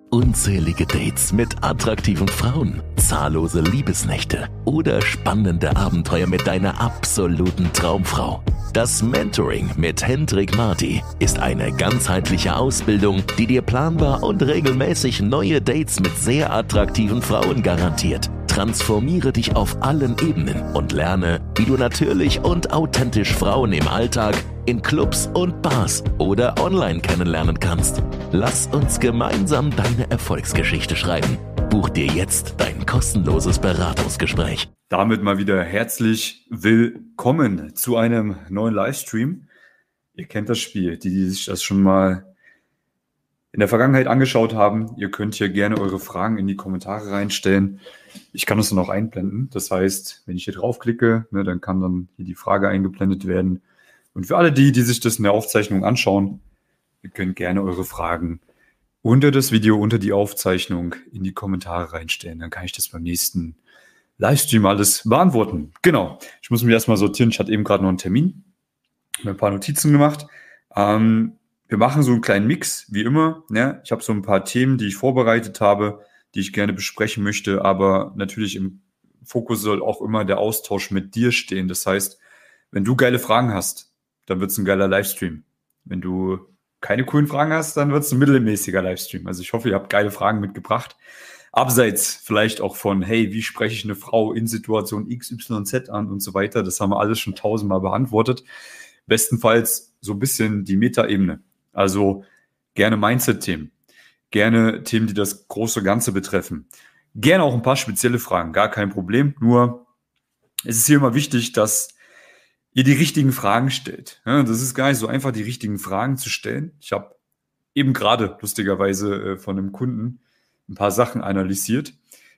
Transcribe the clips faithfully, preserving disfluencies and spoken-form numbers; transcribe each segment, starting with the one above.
Unzählige Dates mit attraktiven Frauen, zahllose Liebesnächte oder spannende Abenteuer mit deiner absoluten Traumfrau. Das Mentoring mit Hendrik Marty ist eine ganzheitliche Ausbildung, die dir planbar und regelmäßig neue Dates mit sehr attraktiven Frauen garantiert. Transformiere dich auf allen Ebenen und lerne, wie du natürlich und authentisch Frauen im Alltag, in Clubs und Bars oder online kennenlernen kannst. Lass uns gemeinsam deine Erfolgsgeschichte schreiben. Buch dir jetzt dein kostenloses Beratungsgespräch. Damit mal wieder herzlich willkommen zu einem neuen Livestream. Ihr kennt das Spiel, die, die sich das schon mal in der Vergangenheit angeschaut haben. Ihr könnt hier gerne eure Fragen in die Kommentare reinstellen. Ich kann das dann auch einblenden. Das heißt, wenn ich hier draufklicke, ne, dann kann dann hier die Frage eingeblendet werden. Und für alle die, die sich das in der Aufzeichnung anschauen, ihr könnt gerne eure Fragen unter das Video, unter die Aufzeichnung in die Kommentare reinstellen. Dann kann ich das beim nächsten Livestream alles beantworten. Genau. Ich muss mich erstmal sortieren. Ich hatte eben gerade noch einen Termin. Ich habe ein paar Notizen gemacht. Ähm, wir machen so einen kleinen Mix, wie immer. Ne? Ich habe so ein paar Themen, die ich vorbereitet habe, die ich gerne besprechen möchte. Aber natürlich im Fokus soll auch immer der Austausch mit dir stehen. Das heißt, wenn du geile Fragen hast, dann wird es ein geiler Livestream. Wenn du keine coolen Fragen hast, dann wird es ein mittelmäßiger Livestream. Also ich hoffe, ihr habt geile Fragen mitgebracht. Abseits vielleicht auch von, hey, wie spreche ich eine Frau in Situation X Y Z an und so weiter. Das haben wir alles schon tausendmal beantwortet. Bestenfalls so ein bisschen die Metaebene. Also gerne Mindset-Themen. Gerne Themen, die das große Ganze betreffen. Gerne auch ein paar spezielle Fragen, gar kein Problem. Nur es ist hier immer wichtig, dass ihr die richtigen Fragen stellt. Ja, das ist gar nicht so einfach, die richtigen Fragen zu stellen. Ich habe eben gerade lustigerweise von einem Kunden ein paar Sachen analysiert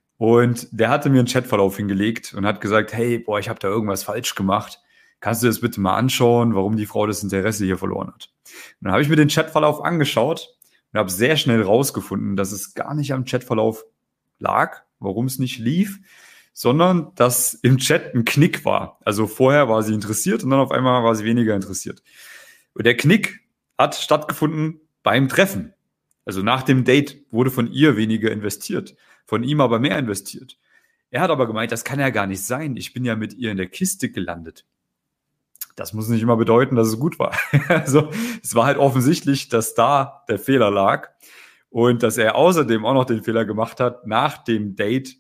und der hatte mir einen Chatverlauf hingelegt und hat gesagt, hey, boah, ich habe da irgendwas falsch gemacht. Kannst du das bitte mal anschauen, warum die Frau das Interesse hier verloren hat? Und dann habe ich mir den Chatverlauf angeschaut und habe sehr schnell rausgefunden, dass es gar nicht am Chatverlauf lag, warum es nicht lief, sondern dass im Chat ein Knick war. Also vorher war sie interessiert und dann auf einmal war sie weniger interessiert. Und der Knick hat stattgefunden beim Treffen. Also nach dem Date wurde von ihr weniger investiert, von ihm aber mehr investiert. Er hat aber gemeint, das kann ja gar nicht sein. Ich bin ja mit ihr in der Kiste gelandet. Das muss nicht immer bedeuten, dass es gut war. Also es war halt offensichtlich, dass da der Fehler lag und dass er außerdem auch noch den Fehler gemacht hat, nach dem Date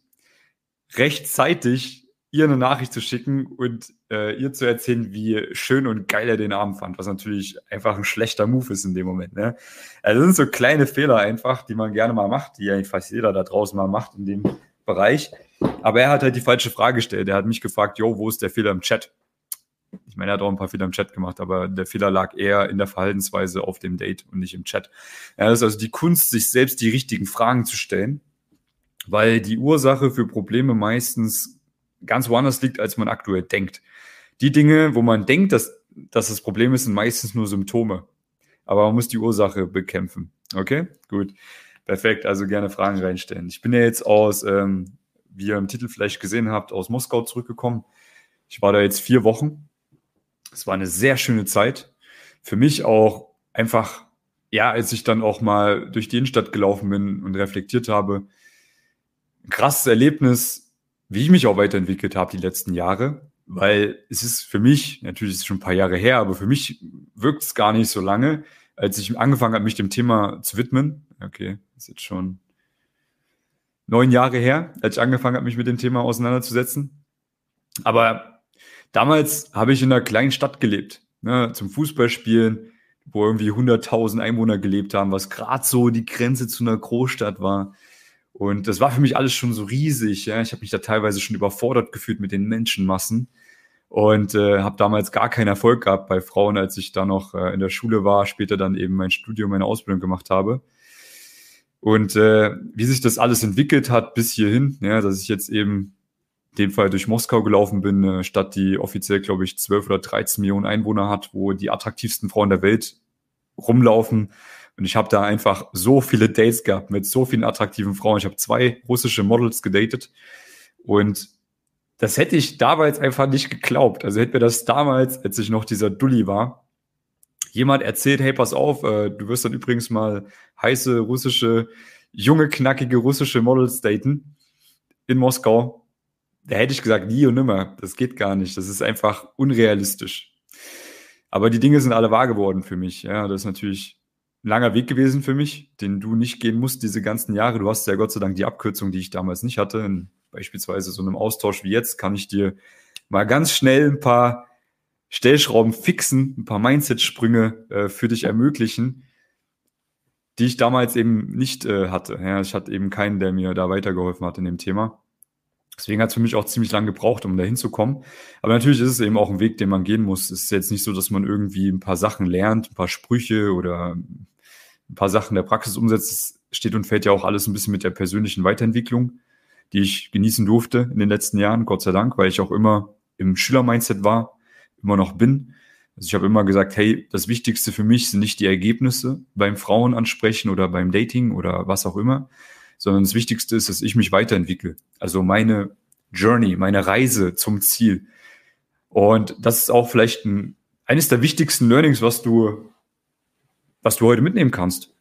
rechtzeitig ihr eine Nachricht zu schicken und äh, ihr zu erzählen, wie schön und geil er den Abend fand, was natürlich einfach ein schlechter Move ist in dem Moment. Ne? Also das sind so kleine Fehler einfach, die man gerne mal macht, die eigentlich fast jeder da draußen mal macht in dem Bereich. Aber er hat halt die falsche Frage gestellt. Er hat mich gefragt, jo, wo ist der Fehler im Chat? Ich meine, er hat auch ein paar Fehler im Chat gemacht, aber der Fehler lag eher in der Verhaltensweise auf dem Date und nicht im Chat. Ja, das ist also die Kunst, sich selbst die richtigen Fragen zu stellen, weil die Ursache für Probleme meistens ganz woanders liegt, als man aktuell denkt. Die Dinge, wo man denkt, dass, dass das Problem ist, sind meistens nur Symptome. Aber man muss die Ursache bekämpfen. Okay? Gut. Perfekt. Also gerne Fragen reinstellen. Ich bin ja jetzt aus, ähm, wie ihr im Titel vielleicht gesehen habt, aus Moskau zurückgekommen. Ich war da jetzt vier Wochen. Es war eine sehr schöne Zeit. Für mich auch einfach, ja, als ich dann auch mal durch die Innenstadt gelaufen bin und reflektiert habe, ein krasses Erlebnis, wie ich mich auch weiterentwickelt habe die letzten Jahre, weil es ist für mich, natürlich ist es schon ein paar Jahre her, aber für mich wirkt es gar nicht so lange, als ich angefangen habe, mich dem Thema zu widmen. Okay, das ist jetzt schon neun Jahre her, als ich angefangen habe, mich mit dem Thema auseinanderzusetzen. Aber damals habe ich in einer kleinen Stadt gelebt, ne, zum Fußballspielen, wo irgendwie hunderttausend Einwohner gelebt haben, was gerade so die Grenze zu einer Großstadt war. Und das war für mich alles schon so riesig. Ja? Ich habe mich da teilweise schon überfordert gefühlt mit den Menschenmassen und äh, habe damals gar keinen Erfolg gehabt bei Frauen, als ich da noch äh, in der Schule war, später dann eben mein Studium, meine Ausbildung gemacht habe. Und äh, wie sich das alles entwickelt hat bis hierhin, ja, dass ich jetzt eben in dem Fall durch Moskau gelaufen bin, eine Stadt, die offiziell, glaube ich, zwölf oder dreizehn Millionen Einwohner hat, wo die attraktivsten Frauen der Welt rumlaufen. Und ich habe da einfach so viele Dates gehabt mit so vielen attraktiven Frauen. Ich habe zwei russische Models gedatet und das hätte ich damals einfach nicht geglaubt. Also hätte mir das damals, als ich noch dieser Dulli war, jemand erzählt, hey, pass auf, äh, du wirst dann übrigens mal heiße russische junge, knackige russische Models daten in Moskau. Da hätte ich gesagt, nie und nimmer. Das geht gar nicht. Das ist einfach unrealistisch. Aber die Dinge sind alle wahr geworden für mich. Ja, das ist natürlich ein langer Weg gewesen für mich, den du nicht gehen musst diese ganzen Jahre. Du hast ja Gott sei Dank die Abkürzung, die ich damals nicht hatte. In beispielsweise so einem Austausch wie jetzt kann ich dir mal ganz schnell ein paar Stellschrauben fixen, ein paar Mindset-Sprünge äh, für dich ermöglichen, die ich damals eben nicht äh, hatte. Ja, ich hatte eben keinen, der mir da weitergeholfen hat in dem Thema. Deswegen hat es für mich auch ziemlich lange gebraucht, um da hinzukommen. Aber natürlich ist es eben auch ein Weg, den man gehen muss. Es ist jetzt nicht so, dass man irgendwie ein paar Sachen lernt, ein paar Sprüche oder ein paar Sachen der Praxis umsetzt. Es steht und fällt ja auch alles ein bisschen mit der persönlichen Weiterentwicklung, die ich genießen durfte in den letzten Jahren, Gott sei Dank, weil ich auch immer im Schüler-Mindset war, immer noch bin. Also ich habe immer gesagt, hey, das Wichtigste für mich sind nicht die Ergebnisse beim Frauen ansprechen oder beim Dating oder was auch immer, sondern das Wichtigste ist, dass ich mich weiterentwickle. Also meine Journey, meine Reise zum Ziel. Und das ist auch vielleicht ein, eines der wichtigsten Learnings, was du, was du heute mitnehmen kannst.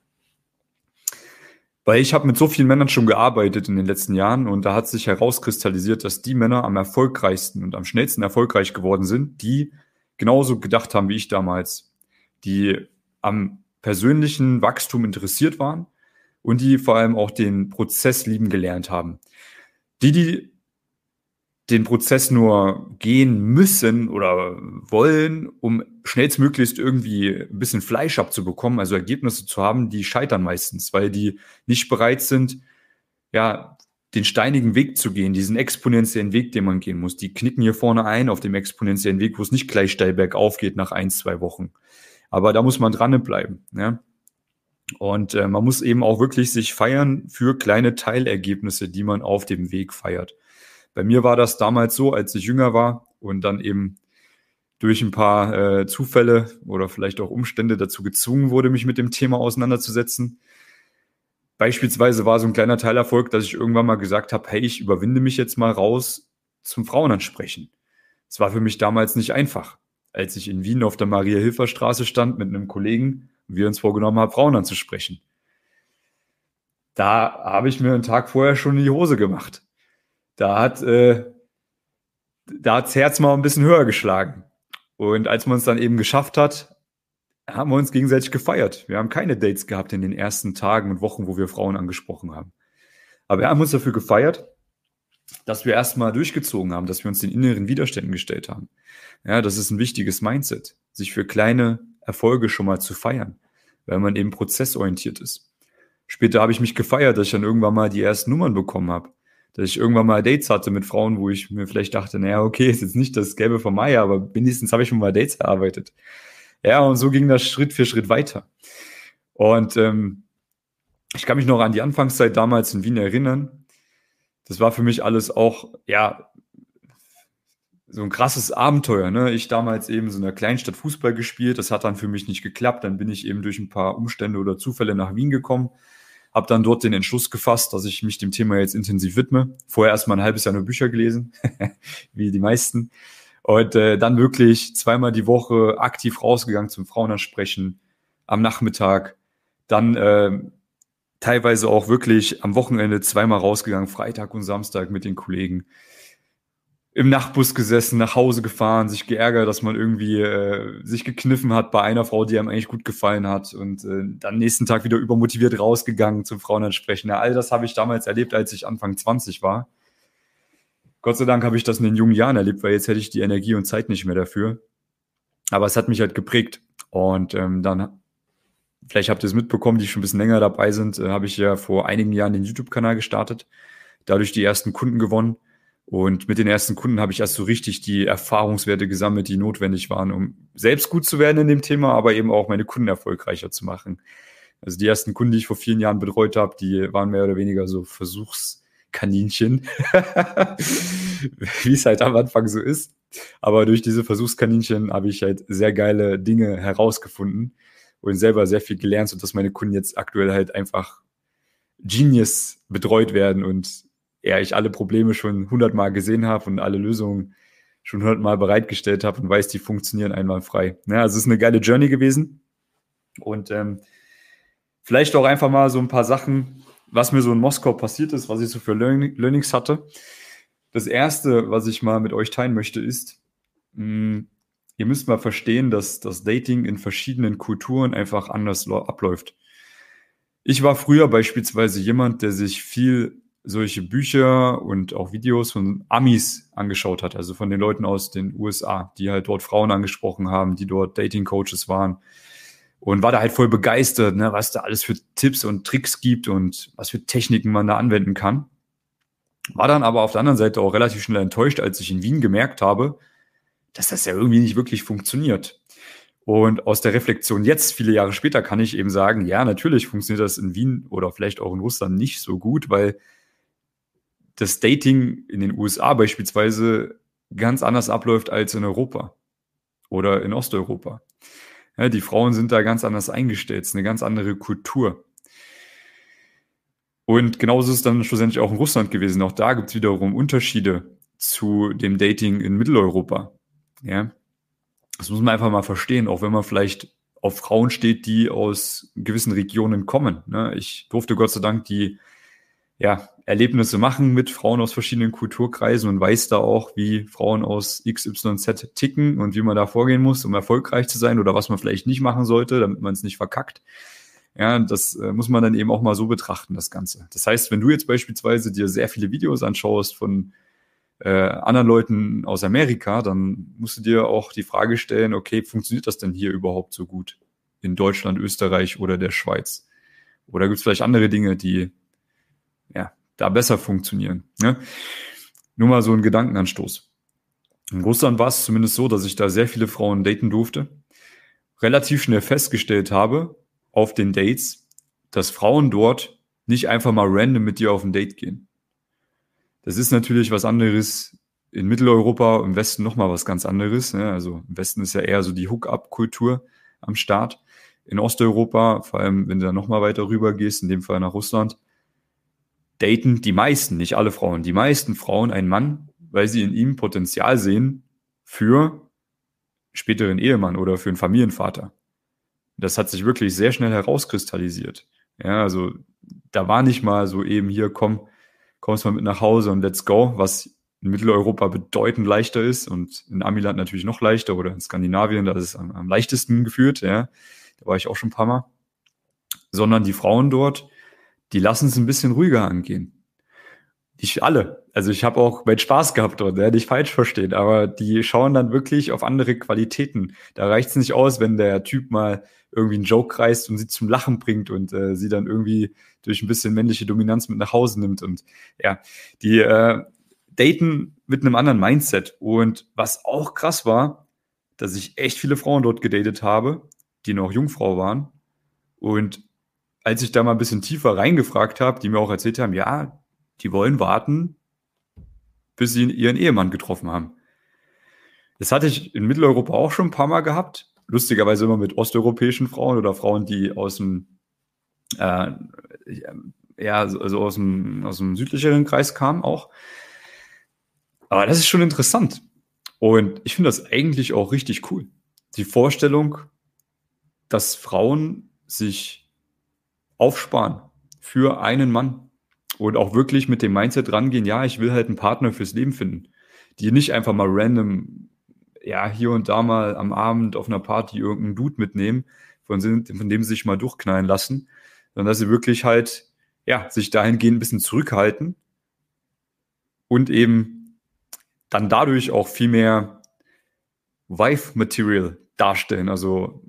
Weil ich habe mit so vielen Männern schon gearbeitet in den letzten Jahren und da hat sich herauskristallisiert, dass die Männer am erfolgreichsten und am schnellsten erfolgreich geworden sind, die genauso gedacht haben wie ich damals, die am persönlichen Wachstum interessiert waren und die vor allem auch den Prozess lieben gelernt haben. Die, die den Prozess nur gehen müssen oder wollen, um schnellstmöglichst irgendwie ein bisschen Fleisch abzubekommen, also Ergebnisse zu haben, die scheitern meistens, weil die nicht bereit sind, ja, den steinigen Weg zu gehen, diesen exponentiellen Weg, den man gehen muss. Die knicken hier vorne ein auf dem exponentiellen Weg, wo es nicht gleich steil bergauf geht nach ein, zwei Wochen. Aber da muss man dranbleiben, ja. Und äh, man muss eben auch wirklich sich feiern für kleine Teilergebnisse, die man auf dem Weg feiert. Bei mir war das damals so, als ich jünger war und dann eben durch ein paar äh, Zufälle oder vielleicht auch Umstände dazu gezwungen wurde, mich mit dem Thema auseinanderzusetzen. Beispielsweise war so ein kleiner Teilerfolg, dass ich irgendwann mal gesagt habe, hey, ich überwinde mich jetzt mal raus zum Frauenansprechen. Es war für mich damals nicht einfach, als ich in Wien auf der Maria-Hilfer-Straße stand mit einem Kollegen und wir uns vorgenommen haben, Frauen anzusprechen. Da habe ich mir einen Tag vorher schon in die Hose gemacht. Da hat äh, da hat's Herz mal ein bisschen höher geschlagen. Und als man es dann eben geschafft hat, haben wir uns gegenseitig gefeiert. Wir haben keine Dates gehabt in den ersten Tagen und Wochen, wo wir Frauen angesprochen haben. Aber wir haben uns dafür gefeiert, dass wir erstmal durchgezogen haben, dass wir uns den inneren Widerständen gestellt haben. Ja, das ist ein wichtiges Mindset, sich für kleine Erfolge schon mal zu feiern, weil man eben prozessorientiert ist. Später habe ich mich gefeiert, dass ich dann irgendwann mal die ersten Nummern bekommen habe. Dass ich irgendwann mal Dates hatte mit Frauen, wo ich mir vielleicht dachte, naja, okay, ist jetzt nicht das Gelbe vom Ei, aber wenigstens habe ich schon mal Dates erarbeitet. Ja, und so ging das Schritt für Schritt weiter. Und ähm, ich kann mich noch an die Anfangszeit damals in Wien erinnern. Das war für mich alles auch, ja, so ein krasses Abenteuer, ne? Ich damals eben so in einer Kleinstadt Fußball gespielt, das hat dann für mich nicht geklappt. Dann bin ich eben durch ein paar Umstände oder Zufälle nach Wien gekommen. Habe dann dort den Entschluss gefasst, dass ich mich dem Thema jetzt intensiv widme. Vorher erst mal ein halbes Jahr nur Bücher gelesen, wie die meisten. Und äh, dann wirklich zweimal die Woche aktiv rausgegangen zum Frauenansprechen am Nachmittag. Dann äh, teilweise auch wirklich am Wochenende zweimal rausgegangen, Freitag und Samstag mit den Kollegen. Im Nachtbus gesessen, nach Hause gefahren, sich geärgert, dass man irgendwie äh, sich gekniffen hat bei einer Frau, die einem eigentlich gut gefallen hat und äh, dann nächsten Tag wieder übermotiviert rausgegangen zum Frauenansprechen. Ja, all das habe ich damals erlebt, als ich Anfang zwanzig war. Gott sei Dank habe ich das in den jungen Jahren erlebt, weil jetzt hätte ich die Energie und Zeit nicht mehr dafür. Aber es hat mich halt geprägt. Und ähm, dann, vielleicht habt ihr es mitbekommen, die schon ein bisschen länger dabei sind, äh, habe ich ja vor einigen Jahren den YouTube-Kanal gestartet, dadurch die ersten Kunden gewonnen. Und mit den ersten Kunden habe ich erst so richtig die Erfahrungswerte gesammelt, die notwendig waren, um selbst gut zu werden in dem Thema, aber eben auch meine Kunden erfolgreicher zu machen. Also die ersten Kunden, die ich vor vielen Jahren betreut habe, die waren mehr oder weniger so Versuchskaninchen, wie es halt am Anfang so ist. Aber durch diese Versuchskaninchen habe ich halt sehr geile Dinge herausgefunden und selber sehr viel gelernt, sodass meine Kunden jetzt aktuell halt einfach Genius betreut werden und ja, ich alle Probleme schon hundertmal gesehen habe und alle Lösungen schon hundertmal bereitgestellt habe und weiß, die funktionieren einwandfrei. Ja, also es ist eine geile Journey gewesen und ähm, vielleicht auch einfach mal so ein paar Sachen, was mir so in Moskau passiert ist, was ich so für Learning, Learnings hatte. Das Erste, was ich mal mit euch teilen möchte, ist, mh, ihr müsst mal verstehen, dass das Dating in verschiedenen Kulturen einfach anders lo- abläuft. Ich war früher beispielsweise jemand, der sich viel solche Bücher und auch Videos von Amis angeschaut hat, also von den Leuten aus den U S A, die halt dort Frauen angesprochen haben, die dort Dating-Coaches waren. Und war da halt voll begeistert, ne, was da alles für Tipps und Tricks gibt und was für Techniken man da anwenden kann. War dann aber auf der anderen Seite auch relativ schnell enttäuscht, als ich in Wien gemerkt habe, dass das ja irgendwie nicht wirklich funktioniert. Und aus der Reflexion jetzt, viele Jahre später, kann ich eben sagen, ja, natürlich funktioniert das in Wien oder vielleicht auch in Russland nicht so gut, weil das Dating in den U S A beispielsweise ganz anders abläuft als in Europa oder in Osteuropa. Ja, die Frauen sind da ganz anders eingestellt, es ist eine ganz andere Kultur. Und genauso ist es dann schlussendlich auch in Russland gewesen. Auch da gibt es wiederum Unterschiede zu dem Dating in Mitteleuropa. Ja, das muss man einfach mal verstehen, auch wenn man vielleicht auf Frauen steht, die aus gewissen Regionen kommen. Ne? Ich durfte Gott sei Dank die ja, Erlebnisse machen mit Frauen aus verschiedenen Kulturkreisen und weiß da auch, wie Frauen aus X Y Z ticken und wie man da vorgehen muss, um erfolgreich zu sein oder was man vielleicht nicht machen sollte, damit man es nicht verkackt. Ja, das äh, muss man dann eben auch mal so betrachten, das Ganze. Das heißt, wenn du jetzt beispielsweise dir sehr viele Videos anschaust von äh, anderen Leuten aus Amerika, dann musst du dir auch die Frage stellen, okay, funktioniert das denn hier überhaupt so gut in Deutschland, Österreich oder der Schweiz? Oder gibt es vielleicht andere Dinge, die ja, da besser funktionieren. Ne? Nur mal so ein Gedankenanstoß. In Russland war es zumindest so, dass ich da sehr viele Frauen daten durfte. Relativ schnell festgestellt habe auf den Dates, dass Frauen dort nicht einfach mal random mit dir auf ein Date gehen. Das ist natürlich was anderes in Mitteleuropa, im Westen nochmal was ganz anderes. Ne? Also im Westen ist ja eher so die Hook-up-Kultur am Start. In Osteuropa, vor allem wenn du dann nochmal weiter rüber gehst, in dem Fall nach Russland, daten die meisten, nicht alle Frauen, die meisten Frauen einen Mann, weil sie in ihm Potenzial sehen für späteren Ehemann oder für einen Familienvater. Das hat sich wirklich sehr schnell herauskristallisiert. Ja, also da war nicht mal so eben hier, komm, kommst mal mit nach Hause und let's go, was in Mitteleuropa bedeutend leichter ist und in Amiland natürlich noch leichter oder in Skandinavien, da ist es am, am leichtesten geführt, ja. Da war ich auch schon ein paar Mal. Sondern die Frauen dort, die lassen es ein bisschen ruhiger angehen. Nicht alle. Also ich habe auch meinen Spaß gehabt dort, ja, nicht falsch verstehen, aber die schauen dann wirklich auf andere Qualitäten. Da reicht es nicht aus, wenn der Typ mal irgendwie einen Joke reißt und sie zum Lachen bringt und äh, sie dann irgendwie durch ein bisschen männliche Dominanz mit nach Hause nimmt. Und ja, die äh, daten mit einem anderen Mindset. Und was auch krass war, dass ich echt viele Frauen dort gedatet habe, die noch Jungfrau waren. Und als ich da mal ein bisschen tiefer reingefragt habe, die mir auch erzählt haben, ja, die wollen warten, bis sie ihren Ehemann getroffen haben. Das hatte ich in Mitteleuropa auch schon ein paar Mal gehabt. Lustigerweise immer mit osteuropäischen Frauen oder Frauen, die aus dem, äh, ja, also aus dem, aus dem südlicheren Kreis kamen auch. Aber das ist schon interessant. Und ich finde das eigentlich auch richtig cool. Die Vorstellung, dass Frauen sich aufsparen für einen Mann und auch wirklich mit dem Mindset rangehen, ja, ich will halt einen Partner fürs Leben finden, die nicht einfach mal random, ja, hier und da mal am Abend auf einer Party irgendeinen Dude mitnehmen, von, von dem sie sich mal durchknallen lassen, sondern dass sie wirklich halt, ja, sich dahingehend ein bisschen zurückhalten und eben dann dadurch auch viel mehr Wife-Material darstellen, also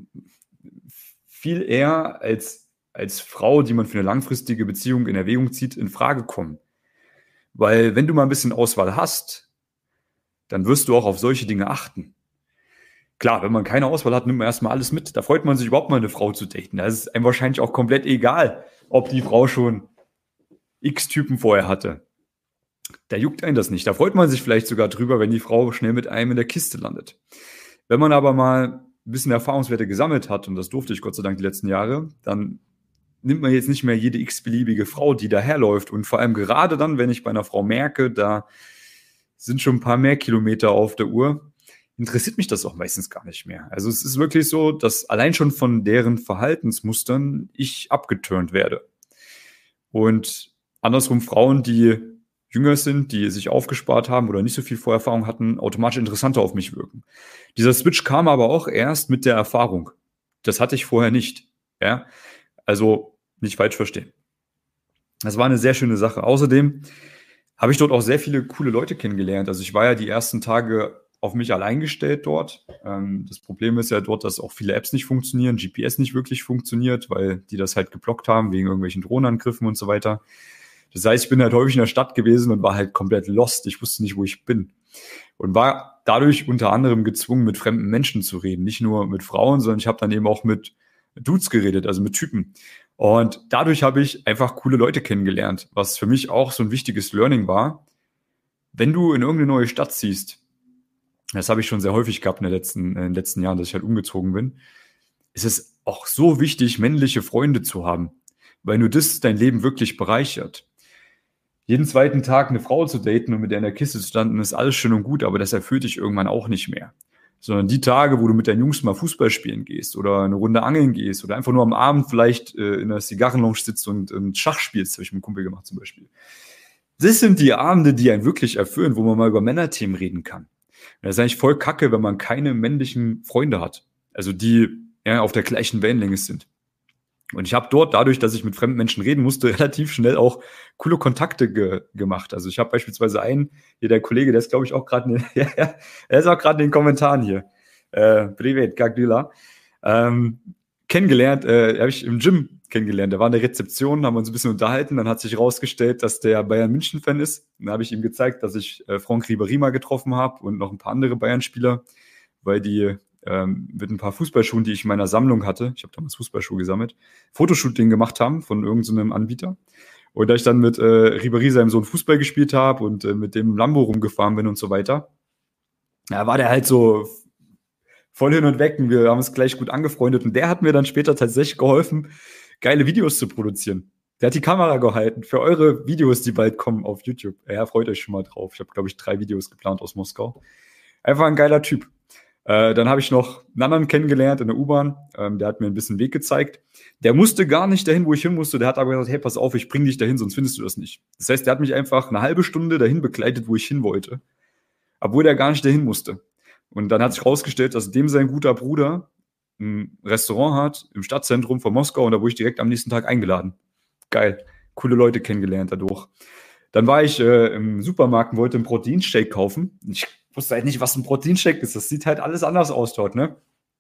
viel eher als als Frau, die man für eine langfristige Beziehung in Erwägung zieht, in Frage kommen. Weil wenn du mal ein bisschen Auswahl hast, dann wirst du auch auf solche Dinge achten. Klar, wenn man keine Auswahl hat, nimmt man erstmal alles mit. Da freut man sich überhaupt mal, eine Frau zu daten. Da ist es einem wahrscheinlich auch komplett egal, ob die Frau schon x Typen vorher hatte. Da juckt einen das nicht. Da freut man sich vielleicht sogar drüber, wenn die Frau schnell mit einem in der Kiste landet. Wenn man aber mal ein bisschen Erfahrungswerte gesammelt hat, und das durfte ich Gott sei Dank die letzten Jahre, dann nimmt man jetzt nicht mehr jede x-beliebige Frau, die daherläuft. Und vor allem gerade dann, wenn ich bei einer Frau merke, da sind schon ein paar mehr Kilometer auf der Uhr, interessiert mich das auch meistens gar nicht mehr. Also es ist wirklich so, dass allein schon von deren Verhaltensmustern ich abgeturnt werde. Und andersrum Frauen, die jünger sind, die sich aufgespart haben oder nicht so viel Vorerfahrung hatten, automatisch interessanter auf mich wirken. Dieser Switch kam aber auch erst mit der Erfahrung. Das hatte ich vorher nicht. Ja? Also nicht falsch verstehen. Das war eine sehr schöne Sache. Außerdem habe ich dort auch sehr viele coole Leute kennengelernt. Also ich war ja die ersten Tage auf mich allein gestellt dort. Ähm, das Problem ist ja dort, dass auch viele Apps nicht funktionieren, G P S nicht wirklich funktioniert, weil die das halt geblockt haben wegen irgendwelchen Drohnenangriffen und so weiter. Das heißt, ich bin halt häufig in der Stadt gewesen und war halt komplett lost. Ich wusste nicht, wo ich bin. Und war dadurch unter anderem gezwungen, mit fremden Menschen zu reden. Nicht nur mit Frauen, sondern ich habe dann eben auch mit Dudes geredet, also mit Typen. Und dadurch habe ich einfach coole Leute kennengelernt, was für mich auch so ein wichtiges Learning war. Wenn du in irgendeine neue Stadt ziehst, das habe ich schon sehr häufig gehabt in, der letzten, in den letzten Jahren, dass ich halt umgezogen bin, ist es auch so wichtig, männliche Freunde zu haben, weil nur das dein Leben wirklich bereichert. Jeden zweiten Tag eine Frau zu daten und mit der in der Kiste zu standen, ist alles schön und gut, aber das erfüllt dich irgendwann auch nicht mehr. Sondern die Tage, wo du mit deinen Jungs mal Fußball spielen gehst oder eine Runde angeln gehst oder einfach nur am Abend vielleicht äh, in einer Zigarrenlounge sitzt und ähm, Schach spielst, habe ich mit einem Kumpel gemacht zum Beispiel. Das sind die Abende, die einen wirklich erfüllen, wo man mal über Männerthemen reden kann. Und das ist eigentlich voll kacke, wenn man keine männlichen Freunde hat, also die ja, auf der gleichen Wellenlänge sind. Und ich habe dort, dadurch, dass ich mit fremden Menschen reden musste, relativ schnell auch coole Kontakte ge- gemacht. Also ich habe beispielsweise einen, hier der Kollege, der ist glaube ich auch gerade, ja, ja, er ist auch gerade in den Kommentaren hier, äh, Privet, Gagdila, ähm, kennengelernt, äh, habe ich im Gym kennengelernt. Der war in der Rezeption, haben uns ein bisschen unterhalten, dann hat sich rausgestellt, dass der Bayern-München-Fan ist. Dann habe ich ihm gezeigt, dass ich äh, Franck Ribéry mal getroffen habe und noch ein paar andere Bayern-Spieler, weil die ähm, mit ein paar Fußballschuhen, die ich in meiner Sammlung hatte, ich habe damals Fußballschuhe gesammelt, Fotoshooting gemacht haben von irgendeinem so Anbieter. Und da ich dann mit äh, Ribéry seinem Sohn Fußball gespielt habe und äh, mit dem Lambo rumgefahren bin und so weiter, ja, war der halt so voll hin und weg und wir haben uns gleich gut angefreundet. Und der hat mir dann später tatsächlich geholfen, geile Videos zu produzieren. Der hat die Kamera gehalten für eure Videos, die bald kommen auf YouTube. Ja, freut euch schon mal drauf. Ich habe, glaube ich, drei Videos geplant aus Moskau. Einfach ein geiler Typ. Äh, dann habe ich noch einen anderen kennengelernt in der U-Bahn. Ähm, der hat mir ein bisschen Weg gezeigt. Der musste gar nicht dahin, wo ich hin musste. Der hat aber gesagt, hey, pass auf, ich bring dich dahin, sonst findest du das nicht. Das heißt, der hat mich einfach eine halbe Stunde dahin begleitet, wo ich hin wollte. Obwohl der gar nicht dahin musste. Und dann hat sich herausgestellt, dass dem sein guter Bruder ein Restaurant hat im Stadtzentrum von Moskau und da wurde ich direkt am nächsten Tag eingeladen. Geil. Coole Leute kennengelernt dadurch. Dann war ich äh, im Supermarkt und wollte einen Proteinshake kaufen. Ich wusste halt nicht, was ein Proteinshake ist. Das sieht halt alles anders aus dort, ne?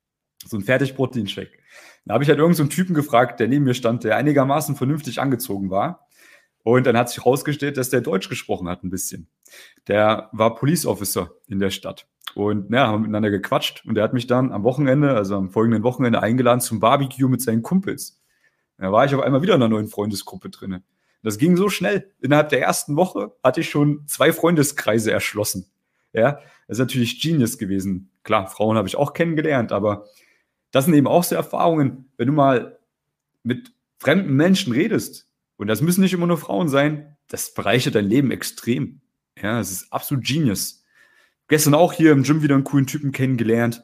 So ein Fertig-Proteinshake. Da habe ich halt irgend so einen Typen gefragt, der neben mir stand, der einigermaßen vernünftig angezogen war. Und dann hat sich herausgestellt, dass der Deutsch gesprochen hat ein bisschen. Der war Police Officer in der Stadt. Und ja, haben miteinander gequatscht. Und der hat mich dann am Wochenende, also am folgenden Wochenende, eingeladen zum Barbecue mit seinen Kumpels. Da war ich auf einmal wieder in einer neuen Freundesgruppe drin. Das ging so schnell. Innerhalb der ersten Woche hatte ich schon zwei Freundeskreise erschlossen. Ja, das ist natürlich Genius gewesen. Klar, Frauen habe ich auch kennengelernt, aber das sind eben auch so Erfahrungen, wenn du mal mit fremden Menschen redest. Und das müssen nicht immer nur Frauen sein. Das bereichert dein Leben extrem. Ja, das ist absolut Genius. Gestern auch hier im Gym wieder einen coolen Typen kennengelernt.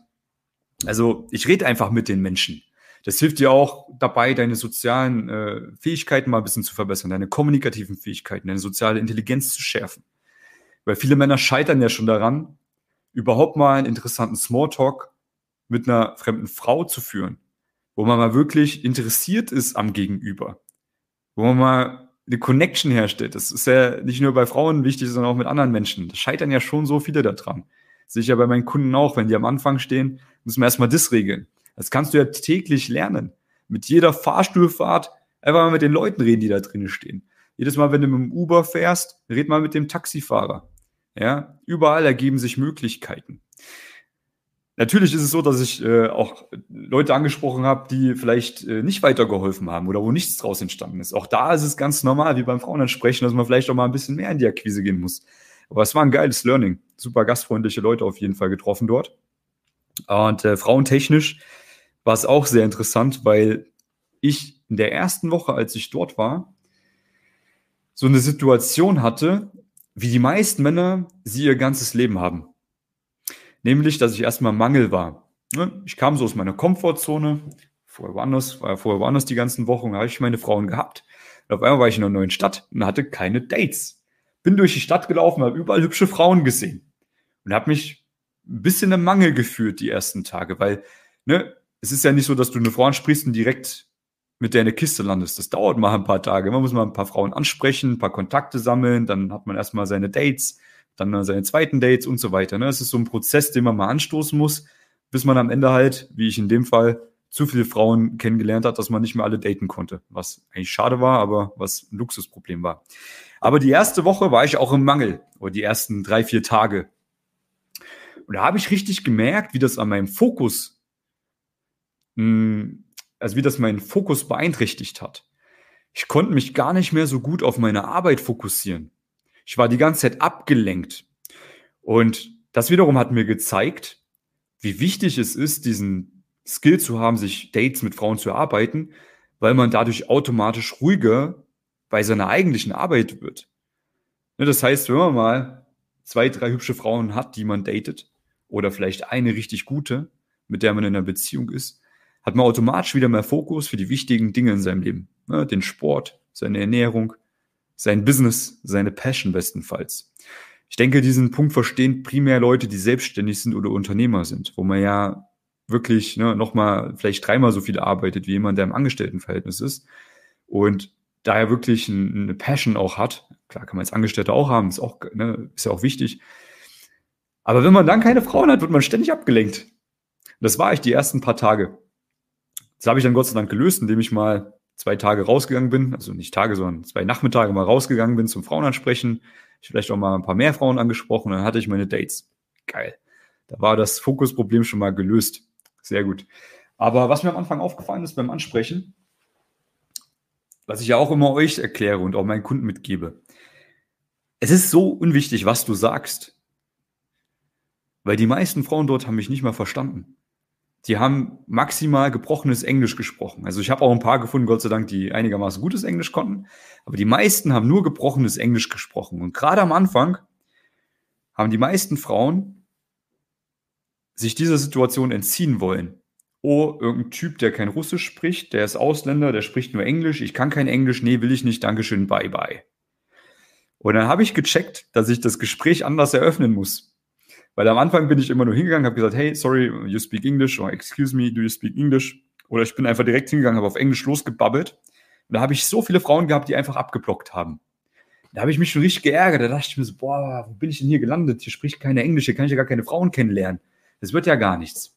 Also ich rede einfach mit den Menschen. Das hilft dir auch dabei, deine sozialen äh, Fähigkeiten mal ein bisschen zu verbessern, deine kommunikativen Fähigkeiten, deine soziale Intelligenz zu schärfen. Weil viele Männer scheitern ja schon daran, überhaupt mal einen interessanten Smalltalk mit einer fremden Frau zu führen, wo man mal wirklich interessiert ist am Gegenüber, wo man mal eine Connection herstellt. Das ist ja nicht nur bei Frauen wichtig, sondern auch mit anderen Menschen. Da scheitern ja schon so viele daran. Das sehe ich ja bei meinen Kunden auch, wenn die am Anfang stehen, müssen wir erstmal das regeln. Das kannst du ja täglich lernen. Mit jeder Fahrstuhlfahrt einfach mal mit den Leuten reden, die da drinnen stehen. Jedes Mal, wenn du mit dem Uber fährst, red mal mit dem Taxifahrer. Ja, überall ergeben sich Möglichkeiten. Natürlich ist es so, dass ich äh, auch Leute angesprochen habe, die vielleicht äh, nicht weitergeholfen haben oder wo nichts draus entstanden ist. Auch da ist es ganz normal, wie beim Frauenansprechen, dass man vielleicht auch mal ein bisschen mehr in die Akquise gehen muss. Aber es war ein geiles Learning. Super gastfreundliche Leute auf jeden Fall getroffen dort. Und äh, frauentechnisch war es auch sehr interessant, weil ich in der ersten Woche, als ich dort war, so eine Situation hatte, wie die meisten Männer sie ihr ganzes Leben haben. Nämlich, dass ich erstmal Mangel war. Ich kam so aus meiner Komfortzone, vorher woanders, war ja vorher woanders die ganzen Wochen, da habe ich meine Frauen gehabt. Und auf einmal war ich in einer neuen Stadt und hatte keine Dates. Bin durch die Stadt gelaufen, habe überall hübsche Frauen gesehen und habe mich ein bisschen im Mangel gefühlt die ersten Tage, weil, ne, es ist ja nicht so, dass du eine Frau ansprichst und direkt mit der in der Kiste landest. Das dauert mal ein paar Tage. Man muss mal ein paar Frauen ansprechen, ein paar Kontakte sammeln, dann hat man erstmal seine Dates, dann seine zweiten Dates und so weiter. Es ist so ein Prozess, den man mal anstoßen muss, bis man am Ende halt, wie ich in dem Fall, zu viele Frauen kennengelernt hat, dass man nicht mehr alle daten konnte. Was eigentlich schade war, aber was ein Luxusproblem war. Aber die erste Woche war ich auch im Mangel, oder die ersten drei, vier Tage. Und da habe ich richtig gemerkt, wie das an meinem Fokus, also wie das meinen Fokus beeinträchtigt hat. Ich konnte mich gar nicht mehr so gut auf meine Arbeit fokussieren. Ich war die ganze Zeit abgelenkt. Und das wiederum hat mir gezeigt, wie wichtig es ist, diesen Skill zu haben, sich Dates mit Frauen zu erarbeiten, weil man dadurch automatisch ruhiger bei seiner eigentlichen Arbeit wird. Das heißt, wenn man mal zwei, drei hübsche Frauen hat, die man datet, oder vielleicht eine richtig gute, mit der man in einer Beziehung ist, hat man automatisch wieder mehr Fokus für die wichtigen Dinge in seinem Leben. Den Sport, seine Ernährung, sein Business, seine Passion bestenfalls. Ich denke, diesen Punkt verstehen primär Leute, die selbstständig sind oder Unternehmer sind, wo man ja wirklich ne, nochmal vielleicht dreimal so viel arbeitet wie jemand, der im Angestelltenverhältnis ist und daher wirklich eine Passion auch hat. Klar kann man als Angestellter auch haben, ist, auch, ne, ist ja auch wichtig. Aber wenn man dann keine Frauen hat, wird man ständig abgelenkt. Das war ich die ersten paar Tage. Das habe ich dann Gott sei Dank gelöst, indem ich mal zwei Tage rausgegangen bin, also nicht Tage, sondern zwei Nachmittage mal rausgegangen bin zum Frauenansprechen. Ich vielleicht auch mal ein paar mehr Frauen angesprochen, dann hatte ich meine Dates. Geil. Da war das Fokusproblem schon mal gelöst. Sehr gut. Aber was mir am Anfang aufgefallen ist beim Ansprechen, was ich ja auch immer euch erkläre und auch meinen Kunden mitgebe, es ist so unwichtig, was du sagst. Weil die meisten Frauen dort haben mich nicht mal verstanden. Die haben maximal gebrochenes Englisch gesprochen. Also ich habe auch ein paar gefunden, Gott sei Dank, die einigermaßen gutes Englisch konnten. Aber die meisten haben nur gebrochenes Englisch gesprochen. Und gerade am Anfang haben die meisten Frauen sich dieser Situation entziehen wollen. Oh, irgendein Typ, der kein Russisch spricht, der ist Ausländer, der spricht nur Englisch. Ich kann kein Englisch, nee, will ich nicht, Dankeschön, bye bye. Und dann habe ich gecheckt, dass ich das Gespräch anders eröffnen muss. Weil am Anfang bin ich immer nur hingegangen, habe gesagt, hey, sorry, you speak English, or excuse me, do you speak English? Oder ich bin einfach direkt hingegangen, habe auf Englisch losgebabbelt. Und da habe ich so viele Frauen gehabt, die einfach abgeblockt haben. Da habe ich mich schon richtig geärgert. Da dachte ich mir so, boah, wo bin ich denn hier gelandet? Hier spricht keiner Englisch, hier kann ich ja gar keine Frauen kennenlernen. Das wird ja gar nichts.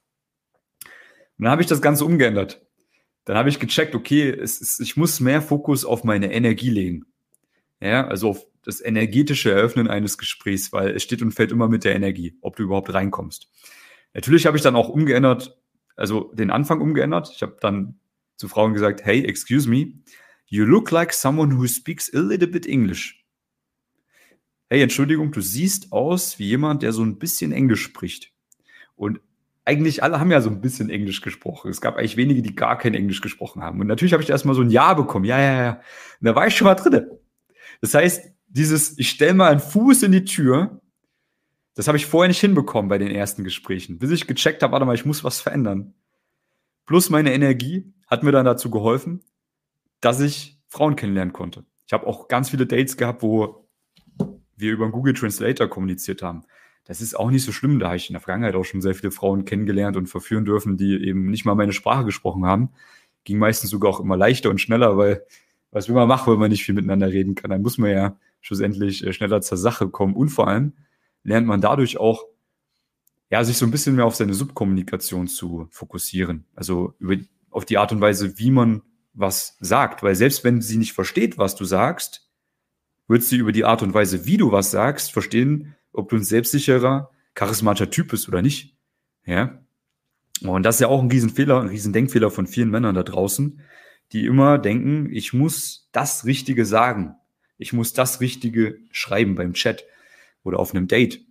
Und dann habe ich das Ganze umgeändert. Dann habe ich gecheckt, okay, es ist, ich muss mehr Fokus auf meine Energie legen. Ja, also auf das energetische Eröffnen eines Gesprächs, weil es steht und fällt immer mit der Energie, ob du überhaupt reinkommst. Natürlich habe ich dann auch umgeändert, also den Anfang umgeändert. Ich habe dann zu Frauen gesagt, hey, excuse me, you look like someone who speaks a little bit English. Hey, Entschuldigung, du siehst aus wie jemand, der so ein bisschen Englisch spricht. Und eigentlich alle haben ja so ein bisschen Englisch gesprochen. Es gab eigentlich wenige, die gar kein Englisch gesprochen haben. Und natürlich habe ich da erstmal so ein Ja bekommen. Ja, ja, ja. Und da war ich schon mal drin. Das heißt, dieses, ich stelle mal einen Fuß in die Tür, das habe ich vorher nicht hinbekommen bei den ersten Gesprächen. Bis ich gecheckt habe, warte mal, ich muss was verändern. Plus meine Energie hat mir dann dazu geholfen, dass ich Frauen kennenlernen konnte. Ich habe auch ganz viele Dates gehabt, wo wir über einen Google Translator kommuniziert haben. Das ist auch nicht so schlimm, da habe ich in der Vergangenheit auch schon sehr viele Frauen kennengelernt und verführen dürfen, die eben nicht mal meine Sprache gesprochen haben. Ging meistens sogar auch immer leichter und schneller, weil was will man machen, wenn man nicht viel miteinander reden kann? Dann muss man ja schlussendlich schneller zur Sache kommen. Und vor allem lernt man dadurch auch, ja, sich so ein bisschen mehr auf seine Subkommunikation zu fokussieren. Also über, auf die Art und Weise, wie man was sagt. Weil selbst wenn sie nicht versteht, was du sagst, wird sie über die Art und Weise, wie du was sagst, verstehen, ob du ein selbstsicherer, charismatischer Typ bist oder nicht. Ja. Und das ist ja auch ein Riesenfehler, ein Riesendenkfehler von vielen Männern da draußen, die immer denken, ich muss das Richtige sagen. Ich muss das Richtige schreiben beim Chat oder auf einem Date.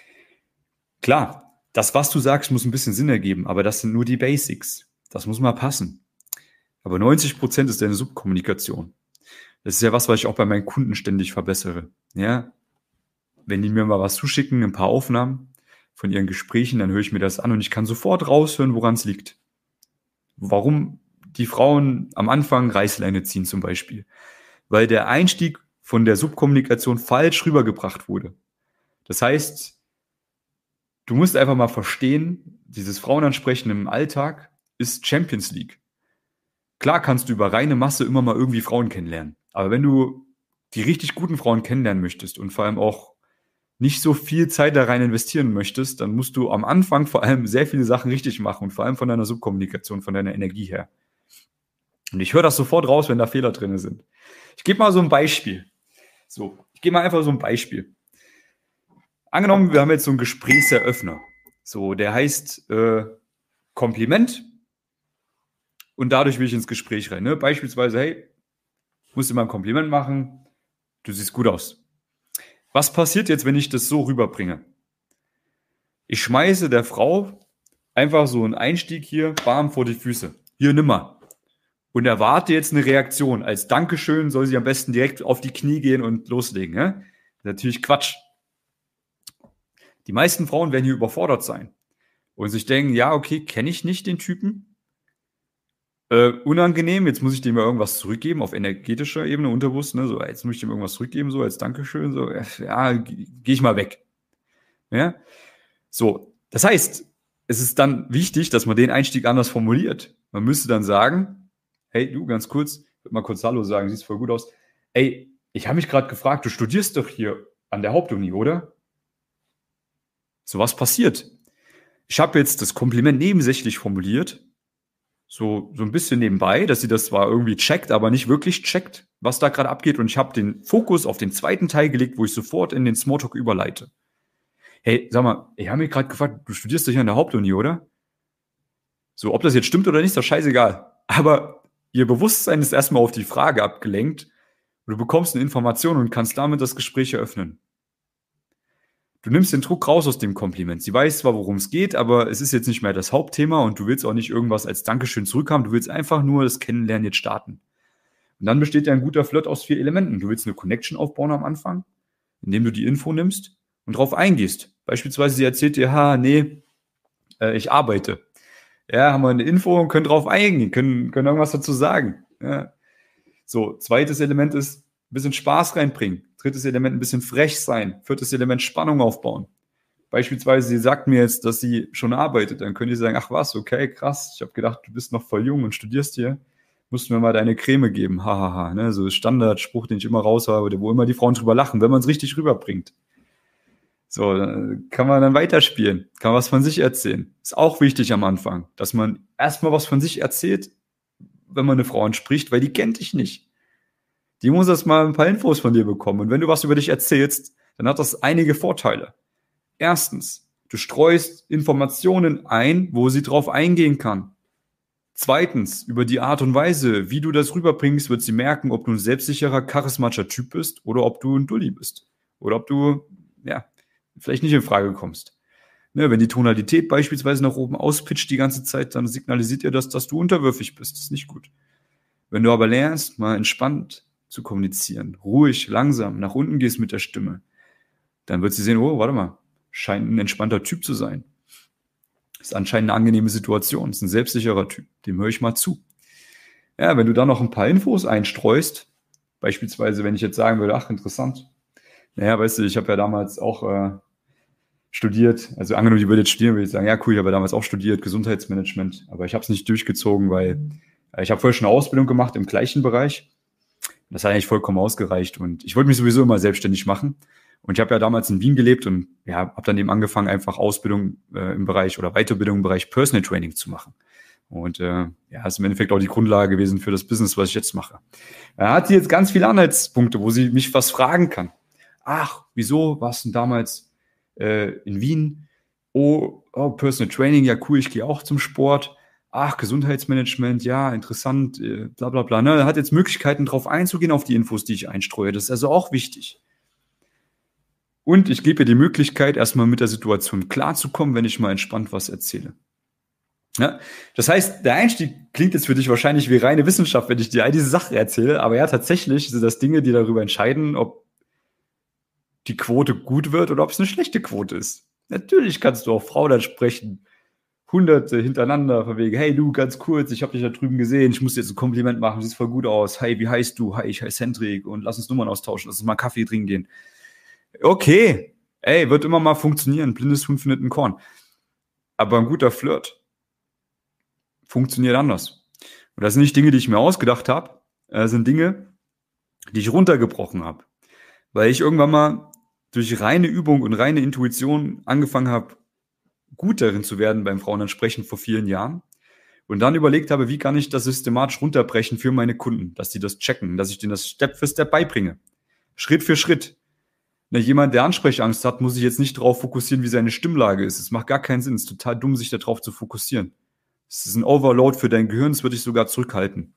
Klar, das, was du sagst, muss ein bisschen Sinn ergeben, aber das sind nur die Basics. Das muss mal passen. Aber neunzig Prozent ist deine Subkommunikation. Das ist ja was, was ich auch bei meinen Kunden ständig verbessere. Ja, wenn die mir mal was zuschicken, ein paar Aufnahmen von ihren Gesprächen, dann höre ich mir das an und ich kann sofort raushören, woran es liegt. Warum die Frauen am Anfang Reißleine ziehen zum Beispiel. weil der Einstieg von der Subkommunikation falsch rübergebracht wurde. Das heißt, du musst einfach mal verstehen, dieses Frauenansprechen im Alltag ist Champions League. Klar kannst du über reine Masse immer mal irgendwie Frauen kennenlernen. Aber wenn du die richtig guten Frauen kennenlernen möchtest und vor allem auch nicht so viel Zeit da rein investieren möchtest, dann musst du am Anfang vor allem sehr viele Sachen richtig machen und vor allem von deiner Subkommunikation, von deiner Energie her. Und ich höre das sofort raus, wenn da Fehler drin sind. Ich gebe mal so ein Beispiel. So, ich gebe mal einfach so ein Beispiel. Angenommen, wir haben jetzt so einen Gesprächseröffner. So, der heißt äh, Kompliment. Und dadurch will ich ins Gespräch rein. Ne? Beispielsweise, hey, musst du mal ein Kompliment machen. Du siehst gut aus. Was passiert jetzt, wenn ich das so rüberbringe? Ich schmeiße der Frau einfach so einen Einstieg hier, bam, vor die Füße. Hier, nimm mal. Und erwarte jetzt eine Reaktion. Als Dankeschön soll sie am besten direkt auf die Knie gehen und loslegen. Ja? Natürlich Quatsch. Die meisten Frauen werden hier überfordert sein und sich denken, ja, okay, kenne ich nicht den Typen. Äh, unangenehm, jetzt muss ich dem ja irgendwas zurückgeben, auf energetischer Ebene, unterbewusst, ne? So, jetzt muss ich dem irgendwas zurückgeben, so als Dankeschön, so, ja, gehe ich mal weg. Ja? So, das heißt, es ist dann wichtig, dass man den Einstieg anders formuliert. Man müsste dann sagen, hey, du, ganz kurz, ich würde mal kurz Hallo sagen, siehst voll gut aus. Ey, ich habe mich gerade gefragt, du studierst doch hier an der Hauptuni, oder? So, was passiert? Ich habe jetzt das Kompliment nebensächlich formuliert, so, so ein bisschen nebenbei, dass sie das zwar irgendwie checkt, aber nicht wirklich checkt, was da gerade abgeht. Und ich habe den Fokus auf den zweiten Teil gelegt, wo ich sofort in den Smalltalk überleite. Hey, sag mal, ich habe mich gerade gefragt, du studierst doch hier an der Hauptuni, oder? So, ob das jetzt stimmt oder nicht, ist doch scheißegal. Aber ihr Bewusstsein ist erstmal auf die Frage abgelenkt. Und du bekommst eine Information und kannst damit das Gespräch eröffnen. Du nimmst den Druck raus aus dem Kompliment. Sie weiß zwar, worum es geht, aber es ist jetzt nicht mehr das Hauptthema und du willst auch nicht irgendwas als Dankeschön zurückhaben. Du willst einfach nur das Kennenlernen jetzt starten. Und dann besteht ja ein guter Flirt aus vier Elementen. Du willst eine Connection aufbauen am Anfang, indem du die Info nimmst und drauf eingehst. Beispielsweise, sie erzählt dir, ha, nee, äh, ich arbeite. Ja, haben wir eine Info und können drauf eingehen, können, können irgendwas dazu sagen. Ja. So, zweites Element ist, ein bisschen Spaß reinbringen. Drittes Element, ein bisschen frech sein. Viertes Element, Spannung aufbauen. Beispielsweise, sie sagt mir jetzt, dass sie schon arbeitet. Dann könnt ihr sagen, ach was, okay, krass. Ich habe gedacht, du bist noch voll jung und studierst hier. Musst du mir mal deine Creme geben. Hahaha. Ha, ha. Ne? So Standardspruch, den ich immer raus habe, wo immer die Frauen drüber lachen, wenn man es richtig rüberbringt. So, dann kann man dann weiterspielen. Kann man was von sich erzählen. Ist auch wichtig am Anfang, dass man erstmal was von sich erzählt, wenn man eine Frau anspricht, weil die kennt dich nicht. Die muss erst mal ein paar Infos von dir bekommen. Und wenn du was über dich erzählst, dann hat das einige Vorteile. Erstens, du streust Informationen ein, wo sie drauf eingehen kann. Zweitens, über die Art und Weise, wie du das rüberbringst, wird sie merken, ob du ein selbstsicherer, charismatischer Typ bist oder ob du ein Dulli bist. Oder ob du, ja, vielleicht nicht in Frage kommst. Ne, wenn die Tonalität beispielsweise nach oben auspitcht die ganze Zeit, dann signalisiert ihr das, dass du unterwürfig bist. Das ist nicht gut. Wenn du aber lernst, mal entspannt zu kommunizieren, ruhig, langsam, nach unten gehst mit der Stimme, dann wird sie sehen, oh, warte mal, scheint ein entspannter Typ zu sein. Ist anscheinend eine angenehme Situation, ist ein selbstsicherer Typ, dem höre ich mal zu. Ja, wenn du da noch ein paar Infos einstreust, beispielsweise, wenn ich jetzt sagen würde, ach, interessant, naja, weißt du, ich habe ja damals auch äh, studiert, also angenommen, ich würde jetzt studieren, würde ich sagen, ja cool, ich habe ja damals auch studiert, Gesundheitsmanagement, aber ich habe es nicht durchgezogen, weil äh, ich habe vorher schon eine Ausbildung gemacht im gleichen Bereich. Das hat eigentlich vollkommen ausgereicht und ich wollte mich sowieso immer selbstständig machen. Und ich habe ja damals in Wien gelebt und ja, habe dann eben angefangen, einfach Ausbildung äh, im Bereich oder Weiterbildung im Bereich Personal Training zu machen. Und äh, ja, ist im Endeffekt auch die Grundlage gewesen für das Business, was ich jetzt mache. Da hat sie jetzt ganz viele Anhaltspunkte, wo sie mich was fragen kann. Ach, wieso warst du denn damals äh, in Wien? Oh, oh, Personal Training, ja cool, ich gehe auch zum Sport. Ach, Gesundheitsmanagement, ja, interessant, äh, bla bla bla. Ne? Er hat jetzt Möglichkeiten, drauf einzugehen, auf die Infos, die ich einstreue. Das ist also auch wichtig. Und ich gebe ihr die Möglichkeit, erstmal mit der Situation klarzukommen, wenn ich mal entspannt was erzähle. Ja? Das heißt, der Einstieg klingt jetzt für dich wahrscheinlich wie reine Wissenschaft, wenn ich dir all diese Sachen erzähle, aber ja, tatsächlich sind das Dinge, die darüber entscheiden, ob die Quote gut wird oder ob es eine schlechte Quote ist. Natürlich kannst du auch Frauen ansprechen, Hunderte hintereinander, von wegen, hey du, ganz kurz, ich habe dich da drüben gesehen, ich muss dir jetzt ein Kompliment machen, du siehst voll gut aus. Hey, wie heißt du? Hey, ich heiße Hendrik und lass uns Nummern austauschen, lass uns mal einen Kaffee trinken gehen. Okay, ey, wird immer mal funktionieren, blindes Huhn findet ein Korn. Aber ein guter Flirt funktioniert anders. Und das sind nicht Dinge, die ich mir ausgedacht habe, das sind Dinge, die ich runtergebrochen habe. Weil ich irgendwann mal durch reine Übung und reine Intuition angefangen habe, gut darin zu werden beim Frauenansprechen vor vielen Jahren. Und dann überlegt habe, wie kann ich das systematisch runterbrechen für meine Kunden, dass die das checken, dass ich denen das Step für Step beibringe. Schritt für Schritt. Na, jemand, der Ansprechangst hat, muss sich jetzt nicht darauf fokussieren, wie seine Stimmlage ist. Es macht gar keinen Sinn. Es ist total dumm, sich darauf zu fokussieren. Es ist ein Overload für dein Gehirn, das würde dich sogar zurückhalten.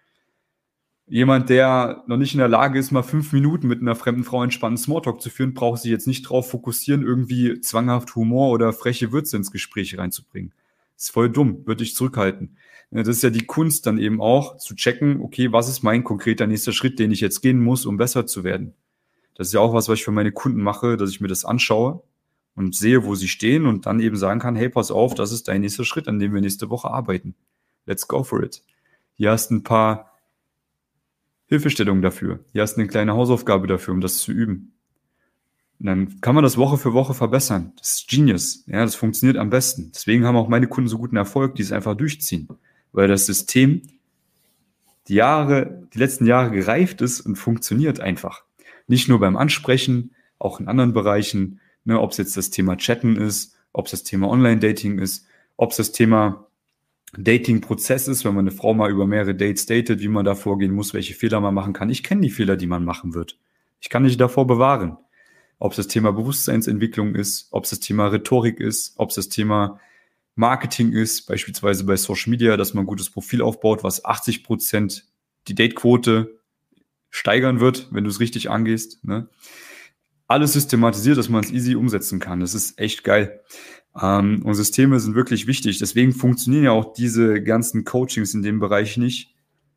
Jemand, der noch nicht in der Lage ist, mal fünf Minuten mit einer fremden Frau entspannten Smalltalk zu führen, braucht sich jetzt nicht darauf fokussieren, irgendwie zwanghaft Humor oder freche Würze ins Gespräch reinzubringen. Das ist voll dumm, würde dich zurückhalten. Das ist ja die Kunst dann eben auch, zu checken, okay, was ist mein konkreter nächster Schritt, den ich jetzt gehen muss, um besser zu werden. Das ist ja auch was, was ich für meine Kunden mache, dass ich mir das anschaue und sehe, wo sie stehen und dann eben sagen kann, hey, pass auf, das ist dein nächster Schritt, an dem wir nächste Woche arbeiten. Let's go for it. Hier hast du ein paar Hilfestellungen dafür. Hier hast du eine kleine Hausaufgabe dafür, um das zu üben. Und dann kann man das Woche für Woche verbessern. Das ist Genius. Ja, das funktioniert am besten. Deswegen haben auch meine Kunden so guten Erfolg, die es einfach durchziehen. Weil das System die Jahre, die letzten Jahre gereift ist und funktioniert einfach. Nicht nur beim Ansprechen, auch in anderen Bereichen, ne, ob es jetzt das Thema Chatten ist, ob es das Thema Online-Dating ist, ob es das Thema Dating-Prozess ist, wenn man eine Frau mal über mehrere Dates datet, wie man da vorgehen muss, welche Fehler man machen kann. Ich kenne die Fehler, die man machen wird. Ich kann dich davor bewahren. Ob es das Thema Bewusstseinsentwicklung ist, ob es das Thema Rhetorik ist, ob es das Thema Marketing ist, beispielsweise bei Social Media, dass man ein gutes Profil aufbaut, was achtzig Prozent die Datequote steigern wird, wenn du es richtig angehst. Ne? Alles systematisiert, dass man es easy umsetzen kann. Das ist echt geil. Ähm, und Systeme sind wirklich wichtig. Deswegen funktionieren ja auch diese ganzen Coachings in dem Bereich nicht,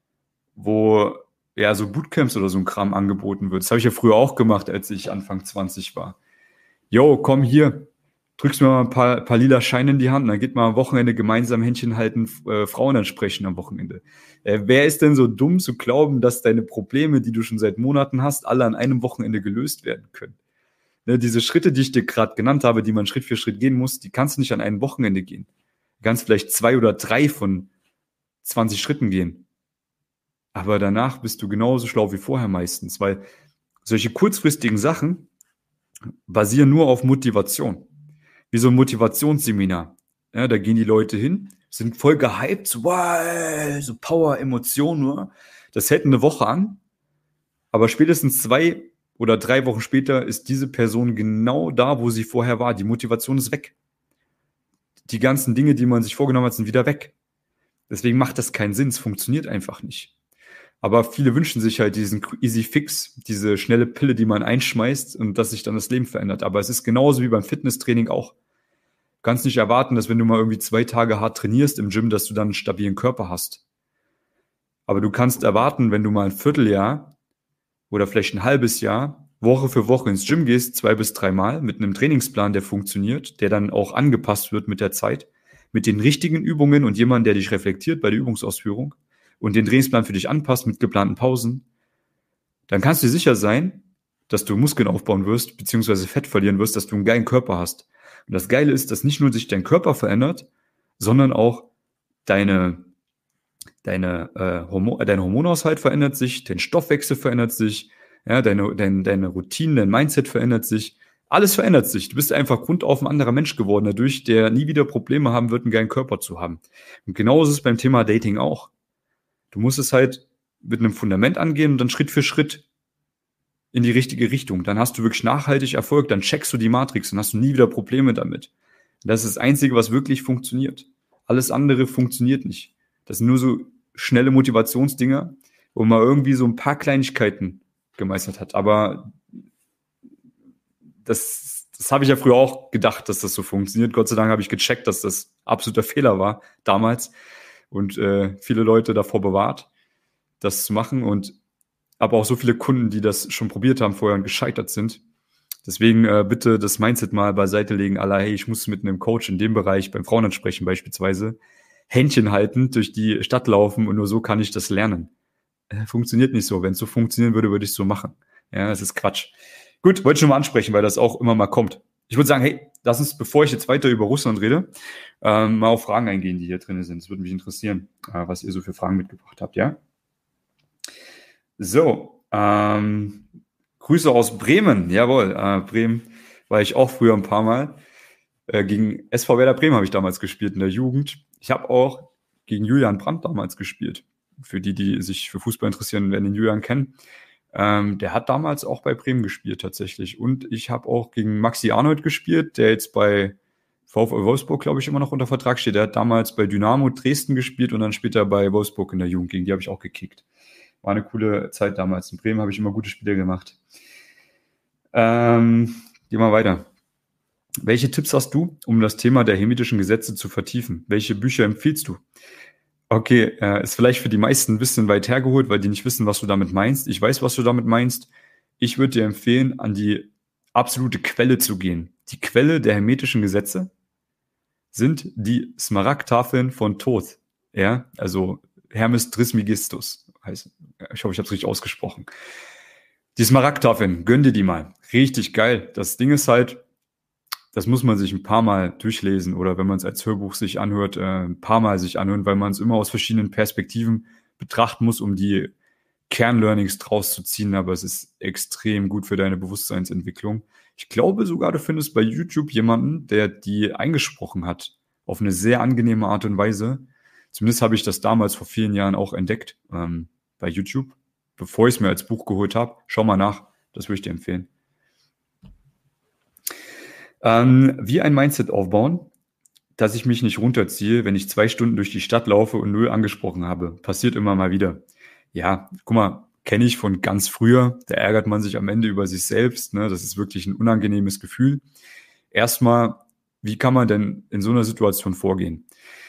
wo ja so Bootcamps oder so ein Kram angeboten wird. Das habe ich ja früher auch gemacht, als ich Anfang zwanzig war. Yo, komm hier, drückst mir mal ein paar, paar lila Scheine in die Hand, dann geht mal am Wochenende gemeinsam Händchen halten, äh, Frauen ansprechen am Wochenende. Äh, wer ist denn so dumm zu glauben, dass deine Probleme, die du schon seit Monaten hast, alle an einem Wochenende gelöst werden können? Ne, diese Schritte, die ich dir gerade genannt habe, die man Schritt für Schritt gehen muss, die kannst du nicht an einem Wochenende gehen. Du kannst vielleicht zwei oder drei von zwanzig Schritten gehen. Aber danach bist du genauso schlau wie vorher meistens, weil solche kurzfristigen Sachen basieren nur auf Motivation. Wie so ein Motivationsseminar. Ja, da gehen die Leute hin, sind voll gehypt, so, wow, so Power, Emotion nur. Das hält eine Woche an, aber spätestens zwei oder drei Wochen später ist diese Person genau da, wo sie vorher war. Die Motivation ist weg. Die ganzen Dinge, die man sich vorgenommen hat, sind wieder weg. Deswegen macht das keinen Sinn, es funktioniert einfach nicht. Aber viele wünschen sich halt diesen Easy Fix, diese schnelle Pille, die man einschmeißt und dass sich dann das Leben verändert. Aber es ist genauso wie beim Fitnesstraining auch. Du kannst nicht erwarten, dass wenn du mal irgendwie zwei Tage hart trainierst im Gym, dass du dann einen stabilen Körper hast. Aber du kannst erwarten, wenn du mal ein Vierteljahr oder vielleicht ein halbes Jahr Woche für Woche ins Gym gehst, zwei bis dreimal mit einem Trainingsplan, der funktioniert, der dann auch angepasst wird mit der Zeit, mit den richtigen Übungen und jemand, der dich reflektiert bei der Übungsausführung und den Trainingsplan für dich anpasst mit geplanten Pausen, dann kannst du dir sicher sein, dass du Muskeln aufbauen wirst, beziehungsweise Fett verlieren wirst, dass du einen geilen Körper hast. Und das Geile ist, dass nicht nur sich dein Körper verändert, sondern auch deine, deine, äh, Hormon, dein Hormonhaushalt verändert sich, dein Stoffwechsel verändert sich, ja, deine, deine, deine Routinen, dein Mindset verändert sich. Alles verändert sich. Du bist einfach grundauf ein anderer Mensch geworden dadurch, der nie wieder Probleme haben wird, einen geilen Körper zu haben. Und genauso ist es beim Thema Dating auch. Du musst es halt mit einem Fundament angehen und dann Schritt für Schritt in die richtige Richtung. Dann hast du wirklich nachhaltig Erfolg, dann checkst du die Matrix und hast du nie wieder Probleme damit. Das ist das Einzige, was wirklich funktioniert. Alles andere funktioniert nicht. Das sind nur so schnelle Motivationsdinger, wo man irgendwie so ein paar Kleinigkeiten gemeistert hat. Aber das, das habe ich ja früher auch gedacht, dass das so funktioniert. Gott sei Dank habe ich gecheckt, dass das absoluter Fehler war damals und äh, viele Leute davor bewahrt, das zu machen. Und aber auch so viele Kunden, die das schon probiert haben vorher und gescheitert sind, Deswegen äh, bitte das Mindset mal beiseite legen, aller, hey, ich muss mit einem Coach in dem Bereich beim Frauenansprechen beispielsweise Händchen halten, durch die Stadt laufen und nur so kann ich das lernen. Äh, funktioniert nicht so. Wenn es so funktionieren würde, würde ich es so machen. Ja, das ist Quatsch. Gut, wollte ich nur mal ansprechen, weil das auch immer mal kommt. Ich würde sagen, hey, lass uns, bevor ich jetzt weiter über Russland rede, ähm, mal auf Fragen eingehen, die hier drin sind. Es würde mich interessieren, äh, was ihr so für Fragen mitgebracht habt, ja? So, ähm, Grüße aus Bremen. Jawohl, äh, Bremen war ich auch früher ein paar Mal. Äh, gegen S V Werder Bremen habe ich damals gespielt in der Jugend. Ich habe auch gegen Julian Brandt damals gespielt. Für die, die sich für Fußball interessieren, werden den Julian kennen. Ähm, der hat damals auch bei Bremen gespielt tatsächlich. Und ich habe auch gegen Maxi Arnold gespielt, der jetzt bei VfL Wolfsburg, glaube ich, immer noch unter Vertrag steht. Der hat damals bei Dynamo Dresden gespielt und dann später bei Wolfsburg in der Jugend. Gegen die habe ich auch gekickt. War eine coole Zeit damals. In Bremen habe ich immer gute Spiele gemacht. Ähm, gehen wir weiter. Welche Tipps hast du, um das Thema der hermetischen Gesetze zu vertiefen? Welche Bücher empfiehlst du? Okay, äh, ist vielleicht für die meisten ein bisschen weit hergeholt, weil die nicht wissen, was du damit meinst. Ich weiß, was du damit meinst. Ich würde dir empfehlen, an die absolute Quelle zu gehen. Die Quelle der hermetischen Gesetze sind die Smaragdtafeln von Thoth. Ja, also Hermes Trismegistus. Heißt, ich hoffe, ich habe es richtig ausgesprochen. Die Smaragdtafeln, gönn dir die mal. Richtig geil. Das Ding ist halt, das muss man sich ein paar Mal durchlesen oder wenn man es als Hörbuch sich anhört, äh, ein paar Mal sich anhören, weil man es immer aus verschiedenen Perspektiven betrachten muss, um die Kernlearnings draus zu ziehen. Aber es ist extrem gut für deine Bewusstseinsentwicklung. Ich glaube sogar, du findest bei YouTube jemanden, der die eingesprochen hat, auf eine sehr angenehme Art und Weise. Zumindest habe ich das damals vor vielen Jahren auch entdeckt ähm, bei YouTube, bevor ich es mir als Buch geholt habe. Schau mal nach, das würde ich dir empfehlen. Ähm, wie ein Mindset aufbauen, dass ich mich nicht runterziehe, wenn ich zwei Stunden durch die Stadt laufe und null angesprochen habe. Passiert immer mal wieder. Ja, guck mal, kenne ich von ganz früher. Da ärgert man sich am Ende über sich selbst. Ne? Das ist wirklich ein unangenehmes Gefühl. Erstmal, wie kann man denn in so einer Situation vorgehen?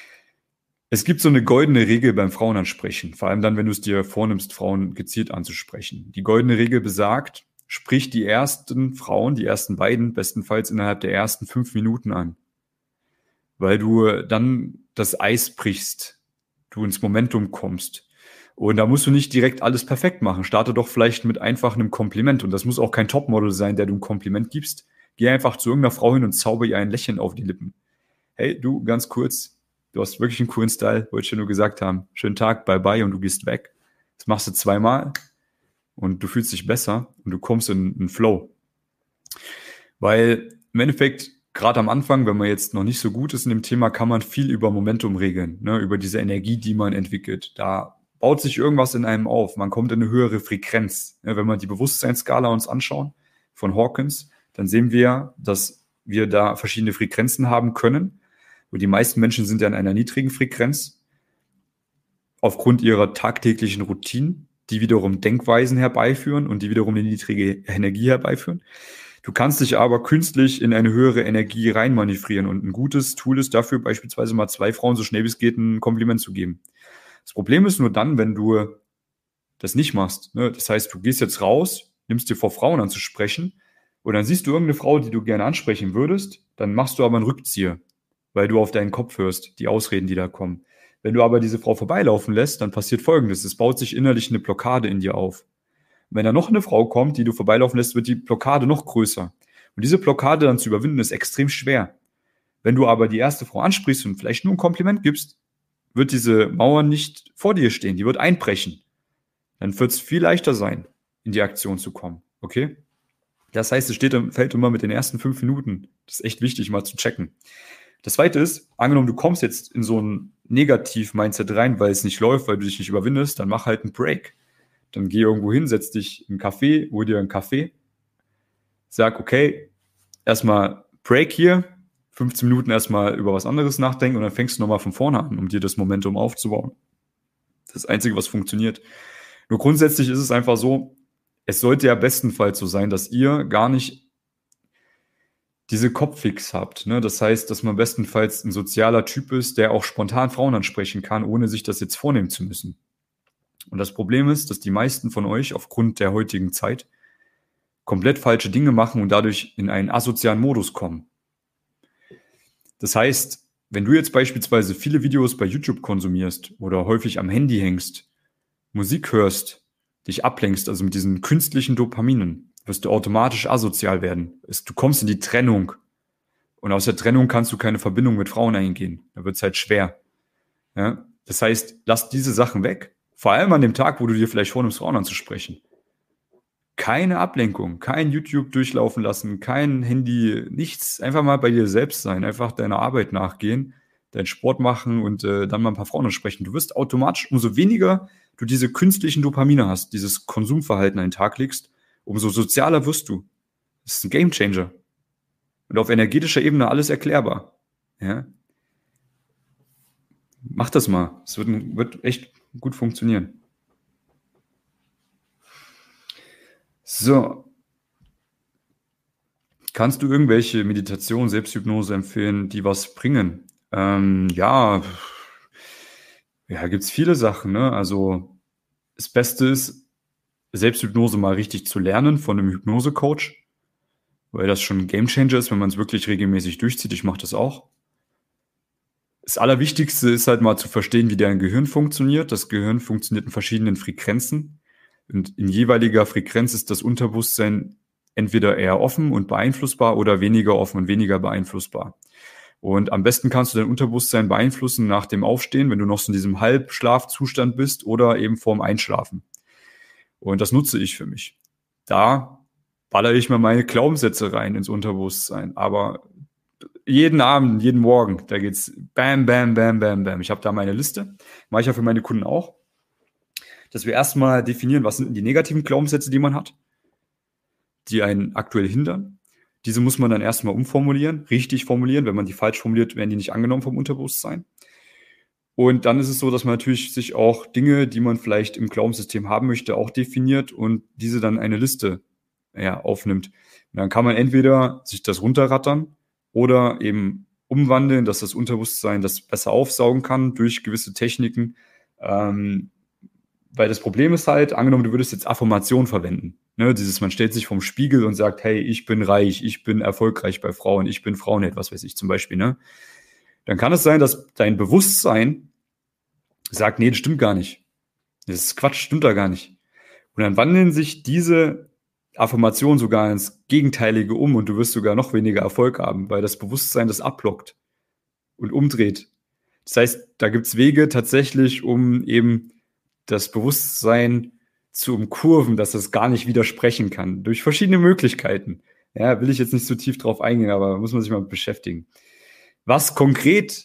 Es gibt so eine goldene Regel beim Frauenansprechen, vor allem dann, wenn du es dir vornimmst, Frauen gezielt anzusprechen. Die goldene Regel besagt, sprich die ersten Frauen, die ersten beiden, bestenfalls innerhalb der ersten fünf Minuten an. Weil du dann das Eis brichst, du ins Momentum kommst. Und da musst du nicht direkt alles perfekt machen. Starte doch vielleicht mit einfach einem Kompliment. Und das muss auch kein Topmodel sein, der du ein Kompliment gibst. Geh einfach zu irgendeiner Frau hin und zauber ihr ein Lächeln auf die Lippen. Hey, du, ganz kurz, du hast wirklich einen coolen Style, wollte ich dir nur gesagt haben. Schönen Tag, bye bye und du gehst weg. Das machst du zweimal und du fühlst dich besser und du kommst in einen Flow. Weil im Endeffekt, gerade am Anfang, wenn man jetzt noch nicht so gut ist in dem Thema, kann man viel über Momentum regeln, ne? Über diese Energie, die man entwickelt. Da baut sich irgendwas in einem auf. Man kommt in eine höhere Frequenz. Ja, wenn wir die Bewusstseinsskala uns anschauen von Hawkins, dann sehen wir, dass wir da verschiedene Frequenzen haben können. Und die meisten Menschen sind ja in einer niedrigen Frequenz aufgrund ihrer tagtäglichen Routinen, die wiederum Denkweisen herbeiführen und die wiederum eine niedrige Energie herbeiführen. Du kannst dich aber künstlich in eine höhere Energie reinmanövrieren und ein gutes Tool ist dafür, beispielsweise mal zwei Frauen so schnell wie es geht ein Kompliment zu geben. Das Problem ist nur dann, wenn du das nicht machst. Ne? Das heißt, du gehst jetzt raus, nimmst dir vor, Frauen anzusprechen und dann siehst du irgendeine Frau, die du gerne ansprechen würdest, dann machst du aber einen Rückzieher, weil du auf deinen Kopf hörst, die Ausreden, die da kommen. Wenn du aber diese Frau vorbeilaufen lässt, dann passiert Folgendes. Es baut sich innerlich eine Blockade in dir auf. Wenn da noch eine Frau kommt, die du vorbeilaufen lässt, wird die Blockade noch größer. Und diese Blockade dann zu überwinden, ist extrem schwer. Wenn du aber die erste Frau ansprichst und vielleicht nur ein Kompliment gibst, wird diese Mauer nicht vor dir stehen, die wird einbrechen. Dann wird es viel leichter sein, in die Aktion zu kommen. Okay? Das heißt, es steht im Feld immer mit den ersten fünf Minuten. Das ist echt wichtig, mal zu checken. Das Zweite ist, angenommen, du kommst jetzt in so ein Negativ-Mindset rein, weil es nicht läuft, weil du dich nicht überwindest, dann mach halt einen Break. Dann geh irgendwo hin, setz dich in einen Café, hol dir einen Kaffee, sag, okay, erstmal Break hier, fünfzehn Minuten erstmal über was anderes nachdenken und dann fängst du nochmal von vorne an, um dir das Momentum aufzubauen. Das ist das Einzige, was funktioniert. Nur grundsätzlich ist es einfach so, es sollte ja bestenfalls so sein, dass ihr gar nicht diese Kopffix habt. Ne? Das heißt, dass man bestenfalls ein sozialer Typ ist, der auch spontan Frauen ansprechen kann, ohne sich das jetzt vornehmen zu müssen. Und das Problem ist, dass die meisten von euch aufgrund der heutigen Zeit komplett falsche Dinge machen und dadurch in einen asozialen Modus kommen. Das heißt, wenn du jetzt beispielsweise viele Videos bei YouTube konsumierst oder häufig am Handy hängst, Musik hörst, dich ablenkst, also mit diesen künstlichen Dopaminen, wirst du automatisch asozial werden. Du kommst in die Trennung. Und aus der Trennung kannst du keine Verbindung mit Frauen eingehen. Da wird es halt schwer. Ja? Das heißt, lass diese Sachen weg. Vor allem an dem Tag, wo du dir vielleicht vornimmst, Frauen anzusprechen. Keine Ablenkung, kein YouTube durchlaufen lassen, kein Handy, nichts. Einfach mal bei dir selbst sein, einfach deiner Arbeit nachgehen, deinen Sport machen und äh, dann mal ein paar Frauen ansprechen. Du wirst automatisch, umso weniger du diese künstlichen Dopamine hast, dieses Konsumverhalten an den Tag legst, umso sozialer wirst du. Das ist ein Gamechanger. Und auf energetischer Ebene alles erklärbar. Ja? Mach das mal. Es wird, wird echt gut funktionieren. So. Kannst du irgendwelche Meditation, Selbsthypnose empfehlen, die was bringen? Ähm, ja, ja, gibt's viele Sachen, ne? Also, das Beste ist, Selbsthypnose mal richtig zu lernen von einem Hypnose-Coach, weil das schon ein Gamechanger ist, wenn man es wirklich regelmäßig durchzieht. Ich mache das auch. Das Allerwichtigste ist halt mal zu verstehen, wie dein Gehirn funktioniert. Das Gehirn funktioniert in verschiedenen Frequenzen. Und in jeweiliger Frequenz ist das Unterbewusstsein entweder eher offen und beeinflussbar oder weniger offen und weniger beeinflussbar. Und am besten kannst du dein Unterbewusstsein beeinflussen nach dem Aufstehen, wenn du noch so in diesem Halbschlafzustand bist oder eben vorm Einschlafen. Und das nutze ich für mich. Da ballere ich mir meine Glaubenssätze rein ins Unterbewusstsein. Aber jeden Abend, jeden Morgen, da geht's bam, bam, bam, bam, bam. Ich habe da meine Liste, mache ich ja für meine Kunden auch, dass wir erstmal definieren, was sind denn die negativen Glaubenssätze, die man hat, die einen aktuell hindern. Diese muss man dann erstmal umformulieren, richtig formulieren. Wenn man die falsch formuliert, werden die nicht angenommen vom Unterbewusstsein. Und dann ist es so, dass man natürlich sich auch Dinge, die man vielleicht im Glaubenssystem haben möchte, auch definiert und diese dann eine Liste ja, aufnimmt. Und dann kann man entweder sich das runterrattern oder eben umwandeln, dass das Unterbewusstsein das besser aufsaugen kann durch gewisse Techniken. Ähm, weil das Problem ist halt, angenommen, du würdest jetzt Affirmation verwenden. Ne, dieses, man stellt sich vorm Spiegel und sagt, hey, ich bin reich, ich bin erfolgreich bei Frauen, ich bin Frauenheld, was weiß ich zum Beispiel. Ne? Dann kann es sein, dass dein Bewusstsein sagt, nee, das stimmt gar nicht. Das ist Quatsch, stimmt da gar nicht. Und dann wandeln sich diese Affirmationen sogar ins Gegenteilige um und du wirst sogar noch weniger Erfolg haben, weil das Bewusstsein das abblockt und umdreht. Das heißt, da gibt's Wege tatsächlich, um eben das Bewusstsein zu umkurven, dass es gar nicht widersprechen kann, durch verschiedene Möglichkeiten. Ja, will ich jetzt nicht so tief drauf eingehen, aber muss man sich mal beschäftigen. Was konkret,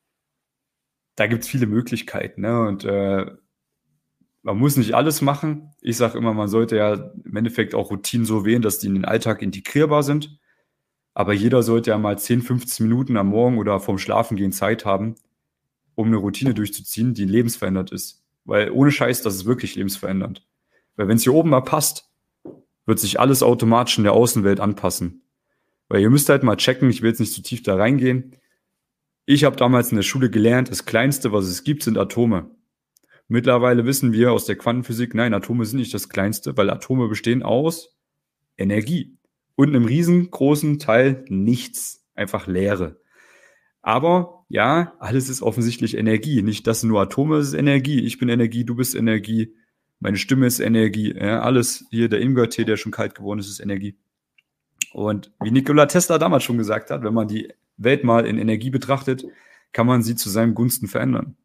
da gibt's viele Möglichkeiten, ne? Und äh, man muss nicht alles machen. Ich sage immer, man sollte ja im Endeffekt auch Routinen so wählen, dass die in den Alltag integrierbar sind. Aber jeder sollte ja mal zehn, fünfzehn Minuten am Morgen oder vorm Schlafengehen Zeit haben, um eine Routine durchzuziehen, die lebensverändert ist. Weil ohne Scheiß, das ist wirklich lebensverändernd. Weil wenn es hier oben mal passt, wird sich alles automatisch in der Außenwelt anpassen. Weil ihr müsst halt mal checken, ich will jetzt nicht zu tief da reingehen. Ich habe damals in der Schule gelernt, das Kleinste, was es gibt, sind Atome. Mittlerweile wissen wir aus der Quantenphysik, nein, Atome sind nicht das Kleinste, weil Atome bestehen aus Energie. Und einem riesengroßen Teil nichts, einfach Leere. Aber ja, alles ist offensichtlich Energie. Nicht, dass nur Atome, es ist Energie. Ich bin Energie, du bist Energie. Meine Stimme ist Energie. Ja, alles hier, der Ingwer-Tee, der schon kalt geworden ist, ist Energie. Und wie Nikola Tesla damals schon gesagt hat, wenn man die Welt mal in Energie betrachtet, kann man sie zu seinem Gunsten verändern.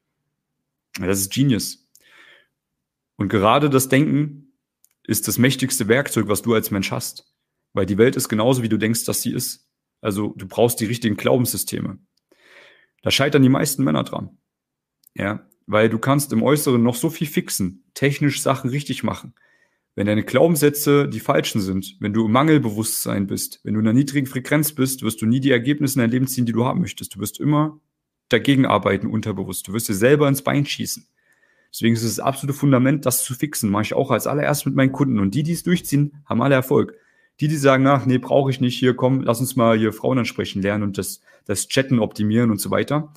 Das ist Genius. Und gerade das Denken ist das mächtigste Werkzeug, was du als Mensch hast. Weil die Welt ist genauso, wie du denkst, dass sie ist. Also du brauchst die richtigen Glaubenssysteme. Da scheitern die meisten Männer dran. Ja, weil du kannst im Äußeren noch so viel fixen, technisch Sachen richtig machen. Wenn deine Glaubenssätze die falschen sind, wenn du im Mangelbewusstsein bist, wenn du in einer niedrigen Frequenz bist, wirst du nie die Ergebnisse in dein Leben ziehen, die du haben möchtest. Du wirst immer dagegen arbeiten, unterbewusst. Du wirst dir selber ins Bein schießen. Deswegen ist es das absolute Fundament, das zu fixen. Mache ich auch als allererst mit meinen Kunden. Und die, die es durchziehen, haben alle Erfolg. Die, die sagen, ach nee, brauche ich nicht, hier, komm, lass uns mal hier Frauen ansprechen lernen und das, das Chatten optimieren und so weiter.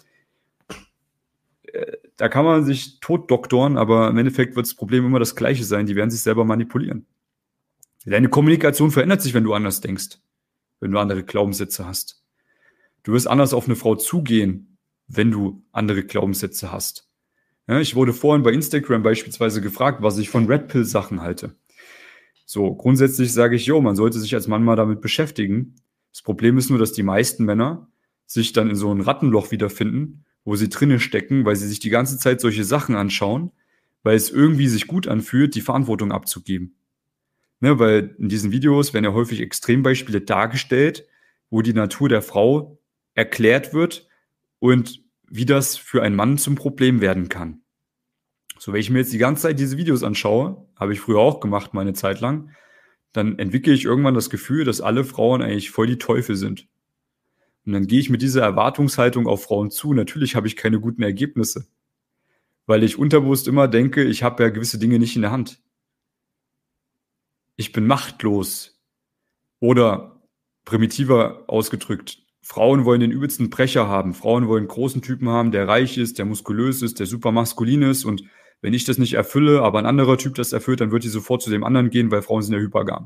Da kann man sich tot doktoren, aber im Endeffekt wird das Problem immer das Gleiche sein. Die werden sich selber manipulieren. Deine Kommunikation verändert sich, wenn du anders denkst, wenn du andere Glaubenssätze hast. Du wirst anders auf eine Frau zugehen, wenn du andere Glaubenssätze hast. Ja, ich wurde vorhin bei Instagram beispielsweise gefragt, was ich von Red Pill-Sachen halte. So, grundsätzlich sage ich, jo, man sollte sich als Mann mal damit beschäftigen. Das Problem ist nur, dass die meisten Männer sich dann in so ein Rattenloch wiederfinden, wo sie drinnen stecken, weil sie sich die ganze Zeit solche Sachen anschauen, weil es irgendwie sich gut anfühlt, die Verantwortung abzugeben. Ne, weil in diesen Videos werden ja häufig Extrembeispiele dargestellt, wo die Natur der Frau erklärt wird und wie das für einen Mann zum Problem werden kann. So, wenn ich mir jetzt die ganze Zeit diese Videos anschaue, habe ich früher auch gemacht, mal eine Zeit lang, dann entwickle ich irgendwann das Gefühl, dass alle Frauen eigentlich voll die Teufel sind. Und dann gehe ich mit dieser Erwartungshaltung auf Frauen zu. Natürlich habe ich keine guten Ergebnisse, weil ich unterbewusst immer denke, ich habe ja gewisse Dinge nicht in der Hand. Ich bin machtlos. Oder primitiver ausgedrückt, Frauen wollen den übelsten Brecher haben. Frauen wollen einen großen Typen haben, der reich ist, der muskulös ist, der super maskulin ist. Und wenn ich das nicht erfülle, aber ein anderer Typ das erfüllt, dann wird die sofort zu dem anderen gehen, weil Frauen sind ja hypergam.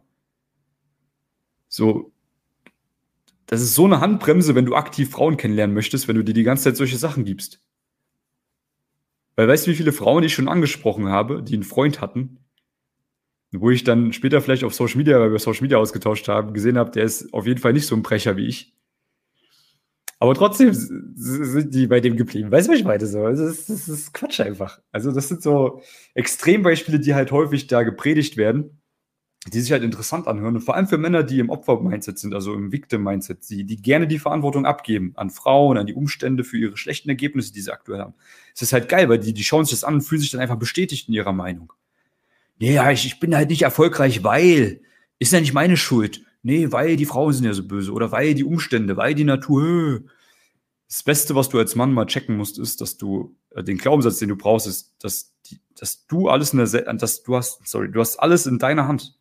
So, das ist so eine Handbremse, wenn du aktiv Frauen kennenlernen möchtest, wenn du dir die ganze Zeit solche Sachen gibst. Weil weißt du, wie viele Frauen ich schon angesprochen habe, die einen Freund hatten, wo ich dann später vielleicht auf Social Media, weil wir Social Media ausgetauscht haben, gesehen habe, der ist auf jeden Fall nicht so ein Brecher wie ich. Aber trotzdem sind die bei dem geblieben. Weißt du, was ich meine? So, das, ist, das ist Quatsch einfach. Also das sind so Extrembeispiele, die halt häufig da gepredigt werden, die sich halt interessant anhören. Und vor allem für Männer, die im Opfer-Mindset sind, also im Victim-Mindset, die, die gerne die Verantwortung abgeben an Frauen, an die Umstände für ihre schlechten Ergebnisse, die sie aktuell haben. Es ist halt geil, weil die, die schauen sich das an und fühlen sich dann einfach bestätigt in ihrer Meinung. Nee, ja, ich, ich bin halt nicht erfolgreich, weil, ist ja nicht meine Schuld. Nee, weil die Frauen sind ja so böse oder weil die Umstände, weil die Natur. Das Beste, was du als Mann mal checken musst, ist, dass du äh, den Glaubenssatz, den du brauchst, ist, dass, die, dass du alles in der, Se- dass du hast, sorry, du hast alles in deiner Hand.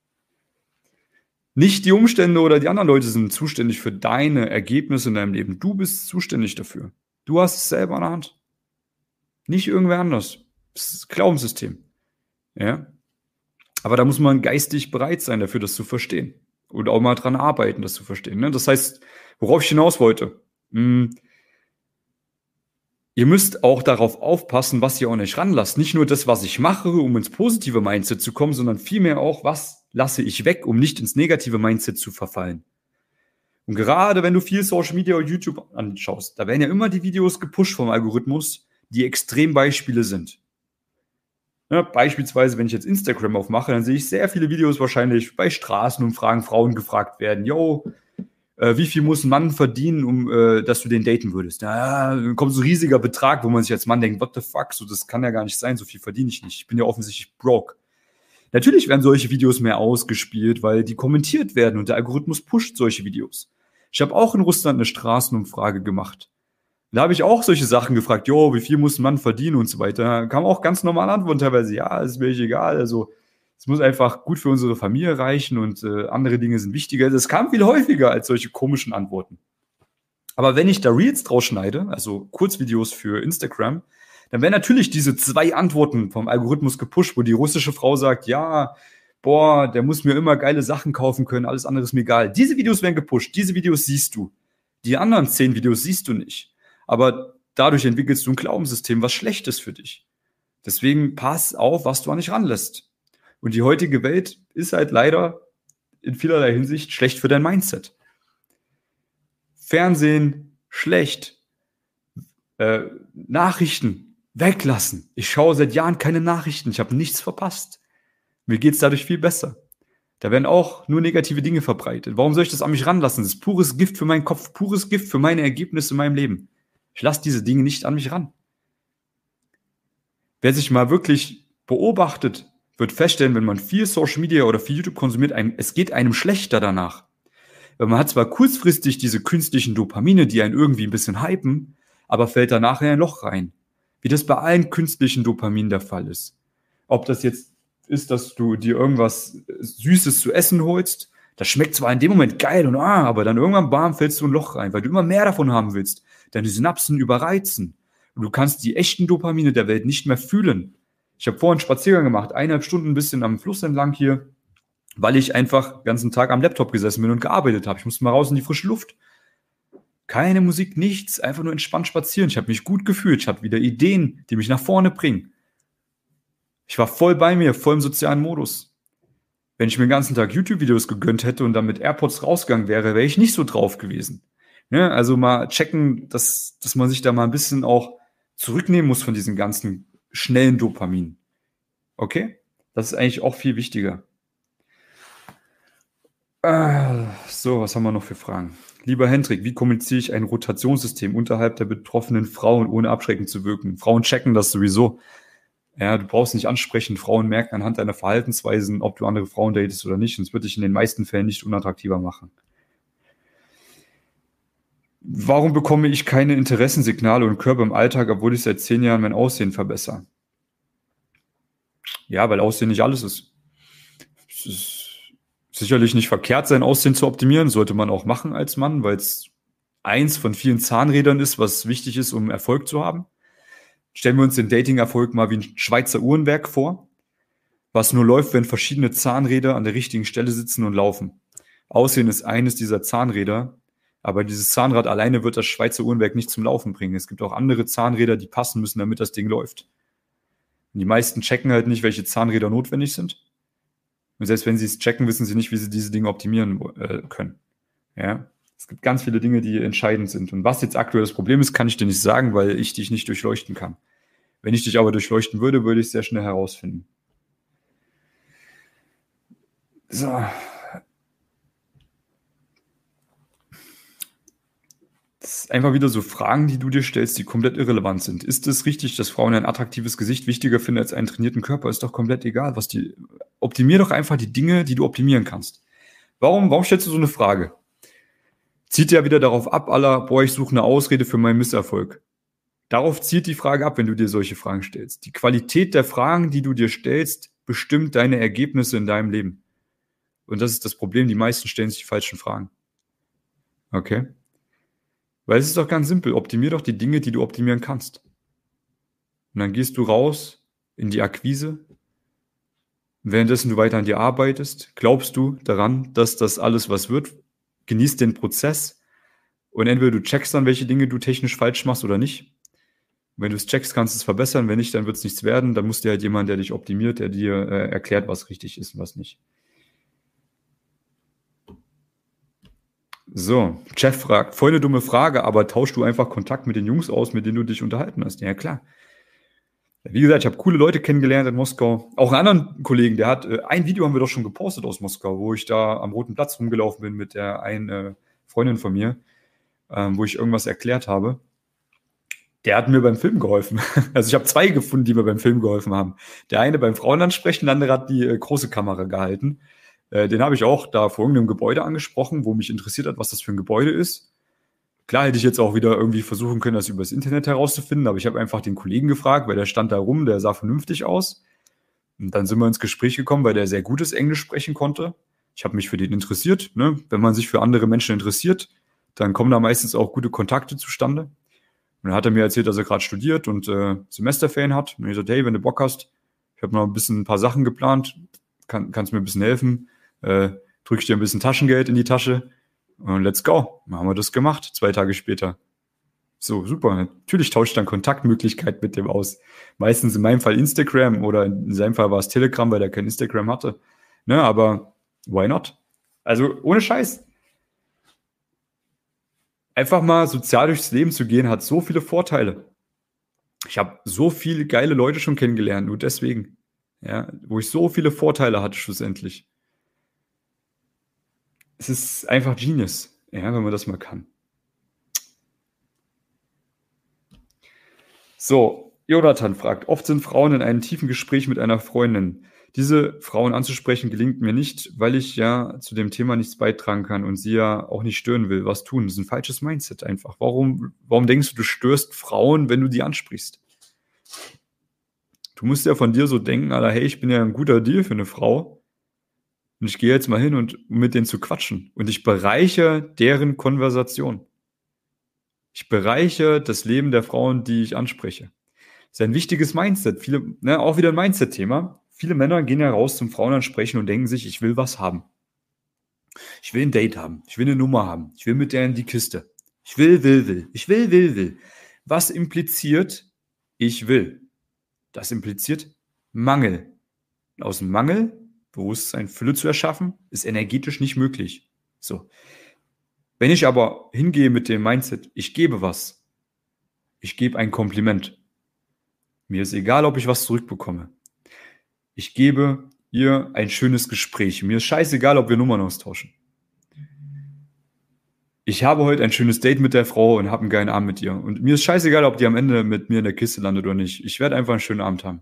Nicht die Umstände oder die anderen Leute sind zuständig für deine Ergebnisse in deinem Leben. Du bist zuständig dafür. Du hast es selber in der Hand. Nicht irgendwer anders. Das ist das Glaubenssystem. Ja? Aber da muss man geistig bereit sein dafür, das zu verstehen. Und auch mal dran arbeiten, das zu verstehen. Ne? Das heißt, worauf ich hinaus wollte, mh, ihr müsst auch darauf aufpassen, was ihr auch nicht ranlasst. Nicht nur das, was ich mache, um ins positive Mindset zu kommen, sondern vielmehr auch, was lasse ich weg, um nicht ins negative Mindset zu verfallen. Und gerade wenn du viel Social Media oder YouTube anschaust, da werden ja immer die Videos gepusht vom Algorithmus, die Extrembeispiele sind. Ja, beispielsweise, wenn ich jetzt Instagram aufmache, dann sehe ich sehr viele Videos wahrscheinlich bei Straßenumfragen, Frauen gefragt werden, yo, äh, wie viel muss ein Mann verdienen, um äh, dass du den daten würdest? Ja, dann kommt so ein riesiger Betrag, wo man sich als Mann denkt, what the fuck, so das kann ja gar nicht sein, so viel verdiene ich nicht. Ich bin ja offensichtlich broke. Natürlich werden solche Videos mehr ausgespielt, weil die kommentiert werden und der Algorithmus pusht solche Videos. Ich habe auch in Russland eine Straßenumfrage gemacht. Da habe ich auch solche Sachen gefragt, jo, wie viel muss ein Mann verdienen und so weiter. Da kam auch ganz normale Antworten teilweise, ja, ist mir egal, also es muss einfach gut für unsere Familie reichen und äh, andere Dinge sind wichtiger. Das kam viel häufiger als solche komischen Antworten. Aber wenn ich da Reels draus schneide, also Kurzvideos für Instagram, dann werden natürlich diese zwei Antworten vom Algorithmus gepusht, wo die russische Frau sagt, ja, boah, der muss mir immer geile Sachen kaufen können, alles andere ist mir egal. Diese Videos werden gepusht, diese Videos siehst du. Die anderen zehn Videos siehst du nicht. Aber dadurch entwickelst du ein Glaubenssystem, was schlecht ist für dich. Deswegen pass auf, was du an dich ranlässt. Und die heutige Welt ist halt leider in vielerlei Hinsicht schlecht für dein Mindset. Fernsehen, schlecht. Äh, Nachrichten, weglassen. Ich schaue seit Jahren keine Nachrichten. Ich habe nichts verpasst. Mir geht es dadurch viel besser. Da werden auch nur negative Dinge verbreitet. Warum soll ich das an mich ranlassen? Das ist pures Gift für meinen Kopf, pures Gift für meine Ergebnisse in meinem Leben. Ich lasse diese Dinge nicht an mich ran. Wer sich mal wirklich beobachtet, wird feststellen, wenn man viel Social Media oder viel YouTube konsumiert, einem, es geht einem schlechter danach. Weil man hat zwar kurzfristig diese künstlichen Dopamine, die einen irgendwie ein bisschen hypen, aber fällt danach in ein Loch rein. Wie das bei allen künstlichen Dopaminen der Fall ist. Ob das jetzt ist, dass du dir irgendwas Süßes zu essen holst, das schmeckt zwar in dem Moment geil und ah, aber dann irgendwann bam, fällst du in ein Loch rein, weil du immer mehr davon haben willst. Deine Synapsen überreizen. Und du kannst die echten Dopamine der Welt nicht mehr fühlen. Ich habe vorhin einen Spaziergang gemacht, eineinhalb Stunden ein bisschen am Fluss entlang hier. weil ich einfach den ganzen Tag am Laptop gesessen bin und gearbeitet habe. Ich musste mal raus in die frische Luft. Keine Musik, nichts, einfach nur entspannt spazieren. Ich habe mich gut gefühlt, ich hatte wieder Ideen, die mich nach vorne bringen. Ich war voll bei mir, voll im sozialen Modus. Wenn ich mir den ganzen Tag YouTube-Videos gegönnt hätte und dann mit AirPods rausgegangen wäre, wäre ich nicht so drauf gewesen. Ja, also mal checken, dass, dass man sich da mal ein bisschen auch zurücknehmen muss von diesen ganzen schnellen Dopamin. Okay? Das ist eigentlich auch viel wichtiger. Äh, so, was haben wir noch für Fragen? Lieber Hendrik, wie kommuniziere ich ein Rotationssystem unterhalb der betroffenen Frauen, ohne abschreckend zu wirken? Frauen checken das sowieso. Ja, du brauchst nicht ansprechen. Frauen merken anhand deiner Verhaltensweisen, ob du andere Frauen datest oder nicht. Und es wird dich in den meisten Fällen nicht unattraktiver machen. Warum bekomme ich keine Interessensignale und Körper im Alltag, obwohl ich seit zehn Jahren mein Aussehen verbessere? Ja, weil Aussehen nicht alles ist. Es ist sicherlich nicht verkehrt, sein Aussehen zu optimieren. Sollte man auch machen als Mann, weil es eins von vielen Zahnrädern ist, was wichtig ist, um Erfolg zu haben. Stellen wir uns den Dating-Erfolg mal wie ein Schweizer Uhrenwerk vor, was nur läuft, wenn verschiedene Zahnräder an der richtigen Stelle sitzen und laufen. Aussehen ist eines dieser Zahnräder, aber dieses Zahnrad alleine wird das Schweizer Uhrenwerk nicht zum Laufen bringen. Es gibt auch andere Zahnräder, die passen müssen, damit das Ding läuft. Und die meisten checken halt nicht, welche Zahnräder notwendig sind. Und selbst wenn sie es checken, wissen sie nicht, wie sie diese Dinge optimieren äh, können. Ja. Es gibt ganz viele Dinge, die entscheidend sind. Und was jetzt aktuell das Problem ist, kann ich dir nicht sagen, weil ich dich nicht durchleuchten kann. Wenn ich dich aber durchleuchten würde, würde ich es sehr schnell herausfinden. So. Das ist einfach wieder so Fragen, die du dir stellst, die komplett irrelevant sind. Ist es richtig, dass Frauen ein attraktives Gesicht wichtiger finden als einen trainierten Körper? Ist doch komplett egal. Was die, optimier doch einfach die Dinge, die du optimieren kannst. Warum, warum stellst du so eine Frage? Zieht ja wieder darauf ab, aller, boah, ich suche eine Ausrede für meinen Misserfolg. Darauf zielt die Frage ab, wenn du dir solche Fragen stellst. Die Qualität der Fragen, die du dir stellst, bestimmt deine Ergebnisse in deinem Leben. Und das ist das Problem, die meisten stellen sich die falschen Fragen. Okay? Weil es ist doch ganz simpel, optimier doch die Dinge, die du optimieren kannst. Und dann gehst du raus in die Akquise. Währenddessen du weiter an dir arbeitest, glaubst du daran, dass das alles was wird. Genieß den Prozess und entweder du checkst dann, welche Dinge du technisch falsch machst oder nicht. Wenn du es checkst, kannst du es verbessern. Wenn nicht, dann wird es nichts werden. Dann musst du halt jemand, der dich optimiert, der dir äh, erklärt, was richtig ist und was nicht. So, Jeff fragt, voll eine dumme Frage, aber tauschst du einfach Kontakt mit den Jungs aus, mit denen du dich unterhalten hast? Ja, klar. Wie gesagt, ich habe coole Leute kennengelernt in Moskau. Auch einen anderen Kollegen, der hat, äh, ein Video haben wir doch schon gepostet aus Moskau, wo ich da am Roten Platz rumgelaufen bin mit der einen äh, Freundin von mir, ähm, wo ich irgendwas erklärt habe. Der hat mir beim Film geholfen. Also ich habe zwei gefunden, die mir beim Film geholfen haben. Der eine beim Frauenansprechen, der andere hat die äh, große Kamera gehalten. Äh, den habe ich auch da vor irgendeinem Gebäude angesprochen, wo mich interessiert hat, was das für ein Gebäude ist. Klar hätte ich jetzt auch wieder irgendwie versuchen können, das über das Internet herauszufinden, aber ich habe einfach den Kollegen gefragt, weil der stand da rum, der sah vernünftig aus. Und dann sind wir ins Gespräch gekommen, weil der sehr gutes Englisch sprechen konnte. Ich habe mich für den interessiert. Ne? Wenn man sich für andere Menschen interessiert, dann kommen da meistens auch gute Kontakte zustande. Und dann hat er mir erzählt, dass er gerade studiert und äh, Semesterferien hat. Und ich sagte, hey, wenn du Bock hast, ich habe noch ein bisschen ein paar Sachen geplant, kann, kannst mir ein bisschen helfen, äh, drücke ich dir ein bisschen Taschengeld in die Tasche. Und let's go. Dann haben wir das gemacht, zwei Tage später. So, super. Natürlich tauscht dann Kontaktmöglichkeit mit dem aus. Meistens in meinem Fall Instagram oder in seinem Fall war es Telegram, weil er kein Instagram hatte. Ne, aber why not? Also ohne Scheiß. Einfach mal sozial durchs Leben zu gehen, hat so viele Vorteile. Ich habe so viele geile Leute schon kennengelernt, nur deswegen. Ja, wo ich so viele Vorteile hatte schlussendlich. Es ist einfach Genius, ja, wenn man das mal kann. So, Jonathan fragt, oft sind Frauen in einem tiefen Gespräch mit einer Freundin. Diese Frauen anzusprechen gelingt mir nicht, weil ich ja zu dem Thema nichts beitragen kann und sie ja auch nicht stören will. Was tun? Das ist ein falsches Mindset einfach. Warum, warum denkst du, du störst Frauen, wenn du die ansprichst? Du musst ja von dir so denken, Alter, hey, ich bin ja ein guter Deal für eine Frau. Und ich gehe jetzt mal hin, und um mit denen zu quatschen. Und ich bereichere deren Konversation. Ich bereichere das Leben der Frauen, die ich anspreche. Das ist ein wichtiges Mindset. Viele, ne, auch wieder ein Mindset-Thema. viele Männer gehen ja raus zum Frauen ansprechen und denken sich, ich will was haben. Ich will ein Date haben. Ich will eine Nummer haben. Ich will mit der in die Kiste. Ich will, will, will. Ich will, will, will. Was impliziert, ich will? Das impliziert Mangel. Aus dem Mangel Bewusstsein, Fülle zu erschaffen, ist energetisch nicht möglich. So. Wenn ich aber hingehe mit dem Mindset, ich gebe was, ich gebe ein Kompliment. Mir ist egal, ob ich was zurückbekomme. Ich gebe ihr ein schönes Gespräch. Mir ist scheißegal, ob wir Nummern austauschen. Ich habe heute ein schönes Date mit der Frau und habe einen geilen Abend mit ihr. Und mir ist scheißegal, ob die am Ende mit mir in der Kiste landet oder nicht. Ich werde einfach einen schönen Abend haben.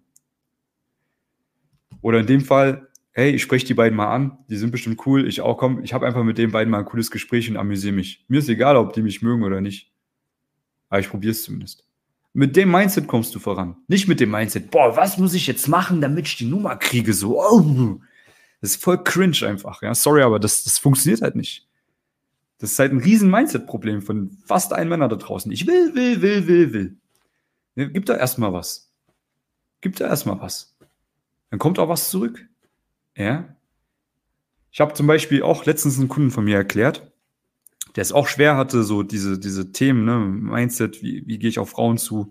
Oder in dem Fall, hey, ich spreche die beiden mal an, die sind bestimmt cool, ich auch, komm, ich habe einfach mit den beiden mal ein cooles Gespräch und amüsiere mich. Mir ist egal, ob die mich mögen oder nicht. Aber ich probiere es zumindest. Mit dem Mindset kommst du voran. Nicht mit dem Mindset, boah, was muss ich jetzt machen, damit ich die Nummer kriege? So, oh. Das ist voll cringe einfach. Ja? Sorry, aber das, das funktioniert halt nicht. Das ist halt ein riesen Mindset-Problem von fast allen Männern da draußen. Ich will, will, will, will, will. Ja, gib da erstmal was. Gib da erstmal was. Dann kommt auch was zurück. Ja. Ich habe zum Beispiel auch letztens einen Kunden von mir erklärt, der es auch schwer hatte, so diese, diese Themen, ne, Mindset, wie, wie gehe ich auf Frauen zu.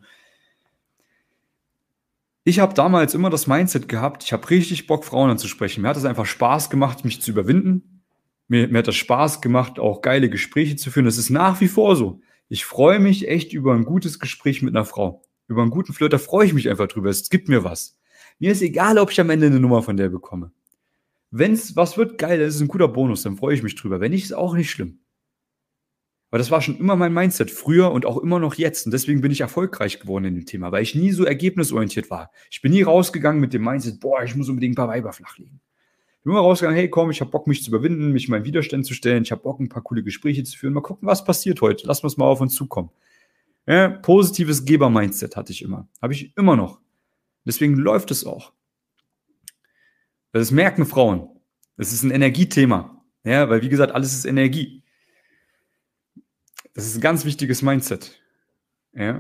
Ich habe damals immer das Mindset gehabt, ich habe richtig Bock, Frauen anzusprechen. Mir hat es einfach Spaß gemacht, mich zu überwinden. Mir, mir hat das Spaß gemacht, auch geile Gespräche zu führen. Das ist nach wie vor so. Ich freue mich echt über ein gutes Gespräch mit einer Frau. Über einen guten Flirt, da freue ich mich einfach drüber. Es gibt mir was. Mir ist egal, ob ich am Ende eine Nummer von der bekomme. Wenn es was wird, geil, das ist ein guter Bonus, dann freue ich mich drüber. Wenn nicht, ist auch nicht schlimm. Aber das war schon immer mein Mindset, früher und auch immer noch jetzt. Und deswegen bin ich erfolgreich geworden in dem Thema, weil ich nie so ergebnisorientiert war. Ich bin nie rausgegangen mit dem Mindset, boah, ich muss unbedingt ein paar Weiber flachlegen. Ich bin immer rausgegangen, hey komm, ich habe Bock, mich zu überwinden, mich meinen Widerstand zu stellen. Ich habe Bock, ein paar coole Gespräche zu führen. Mal gucken, was passiert heute. Lass uns mal auf uns zukommen. Ja, positives Geber-Mindset hatte ich immer. Habe ich immer noch. Deswegen läuft es auch. Das merken Frauen. Das ist ein Energiethema. Ja, weil wie gesagt, alles ist Energie. Das ist ein ganz wichtiges Mindset. Ja.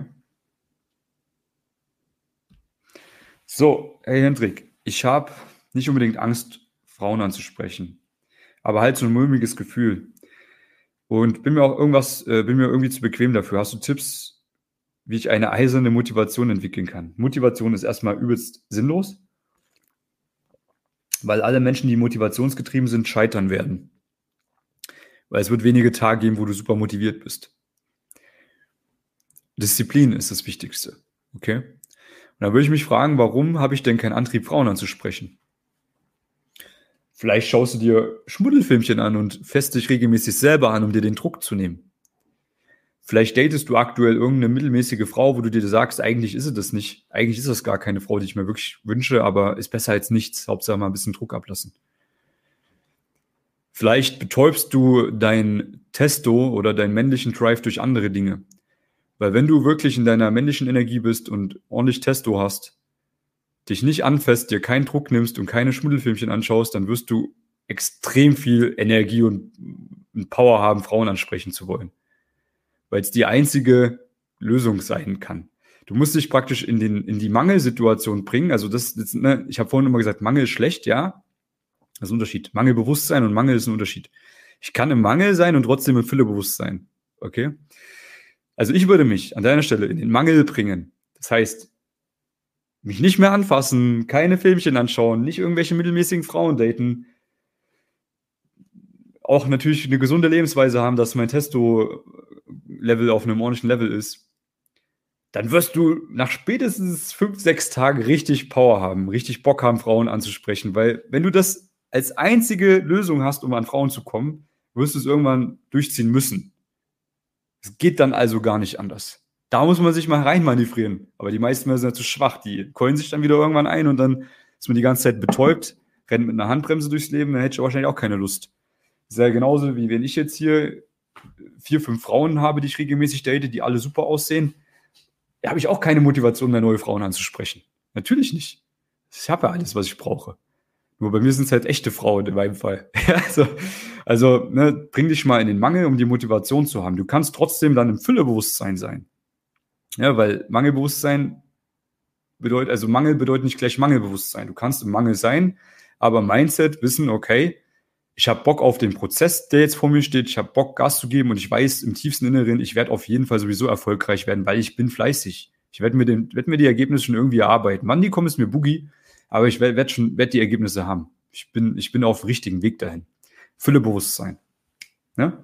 So, hey Hendrik, ich habe nicht unbedingt Angst, Frauen anzusprechen, aber halt so ein mulmiges Gefühl. Und bin mir auch irgendwas, äh, bin mir irgendwie zu bequem dafür. Hast du Tipps, wie ich eine eiserne Motivation entwickeln kann? Motivation ist erstmal übelst sinnlos, weil alle Menschen, die motivationsgetrieben sind, scheitern werden. Weil es wird wenige Tage geben, wo du super motiviert bist. Disziplin ist das Wichtigste. Okay? Und dann würde ich mich fragen, warum habe ich denn keinen Antrieb, Frauen anzusprechen? Vielleicht schaust du dir Schmuddelfilmchen an und fässt dich regelmäßig selber an, um dir den Druck zu nehmen. Vielleicht datest du aktuell irgendeine mittelmäßige Frau, wo du dir sagst, eigentlich ist es das nicht. Eigentlich ist das gar keine Frau, die ich mir wirklich wünsche, aber ist besser als nichts. Hauptsache mal ein bisschen Druck ablassen. Vielleicht betäubst du dein Testo oder deinen männlichen Drive durch andere Dinge. Weil wenn du wirklich in deiner männlichen Energie bist und ordentlich Testo hast, dich nicht anfasst, dir keinen Druck nimmst und keine Schmuddelfilmchen anschaust, dann wirst du extrem viel Energie und Power haben, Frauen ansprechen zu wollen. Weil es die einzige Lösung sein kann. Du musst dich praktisch in, den, in die Mangelsituation bringen. Also das, das ne, ich habe vorhin immer gesagt, Mangel ist schlecht, ja. Das ist ein Unterschied. Mangelbewusstsein und Mangel ist ein Unterschied. Ich kann im Mangel sein und trotzdem im Füllebewusstsein. Okay? Also ich würde mich an deiner Stelle in den Mangel bringen. Das heißt, mich nicht mehr anfassen, keine Filmchen anschauen, nicht irgendwelche mittelmäßigen Frauen daten. Auch natürlich eine gesunde Lebensweise haben, dass mein Testo-Level auf einem ordentlichen Level ist. Dann wirst du nach spätestens fünf, sechs Tagen richtig Power haben, richtig Bock haben, Frauen anzusprechen. Weil wenn du das als einzige Lösung hast, um an Frauen zu kommen, wirst du es irgendwann durchziehen müssen. Es geht dann also gar nicht anders. Da muss man sich mal reinmanövrieren. Aber die meisten Männer sind ja zu schwach. Die keulen sich dann wieder irgendwann ein und dann ist man die ganze Zeit betäubt, rennt mit einer Handbremse durchs Leben, dann hätte ich wahrscheinlich auch keine Lust. Das ist ja genauso, wie wenn ich jetzt hier vier, fünf Frauen habe, die ich regelmäßig date, die alle super aussehen. Da habe ich auch keine Motivation mehr, neue Frauen anzusprechen. Natürlich nicht. Ich habe ja alles, was ich brauche. Nur bei mir sind es halt echte Frauen in meinem Fall. also, also ne, bring dich mal in den Mangel, um die Motivation zu haben. Du kannst trotzdem dann im Füllebewusstsein sein. Ja, weil Mangelbewusstsein bedeutet, also Mangel bedeutet nicht gleich Mangelbewusstsein. Du kannst im Mangel sein, aber Mindset, wissen, okay, ich habe Bock auf den Prozess, der jetzt vor mir steht, ich habe Bock, Gas zu geben und ich weiß im tiefsten Inneren, ich werde auf jeden Fall sowieso erfolgreich werden, weil ich bin fleißig. Ich werde mir, den, werd mir die Ergebnisse schon irgendwie erarbeiten. Wann die kommen, ist mir Boogie, aber ich werde werd schon werd die Ergebnisse haben. Ich bin, ich bin auf dem richtigen Weg dahin. Füllebewusstsein. Ne?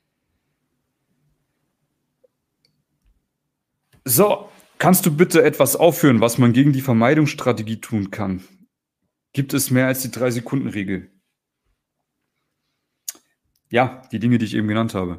So, kannst du bitte etwas aufführen, was man gegen die Vermeidungsstrategie tun kann? Gibt es mehr als die drei-Sekunden-Regel? Ja, die Dinge, die ich eben genannt habe.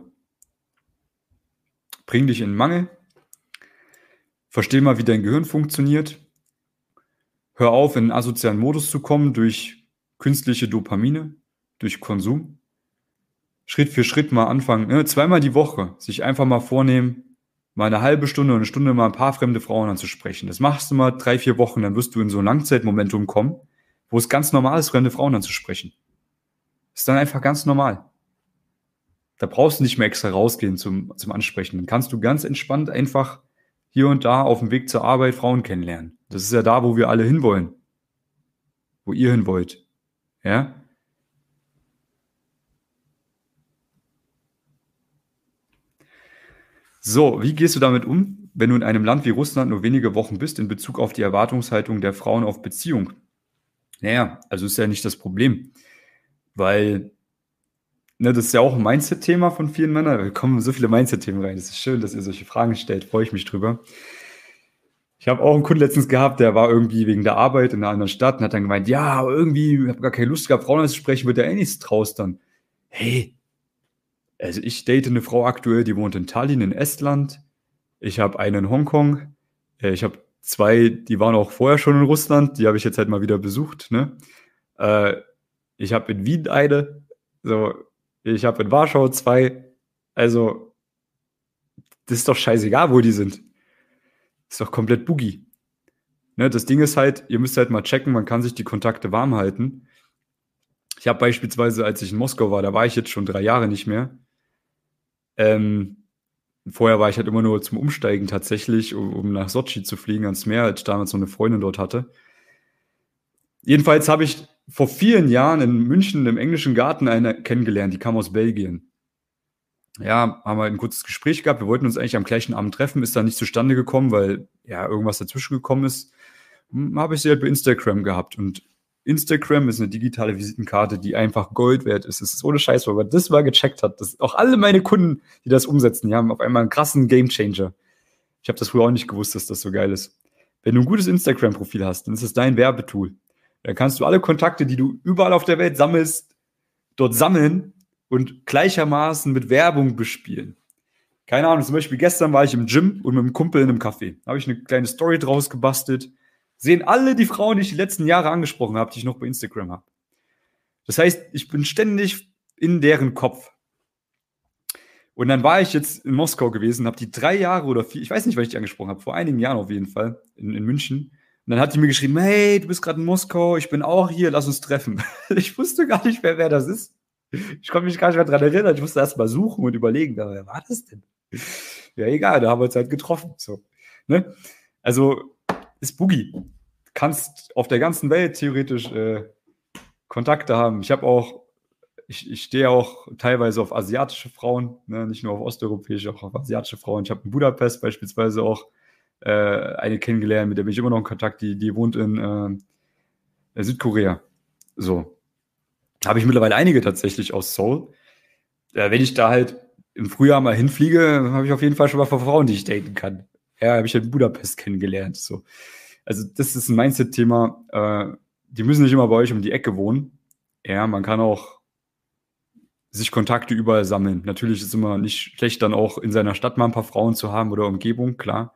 Bring dich in Mangel. Versteh mal, wie dein Gehirn funktioniert. Hör auf, in einen asozialen Modus zu kommen durch künstliche Dopamine, durch Konsum. Schritt für Schritt mal anfangen, ne? Zweimal die Woche sich einfach mal vornehmen, mal eine halbe Stunde oder eine Stunde mal ein paar fremde Frauen anzusprechen. Das machst du mal drei, vier Wochen, dann wirst du in so ein Langzeitmomentum kommen, wo es ganz normal ist, fremde Frauen anzusprechen. Ist dann einfach ganz normal. Da brauchst du nicht mehr extra rausgehen zum, zum Ansprechen. Dann kannst du ganz entspannt einfach hier und da auf dem Weg zur Arbeit Frauen kennenlernen. Das ist ja da, wo wir alle hinwollen. Wo ihr hin wollt. Ja? So, wie gehst du damit um, wenn du in einem Land wie Russland nur wenige Wochen bist in Bezug auf die Erwartungshaltung der Frauen auf Beziehung? Naja, also ist ja nicht das Problem. Weil, ne, das ist ja auch ein Mindset-Thema von vielen Männern. Wir kommen so viele Mindset-Themen rein. Es ist schön, dass ihr solche Fragen stellt. Freue ich mich drüber. Ich habe auch einen Kunden letztens gehabt, der war irgendwie wegen der Arbeit in einer anderen Stadt und hat dann gemeint, ja, aber irgendwie, ich habe gar keine Lust gehabt, Frauen anzusprechen, wird ja eh nichts draus dann. Hey, also ich date eine Frau aktuell, die wohnt in Tallinn in Estland. Ich habe eine in Hongkong. Äh, Ich habe zwei, die waren auch vorher schon in Russland. Die habe ich jetzt halt mal wieder besucht. Ne? Äh, Ich habe in Wien eine. So, ich habe in Warschau zwei. Also, das ist doch scheißegal, wo die sind. Ist doch komplett Boogie. Ne? Das Ding ist halt, ihr müsst halt mal checken, man kann sich die Kontakte warm halten. Ich habe beispielsweise, als ich in Moskau war, da war ich jetzt schon drei Jahre nicht mehr. Ähm, vorher war ich halt immer nur zum Umsteigen tatsächlich, um, um nach Sotschi zu fliegen ans Meer, als ich damals noch eine Freundin dort hatte. Jedenfalls habe ich vor vielen Jahren in München im englischen Garten eine kennengelernt, die kam aus Belgien. Ja, haben wir ein kurzes Gespräch gehabt. Wir wollten uns eigentlich am gleichen Abend treffen, ist dann nicht zustande gekommen, weil ja irgendwas dazwischen gekommen ist. Hm, Habe ich sie halt bei Instagram gehabt. Und Instagram ist eine digitale Visitenkarte, die einfach Gold wert ist. Es ist ohne Scheiß, weil man das mal gecheckt hat. Das, auch alle meine Kunden, die das umsetzen, die haben auf einmal einen krassen Gamechanger. Ich habe das früher auch nicht gewusst, dass das so geil ist. Wenn du ein gutes Instagram-Profil hast, dann ist es dein Werbetool. Dann kannst du alle Kontakte, die du überall auf der Welt sammelst, dort sammeln und gleichermaßen mit Werbung bespielen. Keine Ahnung, zum Beispiel gestern war ich im Gym und mit einem Kumpel in einem Café. Da habe ich eine kleine Story draus gebastelt. Sehen alle die Frauen, die ich die letzten Jahre angesprochen habe, die ich noch bei Instagram habe. Das heißt, ich bin ständig in deren Kopf. Und dann war ich jetzt in Moskau gewesen, habe die drei Jahre oder vier, ich weiß nicht, was ich die angesprochen habe, vor einigen Jahren auf jeden Fall, in, in München. Und dann hat die mir geschrieben, hey, du bist gerade in Moskau, ich bin auch hier, lass uns treffen. Ich wusste gar nicht mehr, wer das ist. Ich konnte mich gar nicht mehr dran erinnern. Ich musste erst mal suchen und überlegen, wer war das denn? Ja, egal, da haben wir uns halt getroffen. So, ne? Also, ist Boogie. Kannst auf der ganzen Welt theoretisch äh, Kontakte haben. Ich habe auch, ich, ich stehe auch teilweise auf asiatische Frauen, ne? Nicht nur auf osteuropäische, auch auf asiatische Frauen. Ich habe in Budapest beispielsweise auch äh, eine kennengelernt, mit der bin ich immer noch in Kontakt, die, die wohnt in äh, Südkorea. So. Habe ich mittlerweile einige tatsächlich aus Seoul. Äh, wenn ich da halt im Frühjahr mal hinfliege, habe ich auf jeden Fall schon mal von Frauen, die ich daten kann. Ja, habe ich halt in Budapest kennengelernt. So. Also das ist ein Mindset-Thema. Äh, die müssen nicht immer bei euch um die Ecke wohnen. Ja, man kann auch sich Kontakte überall sammeln. Natürlich ist es immer nicht schlecht, dann auch in seiner Stadt mal ein paar Frauen zu haben oder Umgebung, klar.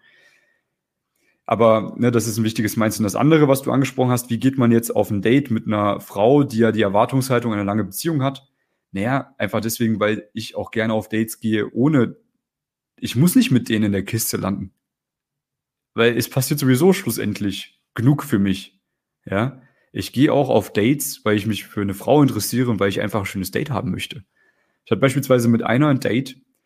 Aber ne, das ist ein wichtiges Mindset. Und das andere, was du angesprochen hast, wie geht man jetzt auf ein Date mit einer Frau, die ja die Erwartungshaltung einer langen Beziehung hat? Naja, einfach deswegen, weil ich auch gerne auf Dates gehe, ohne, ich muss nicht mit denen in der Kiste landen. Weil es passiert sowieso schlussendlich genug für mich. Ja, ich gehe auch auf Dates, weil ich mich für eine Frau interessiere und weil ich einfach ein schönes Date haben möchte. Ich hatte beispielsweise mit einer ein Date,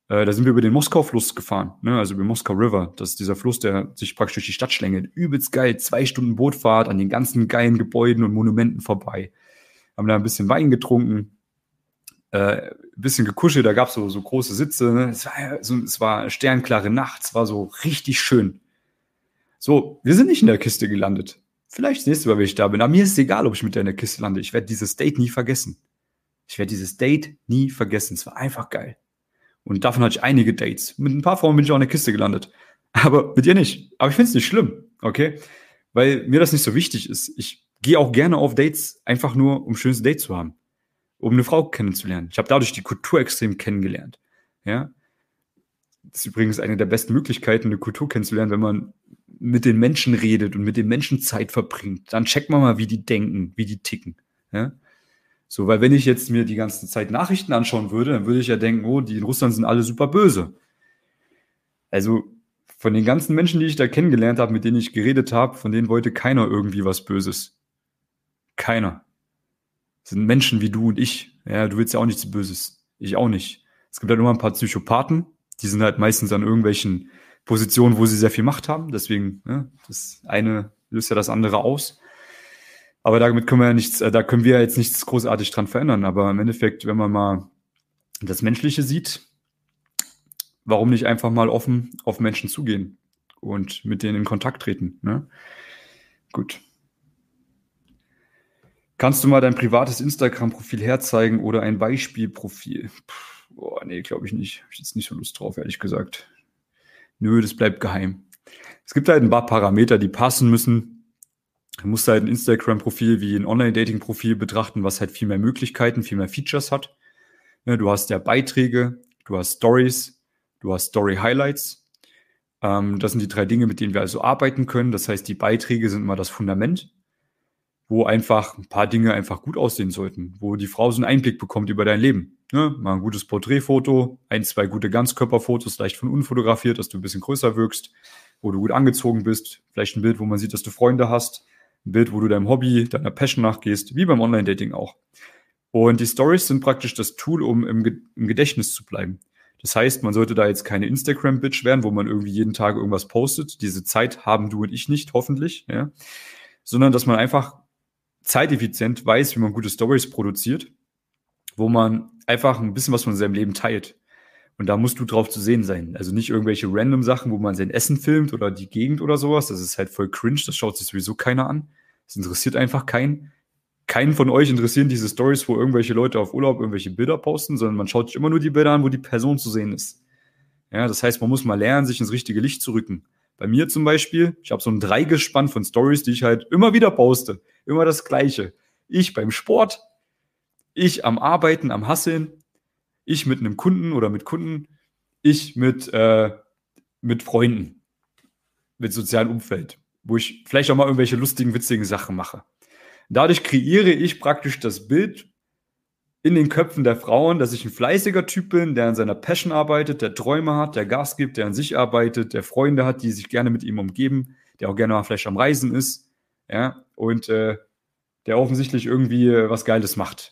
Äh, da sind wir über den Moskau-Fluss gefahren, ne? Also über den Moskau River. Das ist dieser Fluss, der sich praktisch durch die Stadt schlängelt. Übelst geil, zwei Stunden Bootfahrt an den ganzen geilen Gebäuden und Monumenten vorbei. Haben da ein bisschen Wein getrunken, äh, ein bisschen gekuschelt, da gab es so, so große Sitze. Ne? Es war, so, es war sternklare Nacht, es war so richtig schön. So, wir sind nicht in der Kiste gelandet. Vielleicht das nächste Mal, wenn ich da bin. Aber mir ist es egal, ob ich mit der in der Kiste lande. Ich werde dieses Date nie vergessen. Ich werde dieses Date nie vergessen. Es war einfach geil. Und davon hatte ich einige Dates. Mit ein paar Frauen bin ich auch in der Kiste gelandet. Aber mit ihr nicht. Aber ich finde es nicht schlimm, okay? Weil mir das nicht so wichtig ist. Ich gehe auch gerne auf Dates, einfach nur, um ein schönes Date zu haben. Um eine Frau kennenzulernen. Ich habe dadurch die Kultur extrem kennengelernt. Ja? Das ist übrigens eine der besten Möglichkeiten, eine Kultur kennenzulernen, wenn man mit den Menschen redet und mit den Menschen Zeit verbringt. Dann checkt man mal, wie die denken, wie die ticken. Ja? So, weil wenn ich jetzt mir die ganze Zeit Nachrichten anschauen würde, dann würde ich ja denken, oh, die in Russland sind alle super böse. Also von den ganzen Menschen, die ich da kennengelernt habe, mit denen ich geredet habe, von denen wollte keiner irgendwie was Böses. Keiner. Das sind Menschen wie du und ich. Ja, du willst ja auch nichts Böses. Ich auch nicht. Es gibt halt immer ein paar Psychopathen, die sind halt meistens an irgendwelchen Positionen, wo sie sehr viel Macht haben. Deswegen, ne, das eine löst ja das andere aus. Aber damit können wir ja nichts, da können wir ja jetzt nichts großartig dran verändern. Aber im Endeffekt, wenn man mal das Menschliche sieht, warum nicht einfach mal offen auf Menschen zugehen und mit denen in Kontakt treten, ne? Gut. Kannst du mal dein privates Instagram-Profil herzeigen oder ein Beispielprofil? Puh, boah, nee, glaube ich nicht. Hab ich jetzt nicht so Lust drauf, ehrlich gesagt. Nö, das bleibt geheim. Es gibt halt ein paar Parameter, die passen müssen. Du musst halt ein Instagram-Profil wie ein Online-Dating-Profil betrachten, was halt viel mehr Möglichkeiten, viel mehr Features hat. Du hast ja Beiträge, du hast Stories, du hast Story-Highlights. Ähm, das sind die drei Dinge, mit denen wir also arbeiten können. Das heißt, die Beiträge sind immer das Fundament, wo einfach ein paar Dinge einfach gut aussehen sollten, wo die Frau so einen Einblick bekommt über dein Leben. Ne? Mal ein gutes Porträtfoto, ein, zwei gute Ganzkörperfotos, leicht von unfotografiert, dass du ein bisschen größer wirkst, wo du gut angezogen bist, vielleicht ein Bild, wo man sieht, dass du Freunde hast, ein Bild, wo du deinem Hobby, deiner Passion nachgehst, wie beim Online-Dating auch. Und die Stories sind praktisch das Tool, um im, Ge- im Gedächtnis zu bleiben. Das heißt, man sollte da jetzt keine Instagram-Bitch werden, wo man irgendwie jeden Tag irgendwas postet. Diese Zeit haben du und ich nicht, hoffentlich, ja. Sondern dass man einfach zeiteffizient weiß, wie man gute Stories produziert, wo man einfach ein bisschen was von seinem Leben teilt. Und da musst du drauf zu sehen sein. Also nicht irgendwelche random Sachen, wo man sein Essen filmt oder die Gegend oder sowas. Das ist halt voll cringe, das schaut sich sowieso keiner an. Das interessiert einfach keinen. Keinen von euch interessieren diese Stories, wo irgendwelche Leute auf Urlaub irgendwelche Bilder posten, sondern man schaut sich immer nur die Bilder an, wo die Person zu sehen ist. Ja, das heißt, man muss mal lernen, sich ins richtige Licht zu rücken. Bei mir zum Beispiel, ich habe so ein Dreigespann von Stories, die ich halt immer wieder poste. Immer das Gleiche. Ich beim Sport, ich am Arbeiten, am Hasseln, ich mit einem Kunden oder mit Kunden, ich mit, äh, mit Freunden, mit sozialem Umfeld, wo ich vielleicht auch mal irgendwelche lustigen, witzigen Sachen mache. Dadurch kreiere ich praktisch das Bild in den Köpfen der Frauen, dass ich ein fleißiger Typ bin, der an seiner Passion arbeitet, der Träume hat, der Gas gibt, der an sich arbeitet, der Freunde hat, die sich gerne mit ihm umgeben, der auch gerne mal vielleicht am Reisen ist, ja, und äh, der offensichtlich irgendwie äh, was Geiles macht.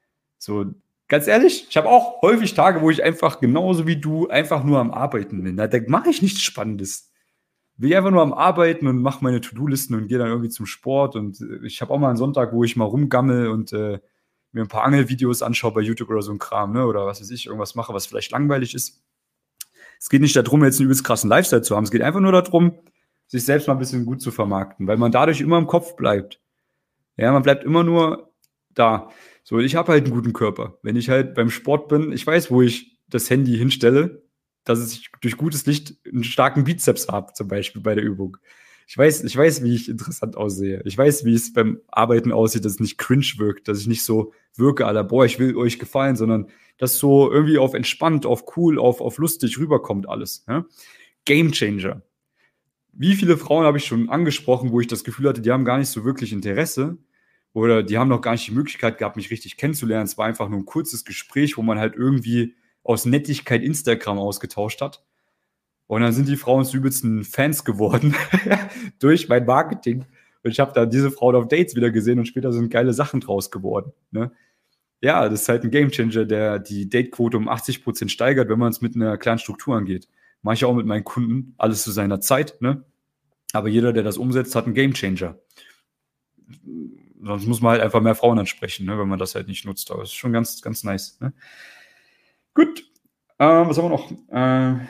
So, ganz ehrlich, ich habe auch häufig Tage, wo ich einfach genauso wie du einfach nur am Arbeiten bin. Da mache ich nichts Spannendes. Bin ich einfach nur am Arbeiten und mache meine To-Do-Listen und gehe dann irgendwie zum Sport. Und äh, ich habe auch mal einen Sonntag, wo ich mal rumgammel und äh, mir ein paar Angelvideos anschaue bei YouTube oder so ein Kram, ne? Oder was weiß ich, irgendwas mache, was vielleicht langweilig ist. Es geht nicht darum, jetzt einen übelst krassen Lifestyle zu haben. Es geht einfach nur darum, sich selbst mal ein bisschen gut zu vermarkten, weil man dadurch immer im Kopf bleibt. Ja, man bleibt immer nur da. So, ich habe halt einen guten Körper. Wenn ich halt beim Sport bin, ich weiß, wo ich das Handy hinstelle, dass ich durch gutes Licht einen starken Bizeps habe, zum Beispiel bei der Übung. Ich weiß, ich weiß, wie ich interessant aussehe. Ich weiß, wie es beim Arbeiten aussieht, dass es nicht cringe wirkt, dass ich nicht so wirke, à la, boah, ich will euch gefallen, sondern dass so irgendwie auf entspannt, auf cool, auf, auf lustig rüberkommt alles. Ja? Game Changer. Wie viele Frauen habe ich schon angesprochen, wo ich das Gefühl hatte, die haben gar nicht so wirklich Interesse oder die haben noch gar nicht die Möglichkeit gehabt, mich richtig kennenzulernen. Es war einfach nur ein kurzes Gespräch, wo man halt irgendwie aus Nettigkeit Instagram ausgetauscht hat. Und dann sind die Frauen zu übelsten Fans geworden durch mein Marketing. Und ich habe dann diese Frauen auf Dates wieder gesehen und später sind geile Sachen draus geworden. Ne? Ja, das ist halt ein Gamechanger, der die Datequote um achtzig Prozent steigert, wenn man es mit einer klaren Struktur angeht. Mache ich auch mit meinen Kunden, alles zu seiner Zeit, ne? Aber jeder, der das umsetzt, hat einen Gamechanger. Sonst muss man halt einfach mehr Frauen ansprechen, ne, wenn man das halt nicht nutzt. Aber es ist schon ganz, ganz nice. Ne? Gut. Ähm, was haben wir noch? Äh,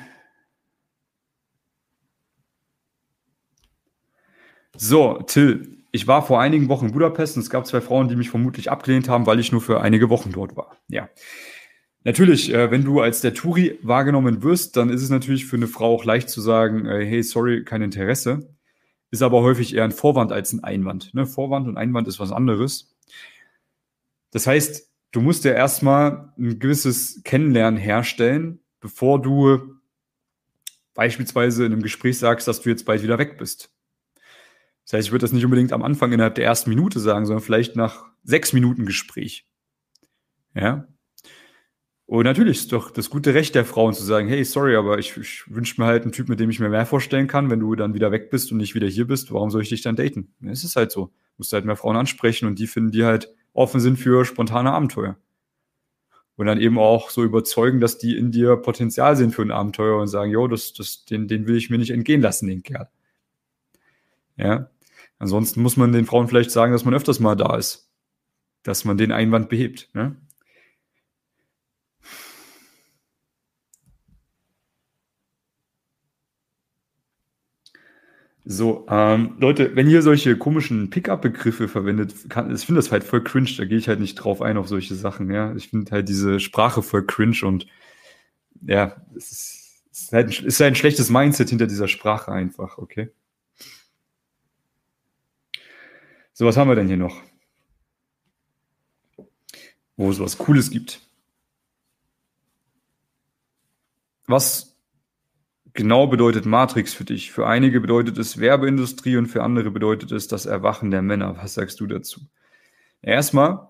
so, Till. Ich war vor einigen Wochen in Budapest und es gab zwei Frauen, die mich vermutlich abgelehnt haben, weil ich nur für einige Wochen dort war. Ja. Natürlich, äh, wenn du als der Touri wahrgenommen wirst, dann ist es natürlich für eine Frau auch leicht zu sagen, äh, hey, sorry, kein Interesse. Ist aber häufig eher ein Vorwand als ein Einwand. Ne? Vorwand und Einwand ist was anderes. Das heißt, du musst ja erstmal ein gewisses Kennenlernen herstellen, bevor du beispielsweise in einem Gespräch sagst, dass du jetzt bald wieder weg bist. Das heißt, ich würde das nicht unbedingt am Anfang innerhalb der ersten Minute sagen, sondern vielleicht nach sechs Minuten Gespräch. Ja. Und natürlich ist doch das gute Recht der Frauen zu sagen, hey, sorry, aber ich, ich wünsche mir halt einen Typ, mit dem ich mir mehr vorstellen kann. Wenn du dann wieder weg bist und nicht wieder hier bist, warum soll ich dich dann daten? Es ist halt so. Du musst halt mehr Frauen ansprechen und die finden, die halt offen sind für spontane Abenteuer. Und dann eben auch so überzeugen, dass die in dir Potenzial sind für ein Abenteuer und sagen, jo, das, das, den, den will ich mir nicht entgehen lassen, den Kerl. Ja. Ansonsten muss man den Frauen vielleicht sagen, dass man öfters mal da ist. Dass man den Einwand behebt, ne? So, ähm, Leute, wenn ihr solche komischen Pickup-Begriffe verwendet, kann, ich finde das halt voll cringe, da gehe ich halt nicht drauf ein auf solche Sachen, ja. Ich finde halt diese Sprache voll cringe und ja, es ist, es ist, halt, ein, ist halt ein schlechtes Mindset hinter dieser Sprache einfach, okay. So, was haben wir denn hier noch? Wo es was Cooles gibt. Was genau bedeutet Matrix für dich? Für einige bedeutet es Werbeindustrie und für andere bedeutet es das Erwachen der Männer. Was sagst du dazu? Erstmal,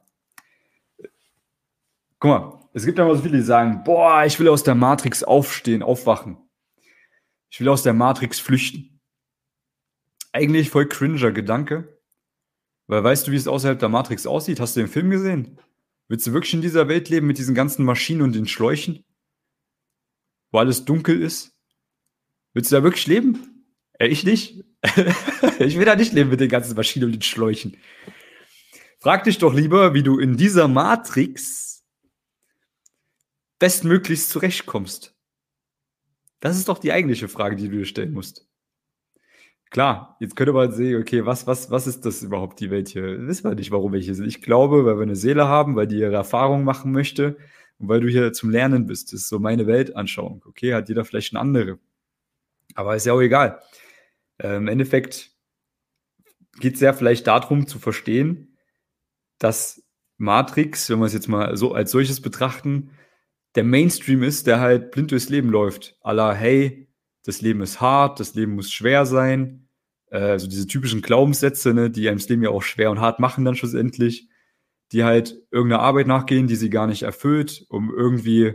guck mal, es gibt immer so viele, die sagen, boah, ich will aus der Matrix aufstehen, aufwachen. Ich will aus der Matrix flüchten. Eigentlich voll cringer Gedanke. Weil weißt du, wie es außerhalb der Matrix aussieht? Hast du den Film gesehen? Willst du wirklich in dieser Welt leben mit diesen ganzen Maschinen und den Schläuchen? Wo alles dunkel ist? Willst du da wirklich leben? Äh, ich nicht. Ich will da nicht leben mit den ganzen Maschinen und den Schläuchen. Frag dich doch lieber, wie du in dieser Matrix bestmöglichst zurechtkommst. Das ist doch die eigentliche Frage, die du dir stellen musst. Klar, jetzt könnte man sehen, okay, was, was, was ist das überhaupt, die Welt hier? Wissen wir nicht, warum wir hier sind. Ich glaube, weil wir eine Seele haben, weil die ihre Erfahrung machen möchte und weil du hier zum Lernen bist. Das ist so meine Weltanschauung. Okay, hat jeder vielleicht eine andere. Aber ist ja auch egal. Äh, Im Endeffekt geht es ja vielleicht darum zu verstehen, dass Matrix, wenn wir es jetzt mal so als solches betrachten, der Mainstream ist, der halt blind durchs Leben läuft. À la, hey, das Leben ist hart, das Leben muss schwer sein. Äh, also diese typischen Glaubenssätze, ne, die einem das Leben ja auch schwer und hart machen dann schlussendlich, die halt irgendeiner Arbeit nachgehen, die sie gar nicht erfüllt, um irgendwie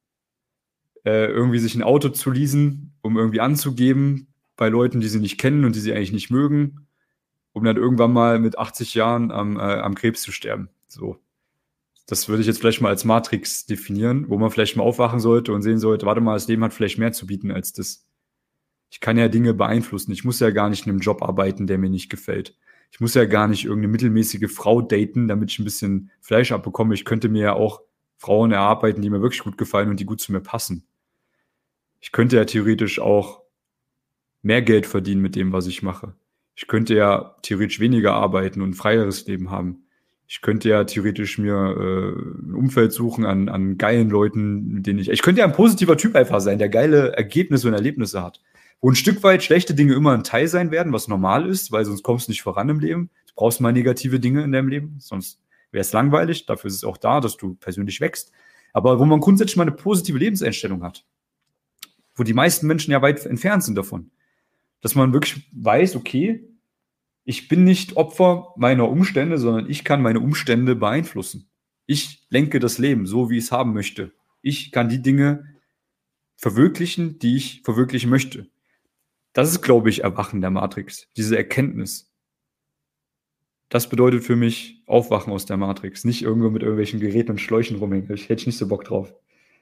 äh, irgendwie sich ein Auto zu leasen, um irgendwie anzugeben bei Leuten, die sie nicht kennen und die sie eigentlich nicht mögen, um dann irgendwann mal mit achtzig Jahren am, äh, am Krebs zu sterben. So. Das würde ich jetzt vielleicht mal als Matrix definieren, wo man vielleicht mal aufwachen sollte und sehen sollte, warte mal, das Leben hat vielleicht mehr zu bieten als das. Ich kann ja Dinge beeinflussen. Ich muss ja gar nicht in einem Job arbeiten, der mir nicht gefällt. Ich muss ja gar nicht irgendeine mittelmäßige Frau daten, damit ich ein bisschen Fleisch abbekomme. Ich könnte mir ja auch Frauen erarbeiten, die mir wirklich gut gefallen und die gut zu mir passen. Ich könnte ja theoretisch auch mehr Geld verdienen mit dem, was ich mache. Ich könnte ja theoretisch weniger arbeiten und ein freieres Leben haben. Ich könnte ja theoretisch mir äh, ein Umfeld suchen an, an geilen Leuten, mit denen ich... Ich könnte ja ein positiver Typ einfach sein, der geile Ergebnisse und Erlebnisse hat. Wo ein Stück weit schlechte Dinge immer ein Teil sein werden, was normal ist, weil sonst kommst du nicht voran im Leben. Du brauchst mal negative Dinge in deinem Leben, sonst wäre es langweilig. Dafür ist es auch da, dass du persönlich wächst. Aber wo man grundsätzlich mal eine positive Lebenseinstellung hat. Wo die meisten Menschen ja weit entfernt sind davon. Dass man wirklich weiß, okay, ich bin nicht Opfer meiner Umstände, sondern ich kann meine Umstände beeinflussen. Ich lenke das Leben so, wie ich es haben möchte. Ich kann die Dinge verwirklichen, die ich verwirklichen möchte. Das ist, glaube ich, Erwachen der Matrix. Diese Erkenntnis. das bedeutet für mich Aufwachen aus der Matrix. Nicht irgendwo mit irgendwelchen Geräten und Schläuchen rumhängen. Ich hätte nicht so Bock drauf.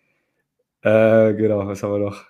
Äh, genau, was haben wir noch?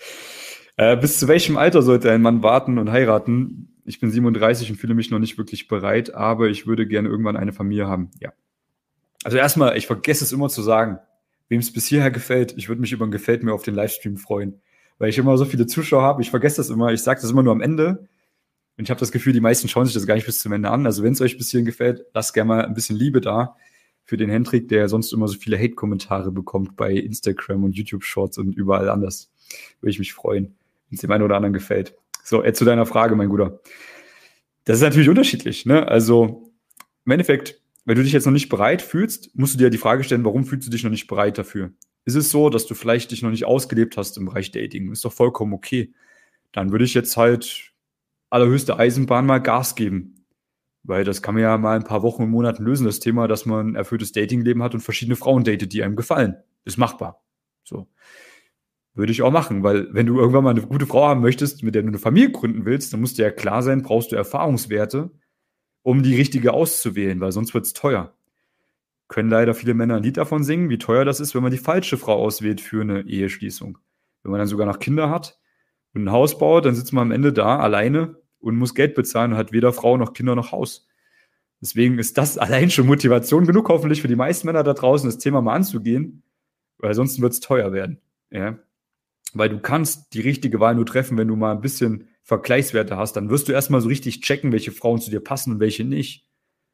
Äh, bis zu welchem Alter sollte ein Mann warten und heiraten? Ich bin siebenunddreißig und fühle mich noch nicht wirklich bereit, aber ich würde gerne irgendwann eine Familie haben. Ja. Also erstmal, ich vergesse es immer zu sagen, wem es bis hierher gefällt. Ich würde mich über ein Gefällt mir auf den Livestream freuen, weil ich immer so viele Zuschauer habe. Ich vergesse das immer. Ich sage das immer nur am Ende. Und ich habe das Gefühl, die meisten schauen sich das gar nicht bis zum Ende an. Also wenn es euch bis hierhin gefällt, lasst gerne mal ein bisschen Liebe da für den Hendrik, der sonst immer so viele Hate-Kommentare bekommt bei Instagram und YouTube-Shorts und überall anders. Würde ich mich freuen, wenn es dem einen oder anderen gefällt. So, jetzt zu deiner Frage, mein Guter. Das ist natürlich unterschiedlich, ne? Also im Endeffekt, wenn du dich jetzt noch nicht bereit fühlst, musst du dir die Frage stellen, warum fühlst du dich noch nicht bereit dafür? Ist es so, dass du vielleicht dich noch nicht ausgelebt hast im Bereich Dating? Ist doch vollkommen okay. Dann würde ich jetzt halt allerhöchste Eisenbahn mal Gas geben. Weil das kann man ja mal ein paar Wochen und Monaten lösen, das Thema, dass man ein erfülltes Datingleben hat und verschiedene Frauen datet, die einem gefallen. Ist machbar. So. Würde ich auch machen, weil wenn du irgendwann mal eine gute Frau haben möchtest, mit der du eine Familie gründen willst, dann musst dir ja klar sein, brauchst du Erfahrungswerte, um die richtige auszuwählen, weil sonst wird's teuer. Können leider viele Männer ein Lied davon singen, wie teuer das ist, wenn man die falsche Frau auswählt für eine Eheschließung. Wenn man dann sogar noch Kinder hat und ein Haus baut, dann sitzt man am Ende da alleine und muss Geld bezahlen und hat weder Frau noch Kinder noch Haus. Deswegen ist das allein schon Motivation genug, hoffentlich für die meisten Männer da draußen, das Thema mal anzugehen, weil sonst wird's teuer werden. Ja? Weil du kannst die richtige Wahl nur treffen, wenn du mal ein bisschen Vergleichswerte hast. Dann wirst du erstmal so richtig checken, welche Frauen zu dir passen und welche nicht.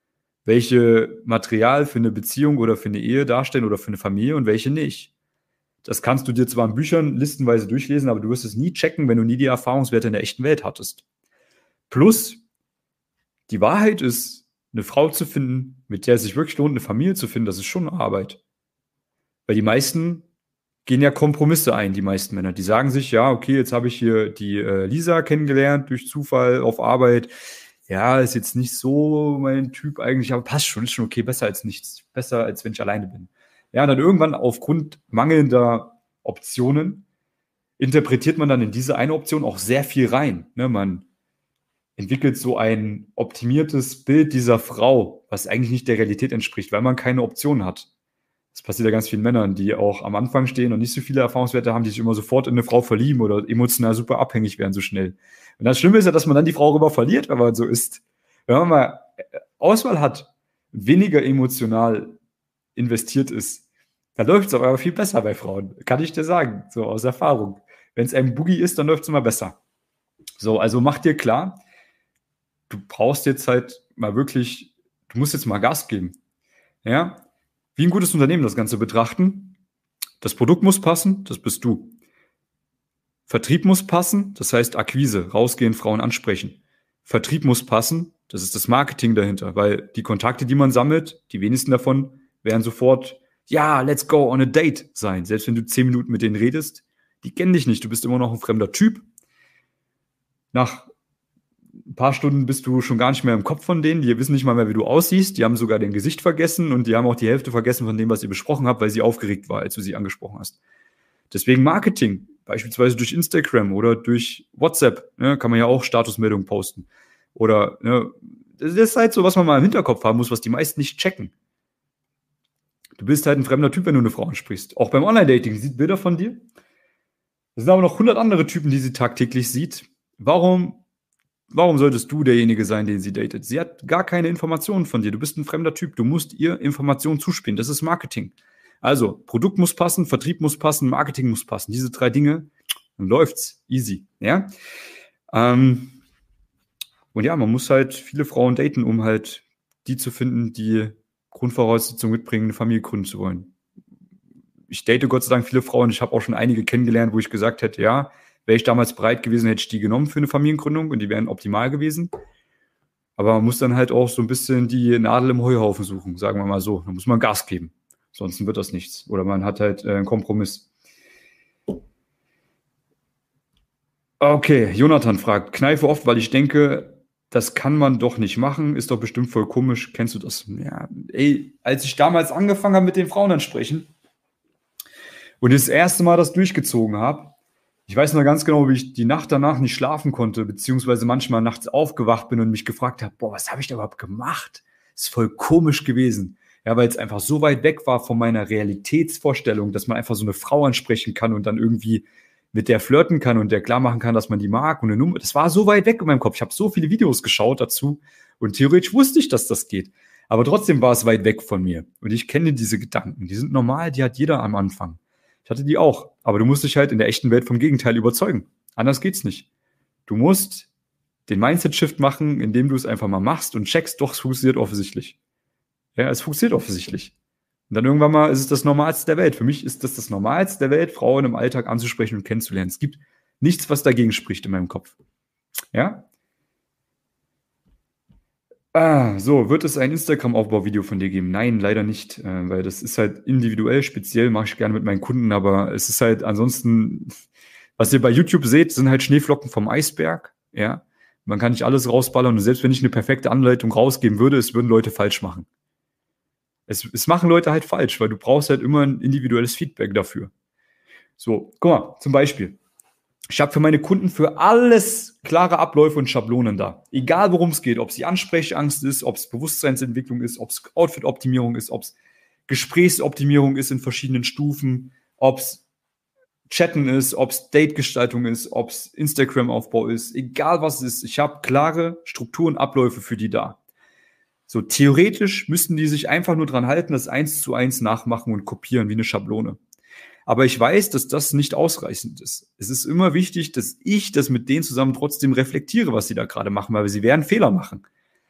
Welche Material für eine Beziehung oder für eine Ehe darstellen oder für eine Familie und welche nicht. Das kannst du dir zwar in Büchern listenweise durchlesen, aber du wirst es nie checken, wenn du nie die Erfahrungswerte in der echten Welt hattest. Plus, die Wahrheit ist, eine Frau zu finden, mit der es sich wirklich lohnt, eine Familie zu finden, das ist schon eine Arbeit. Weil die meisten gehen ja Kompromisse ein, die meisten Männer. Die sagen sich, ja, okay, jetzt habe ich hier die äh, Lisa kennengelernt durch Zufall auf Arbeit. Ja, ist jetzt nicht so mein Typ eigentlich, aber passt schon, ist schon okay, besser als nichts. Besser, als wenn ich alleine bin. Ja, und dann irgendwann aufgrund mangelnder Optionen interpretiert man dann in diese eine Option auch sehr viel rein. Ne, man entwickelt so ein optimiertes Bild dieser Frau, was eigentlich nicht der Realität entspricht, weil man keine Option hat. Das passiert ja ganz vielen Männern, die auch am Anfang stehen und nicht so viele Erfahrungswerte haben, die sich immer sofort in eine Frau verlieben oder emotional super abhängig werden so schnell. Und das Schlimme ist ja, dass man dann die Frau rüber verliert, wenn man so ist. Wenn man mal Auswahl hat, weniger emotional investiert ist, dann läuft es aber viel besser bei Frauen. Kann ich dir sagen, so aus Erfahrung. Wenn es ein Boogie ist, dann läuft es immer besser. So, also mach dir klar, du brauchst jetzt halt mal wirklich, du musst jetzt mal Gas geben. Ja, wie ein gutes Unternehmen das Ganze betrachten. Das Produkt muss passen, das bist du. Vertrieb muss passen, das heißt Akquise, rausgehen, Frauen ansprechen. Vertrieb muss passen, das ist das Marketing dahinter, weil die Kontakte, die man sammelt, die wenigsten davon werden sofort, ja, let's go on a date sein. Selbst wenn du zehn Minuten mit denen redest, die kennen dich nicht, du bist immer noch ein fremder Typ. Nach ein paar Stunden bist du schon gar nicht mehr im Kopf von denen, die wissen nicht mal mehr, wie du aussiehst, die haben sogar dein Gesicht vergessen und die haben auch die Hälfte vergessen von dem, was ihr besprochen habt, weil sie aufgeregt war, als du sie angesprochen hast. Deswegen Marketing, beispielsweise durch Instagram oder durch WhatsApp, ne, kann man ja auch Statusmeldungen posten. Oder, ne, das ist halt so, was man mal im Hinterkopf haben muss, was die meisten nicht checken. Du bist halt ein fremder Typ, wenn du eine Frau ansprichst. Auch beim Online-Dating, die sieht Bilder von dir. Es sind aber noch hundert andere Typen, die sie tagtäglich sieht. Warum Warum solltest du derjenige sein, den sie datet? Sie hat gar keine Informationen von dir. Du bist ein fremder Typ. Du musst ihr Informationen zuspielen. Das ist Marketing. Also, Produkt muss passen, Vertrieb muss passen, Marketing muss passen. Diese drei Dinge, dann läuft's. Easy. Ja? Ähm, und ja, man muss halt viele Frauen daten, um halt die zu finden, die Grundvoraussetzungen mitbringen, eine Familie gründen zu wollen. Ich date Gott sei Dank viele Frauen. Ich habe auch schon einige kennengelernt, wo ich gesagt hätte, ja, wäre ich damals bereit gewesen, hätte ich die genommen für eine Familiengründung und die wären optimal gewesen. Aber man muss dann halt auch so ein bisschen die Nadel im Heuhaufen suchen, sagen wir mal so. Da muss man Gas geben, sonst wird das nichts. Oder man hat halt äh, einen Kompromiss. Okay, Jonathan fragt, kneife oft, weil ich denke, das kann man doch nicht machen, ist doch bestimmt voll komisch. Kennst du das? Ja, ey, als ich damals angefangen habe mit den Frauen ansprechen und das erste Mal das durchgezogen habe, Ich weiß noch ganz genau, wie ich die Nacht danach nicht schlafen konnte, beziehungsweise manchmal nachts aufgewacht bin und mich gefragt habe, boah, was habe ich da überhaupt gemacht? Das ist voll komisch gewesen. Ja, weil es einfach so weit weg war von meiner Realitätsvorstellung, dass man einfach so eine Frau ansprechen kann und dann irgendwie mit der flirten kann und der klar machen kann, dass man die mag und eine Nummer. Das war so weit weg in meinem Kopf. Ich habe so viele Videos geschaut dazu und theoretisch wusste ich, dass das geht. Aber trotzdem war es weit weg von mir. Und ich kenne diese Gedanken. Die sind normal, die hat jeder am Anfang. Ich hatte die auch. Aber du musst dich halt in der echten Welt vom Gegenteil überzeugen. Anders geht's nicht. Du musst den Mindset-Shift machen, indem du es einfach mal machst und checkst, doch, es funktioniert offensichtlich. Ja, es funktioniert offensichtlich. Und dann irgendwann mal ist es das Normalste der Welt. Für mich ist das das Normalste der Welt, Frauen im Alltag anzusprechen und kennenzulernen. Es gibt nichts, was dagegen spricht in meinem Kopf. Ja? Ah, so, wird es ein Instagram-Aufbauvideo von dir geben? Nein, leider nicht, äh, weil das ist halt individuell, speziell, mache ich gerne mit meinen Kunden, aber es ist halt ansonsten, was ihr bei YouTube seht, sind halt Schneeflocken vom Eisberg, ja. Man kann nicht alles rausballern und selbst wenn ich eine perfekte Anleitung rausgeben würde, es würden Leute falsch machen. Es, es machen Leute halt falsch, weil du brauchst halt immer ein individuelles Feedback dafür. So, guck mal, zum Beispiel. Ich habe für meine Kunden für alles klare Abläufe und Schablonen da. Egal worum es geht, ob es die Ansprechangst ist, ob es Bewusstseinsentwicklung ist, ob es Outfit-Optimierung ist, ob es Gesprächsoptimierung ist in verschiedenen Stufen, ob es Chatten ist, ob es Date-Gestaltung ist, ob es Instagram-Aufbau ist, egal was es ist. Ich habe klare Strukturen, Abläufe für die da. So, theoretisch müssten die sich einfach nur dran halten, das eins zu eins nachmachen und kopieren wie eine Schablone. Aber ich weiß, dass das nicht ausreichend ist. Es ist immer wichtig, dass ich das mit denen zusammen trotzdem reflektiere, was sie da gerade machen, weil sie werden Fehler machen.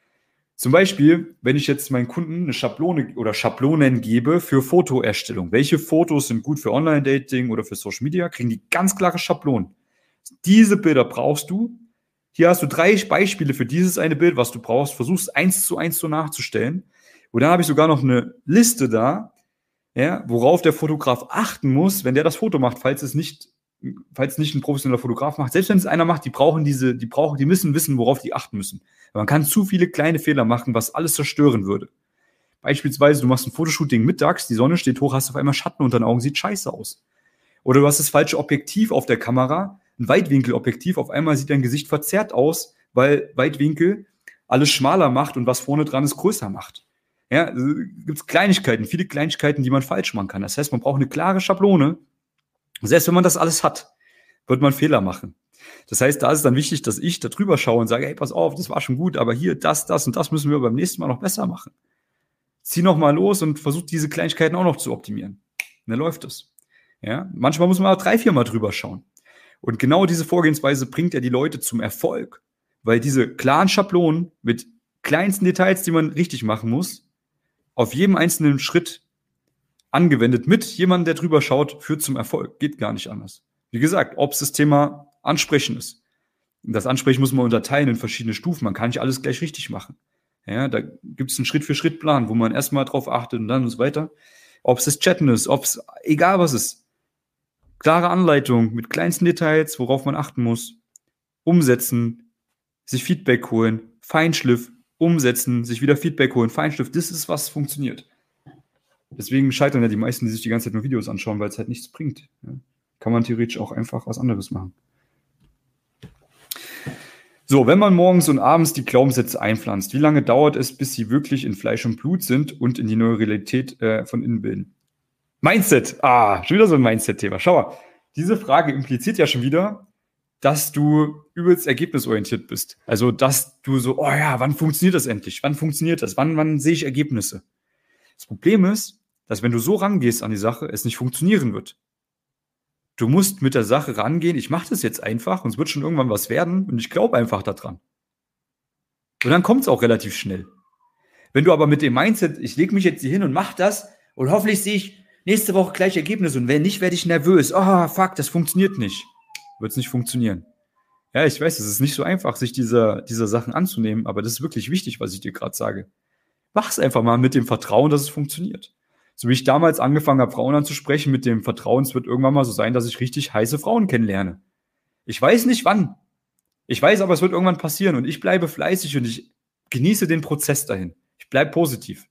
Zum Beispiel, wenn ich jetzt meinen Kunden eine Schablone oder Schablonen gebe für Fotoerstellung. Welche Fotos sind gut für Online-Dating oder für Social Media? Kriegen die ganz klare Schablonen. Diese Bilder brauchst du. Hier hast du drei Beispiele für dieses eine Bild, was du brauchst. Versuchst eins zu eins so nachzustellen. Und dann habe ich sogar noch eine Liste da, ja, worauf der Fotograf achten muss, wenn der das Foto macht, falls es nicht, falls nicht ein professioneller Fotograf macht. Selbst wenn es einer macht, die brauchen diese, die brauchen, die müssen wissen, worauf die achten müssen. Man kann zu viele kleine Fehler machen, was alles zerstören würde. Beispielsweise, du machst ein Fotoshooting mittags, die Sonne steht hoch, hast auf einmal Schatten unter den Augen, sieht scheiße aus. Oder du hast das falsche Objektiv auf der Kamera, ein Weitwinkelobjektiv, auf einmal sieht dein Gesicht verzerrt aus, weil Weitwinkel alles schmaler macht und was vorne dran ist, größer macht. Ja, gibt es Kleinigkeiten, viele Kleinigkeiten, die man falsch machen kann. Das heißt, man braucht eine klare Schablone. Selbst wenn man das alles hat, wird man Fehler machen. Das heißt, da ist es dann wichtig, dass ich da drüber schaue und sage, hey, pass auf, das war schon gut, aber hier, das, das und das müssen wir beim nächsten Mal noch besser machen. Zieh noch mal los und versuch diese Kleinigkeiten auch noch zu optimieren. Und dann läuft es. Ja, manchmal muss man auch drei, vier Mal drüber schauen. Und genau diese Vorgehensweise bringt ja die Leute zum Erfolg, weil diese klaren Schablonen mit kleinsten Details, die man richtig machen muss, auf jedem einzelnen Schritt angewendet mit jemandem, der drüber schaut, führt zum Erfolg. Geht gar nicht anders. Wie gesagt, ob es das Thema Ansprechen ist. Das Ansprechen muss man unterteilen in verschiedene Stufen. Man kann nicht alles gleich richtig machen. Ja, da gibt es einen Schritt-für-Schritt-Plan, wo man erstmal drauf achtet und dann und so weiter. Ob es das Chatten ist, ob es, egal was ist. Klare Anleitung mit kleinsten Details, worauf man achten muss. Umsetzen, sich Feedback holen, Feinschliff, umsetzen, sich wieder Feedback holen, Feinschliff. Das ist, was funktioniert. Deswegen scheitern ja die meisten, die sich die ganze Zeit nur Videos anschauen, weil es halt nichts bringt. Ja. Kann man theoretisch auch einfach was anderes machen. So, wenn man morgens und abends die Glaubenssätze einpflanzt, wie lange dauert es, bis sie wirklich in Fleisch und Blut sind und in die neue Realität äh, von innen bilden? Mindset. Ah, schon wieder so ein Mindset-Thema. Schau mal, diese Frage impliziert ja schon wieder, dass du übelst ergebnisorientiert bist. Also, dass du so, oh ja, wann funktioniert das endlich? Wann funktioniert das? Wann, wann sehe ich Ergebnisse? Das Problem ist, dass wenn du so rangehst an die Sache, es nicht funktionieren wird. Du musst mit der Sache rangehen, ich mache das jetzt einfach und es wird schon irgendwann was werden und ich glaube einfach daran. Und dann kommt es auch relativ schnell. Wenn du aber mit dem Mindset, ich lege mich jetzt hier hin und mache das und hoffentlich sehe ich nächste Woche gleich Ergebnisse und wenn nicht, werde ich nervös. Oh, fuck, das funktioniert nicht. Wird es nicht funktionieren. Ja, ich weiß, es ist nicht so einfach, sich dieser, dieser Sachen anzunehmen, aber das ist wirklich wichtig, was ich dir gerade sage. Mach's einfach mal mit dem Vertrauen, dass es funktioniert. So wie ich damals angefangen habe, Frauen anzusprechen, mit dem Vertrauen, es wird irgendwann mal so sein, dass ich richtig heiße Frauen kennenlerne. Ich weiß nicht wann. Ich weiß aber, es wird irgendwann passieren und ich bleibe fleißig und ich genieße den Prozess dahin. Ich bleibe positiv.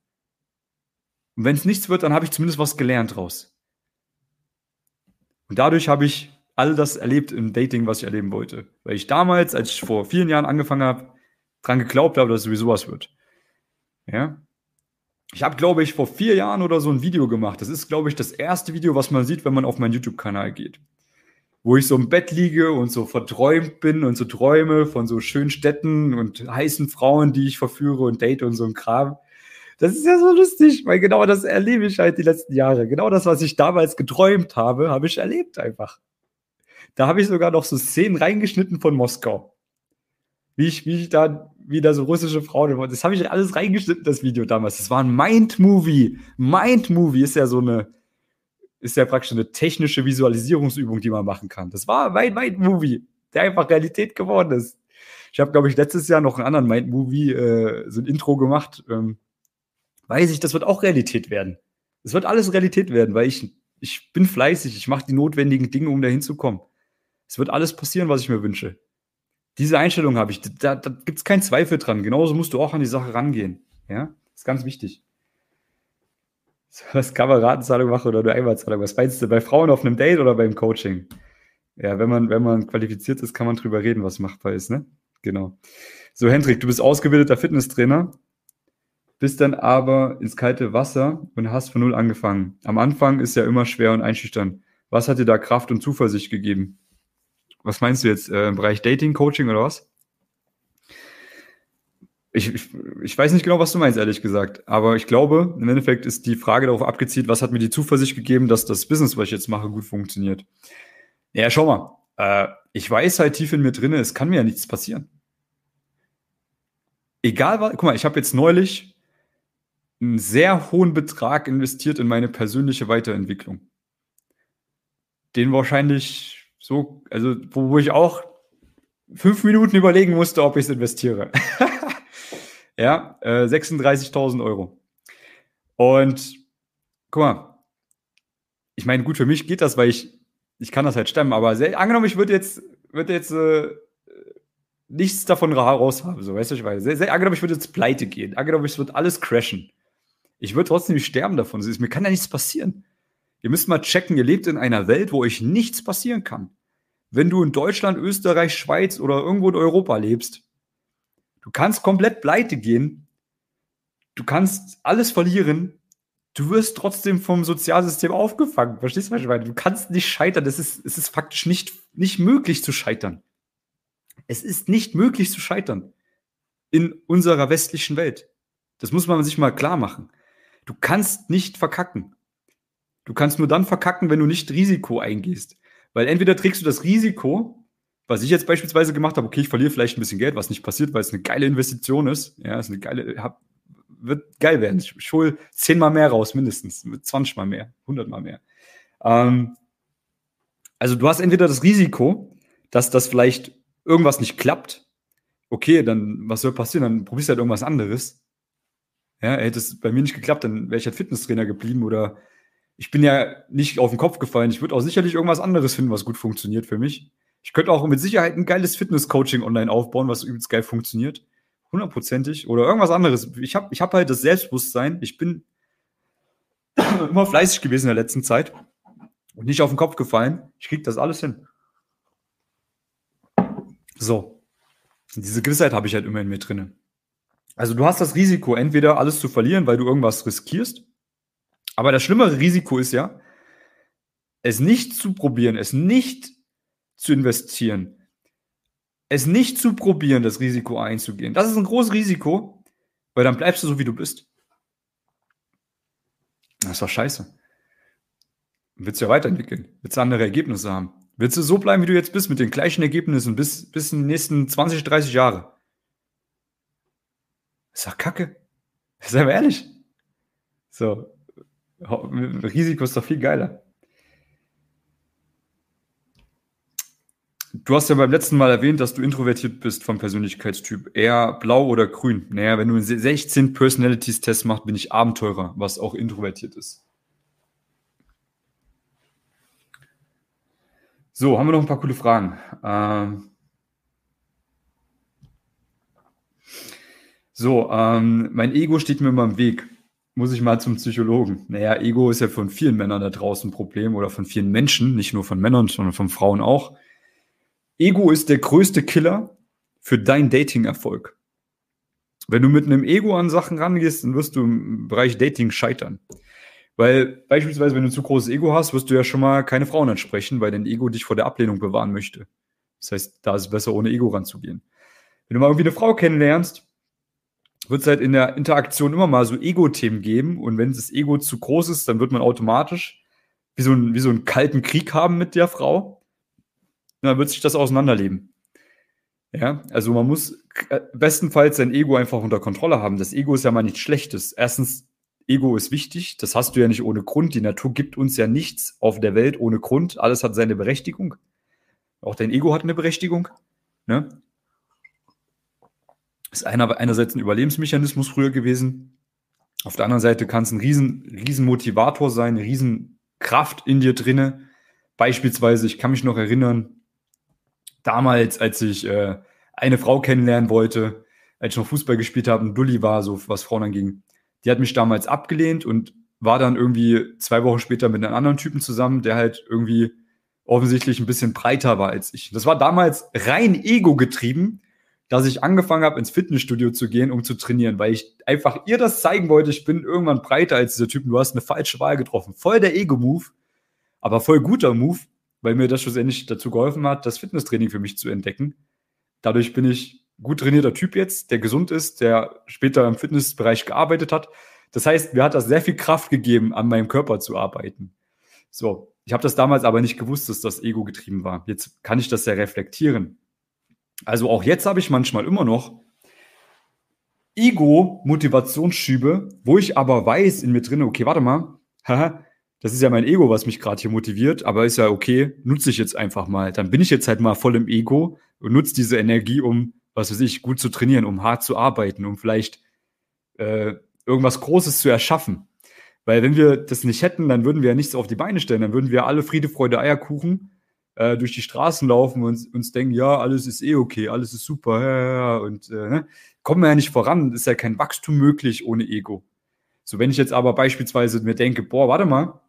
Und wenn es nichts wird, dann habe ich zumindest was gelernt draus. Und dadurch habe ich all das erlebt im Dating, was ich erleben wollte. Weil ich damals, als ich vor vielen Jahren angefangen habe, dran geglaubt habe, dass es sowieso was wird. Ja. Ich habe, glaube ich, vor vier Jahren oder so ein Video gemacht. Das ist, glaube ich, das erste Video, was man sieht, wenn man auf meinen YouTube-Kanal geht. Wo ich so im Bett liege und so verträumt bin und so träume von so schönen Städten und heißen Frauen, die ich verführe und date und so ein Kram. Das ist ja so lustig, weil genau das erlebe ich halt die letzten Jahre. Genau das, was ich damals geträumt habe, habe ich erlebt einfach. Da habe ich sogar noch so Szenen reingeschnitten von Moskau. Wie ich, wie ich da wieder so russische Frauen, das habe ich alles reingeschnitten, das Video damals. Das war ein Mind-Movie. Mind-Movie ist ja so eine, ist ja praktisch eine technische Visualisierungsübung, die man machen kann. Das war mein Mind-Movie, der einfach Realität geworden ist. Ich habe, glaube ich, letztes Jahr noch einen anderen Mind-Movie, äh, so ein Intro gemacht. Ähm, weiß ich, das wird auch Realität werden. Es wird alles Realität werden, weil ich, ich bin fleißig, ich mache die notwendigen Dinge, um dahin zu kommen. Es wird alles passieren, was ich mir wünsche. Diese Einstellung habe ich, da, da gibt es keinen Zweifel dran. Genauso musst du auch an die Sache rangehen. Ja, das ist ganz wichtig. Was Kameradenzahlung machen oder eine Einmalzahlung? Was meinst du, bei Frauen auf einem Date oder beim Coaching? Ja, wenn man, wenn man qualifiziert ist, kann man drüber reden, was machbar ist, ne? Genau. So, Hendrik, du bist ausgebildeter Fitnesstrainer, bist dann aber ins kalte Wasser und hast von null angefangen. Am Anfang ist ja immer schwer und einschüchtern. Was hat dir da Kraft und Zuversicht gegeben? Was meinst du jetzt, äh, im Bereich Dating, Coaching oder was? Ich, ich, ich weiß nicht genau, was du meinst, ehrlich gesagt. Aber ich glaube, im Endeffekt ist die Frage darauf abgezielt, was hat mir die Zuversicht gegeben, dass das Business, was ich jetzt mache, gut funktioniert. Ja, schau mal. Äh, ich weiß halt tief in mir drin, es kann mir ja nichts passieren. Egal was, guck mal, ich habe jetzt neulich einen sehr hohen Betrag investiert in meine persönliche Weiterentwicklung. Den wahrscheinlich so, also wo, wo ich auch fünf Minuten überlegen musste, ob ich es investiere. Ja, äh, sechsunddreißigtausend Euro. Und guck mal, ich meine, gut, für mich geht das, weil ich, ich kann das halt stemmen, aber sehr, angenommen, ich würde jetzt, würde jetzt äh, nichts davon raus haben, so, weißt du, ich weiß. Sehr, sehr, angenommen, ich würde jetzt pleite gehen, angenommen, es wird alles crashen. Ich würde trotzdem nicht sterben davon. Ist, mir kann ja nichts passieren. Ihr müsst mal checken, ihr lebt in einer Welt, wo euch nichts passieren kann. Wenn du in Deutschland, Österreich, Schweiz oder irgendwo in Europa lebst, du kannst komplett pleite gehen, du kannst alles verlieren, du wirst trotzdem vom Sozialsystem aufgefangen. Verstehst du, was ich meine? Du kannst nicht scheitern, es ist, es ist faktisch nicht, nicht möglich zu scheitern. Es ist nicht möglich zu scheitern in unserer westlichen Welt. Das muss man sich mal klar machen. Du kannst nicht verkacken. Du kannst nur dann verkacken, wenn du nicht Risiko eingehst. Weil entweder trägst du das Risiko, was ich jetzt beispielsweise gemacht habe, okay, ich verliere vielleicht ein bisschen Geld, was nicht passiert, weil es eine geile Investition ist. Ja, ist eine geile, hab, wird geil werden. Ich, ich hole zehnmal mehr raus, mindestens. zwanzigmal mehr, hundertmal mehr. Ähm, also du hast entweder das Risiko, dass das vielleicht irgendwas nicht klappt. Okay, dann, was soll passieren? Dann probierst du halt irgendwas anderes. Ja, hätte es bei mir nicht geklappt, dann wäre ich halt Fitnesstrainer geblieben oder ich bin ja nicht auf den Kopf gefallen. Ich würde auch sicherlich irgendwas anderes finden, was gut funktioniert für mich. Ich könnte auch mit Sicherheit ein geiles Fitness-Coaching online aufbauen, was übelst geil funktioniert. Hundertprozentig. Oder irgendwas anderes. Ich habe ich hab halt das Selbstbewusstsein. Ich bin immer fleißig gewesen in der letzten Zeit und nicht auf den Kopf gefallen. Ich krieg das alles hin. So. Und diese Gewissheit habe ich halt immer in mir drinne. Also du hast das Risiko, entweder alles zu verlieren, weil du irgendwas riskierst. Aber das schlimmere Risiko ist ja, es nicht zu probieren, es nicht zu investieren, es nicht zu probieren, das Risiko einzugehen. Das ist ein großes Risiko, weil dann bleibst du so, wie du bist. Das ist doch scheiße. Willst du ja weiterentwickeln? Willst du andere Ergebnisse haben? Willst du so bleiben, wie du jetzt bist, mit den gleichen Ergebnissen bis, bis in die nächsten zwanzig, dreißig Jahre? Das ist doch Kacke. Sei mal ehrlich. So. Risiko ist doch viel geiler. Du hast ja beim letzten Mal erwähnt, dass du introvertiert bist vom Persönlichkeitstyp. Eher blau oder grün? Naja, wenn du einen sechzehn Personalities-Test machst, bin ich Abenteurer, was auch introvertiert ist. So, haben wir noch ein paar coole Fragen. Ähm so, ähm, mein Ego steht mir immer im Weg. muss ich mal zum Psychologen. Naja, Ego ist ja von vielen Männern da draußen ein Problem oder von vielen Menschen, nicht nur von Männern, sondern von Frauen auch. Ego ist der größte Killer für deinen Dating-Erfolg. Wenn du mit einem Ego an Sachen rangehst, dann wirst du im Bereich Dating scheitern. Weil beispielsweise, wenn du ein zu großes Ego hast, wirst du ja schon mal keine Frauen ansprechen, weil dein Ego dich vor der Ablehnung bewahren möchte. Das heißt, da ist es besser, ohne Ego ranzugehen. Wenn du mal irgendwie eine Frau kennenlernst, wird es halt in der Interaktion immer mal so Ego-Themen geben. Und wenn das Ego zu groß ist, dann wird man automatisch wie so, ein, wie so einen kalten Krieg haben mit der Frau. Und dann wird sich das auseinanderleben. Ja, also man muss bestenfalls sein Ego einfach unter Kontrolle haben. Das Ego ist ja mal nichts Schlechtes. Erstens, Ego ist wichtig. Das hast du ja nicht ohne Grund. Die Natur gibt uns ja nichts auf der Welt ohne Grund. Alles hat seine Berechtigung. Auch dein Ego hat eine Berechtigung. Ne? Ist einer, einerseits ein Überlebensmechanismus früher gewesen. Auf der anderen Seite kann es ein riesen, riesen Motivator sein, eine riesen Kraft in dir drinne. Beispielsweise, ich kann mich noch erinnern, damals, als ich äh, eine Frau kennenlernen wollte, als ich noch Fußball gespielt habe und Dulli war, so was Frauen anging, die hat mich damals abgelehnt und war dann irgendwie zwei Wochen später mit einem anderen Typen zusammen, der halt irgendwie offensichtlich ein bisschen breiter war als ich. Das war damals rein Ego getrieben, dass ich angefangen habe, ins Fitnessstudio zu gehen, um zu trainieren, weil ich einfach ihr das zeigen wollte, ich bin irgendwann breiter als dieser Typ, du hast eine falsche Wahl getroffen. Voll der Ego-Move, aber voll guter Move, weil mir das schlussendlich dazu geholfen hat, das Fitnesstraining für mich zu entdecken. Dadurch bin ich gut trainierter Typ jetzt, der gesund ist, der später im Fitnessbereich gearbeitet hat. Das heißt, mir hat das sehr viel Kraft gegeben, an meinem Körper zu arbeiten. So, ich habe das damals aber nicht gewusst, dass das Ego getrieben war. Jetzt kann ich das ja reflektieren. Also auch jetzt habe ich manchmal immer noch Ego-Motivationsschübe, wo ich aber weiß in mir drin, okay, warte mal, haha, das ist ja mein Ego, was mich gerade hier motiviert, aber ist ja okay, nutze ich jetzt einfach mal. Dann bin ich jetzt halt mal voll im Ego und nutze diese Energie, um, was weiß ich, gut zu trainieren, um hart zu arbeiten, um vielleicht äh, irgendwas Großes zu erschaffen. Weil wenn wir das nicht hätten, dann würden wir ja nichts auf die Beine stellen, dann würden wir alle Friede, Freude, Eierkuchen äh, durch die Straßen laufen und uns denken, ja, alles ist eh okay, alles ist super, ja, ja, ja, und äh, ne? Kommen wir ja nicht voran, ist ja kein Wachstum möglich ohne Ego. So, wenn ich jetzt aber beispielsweise mir denke, boah, warte mal,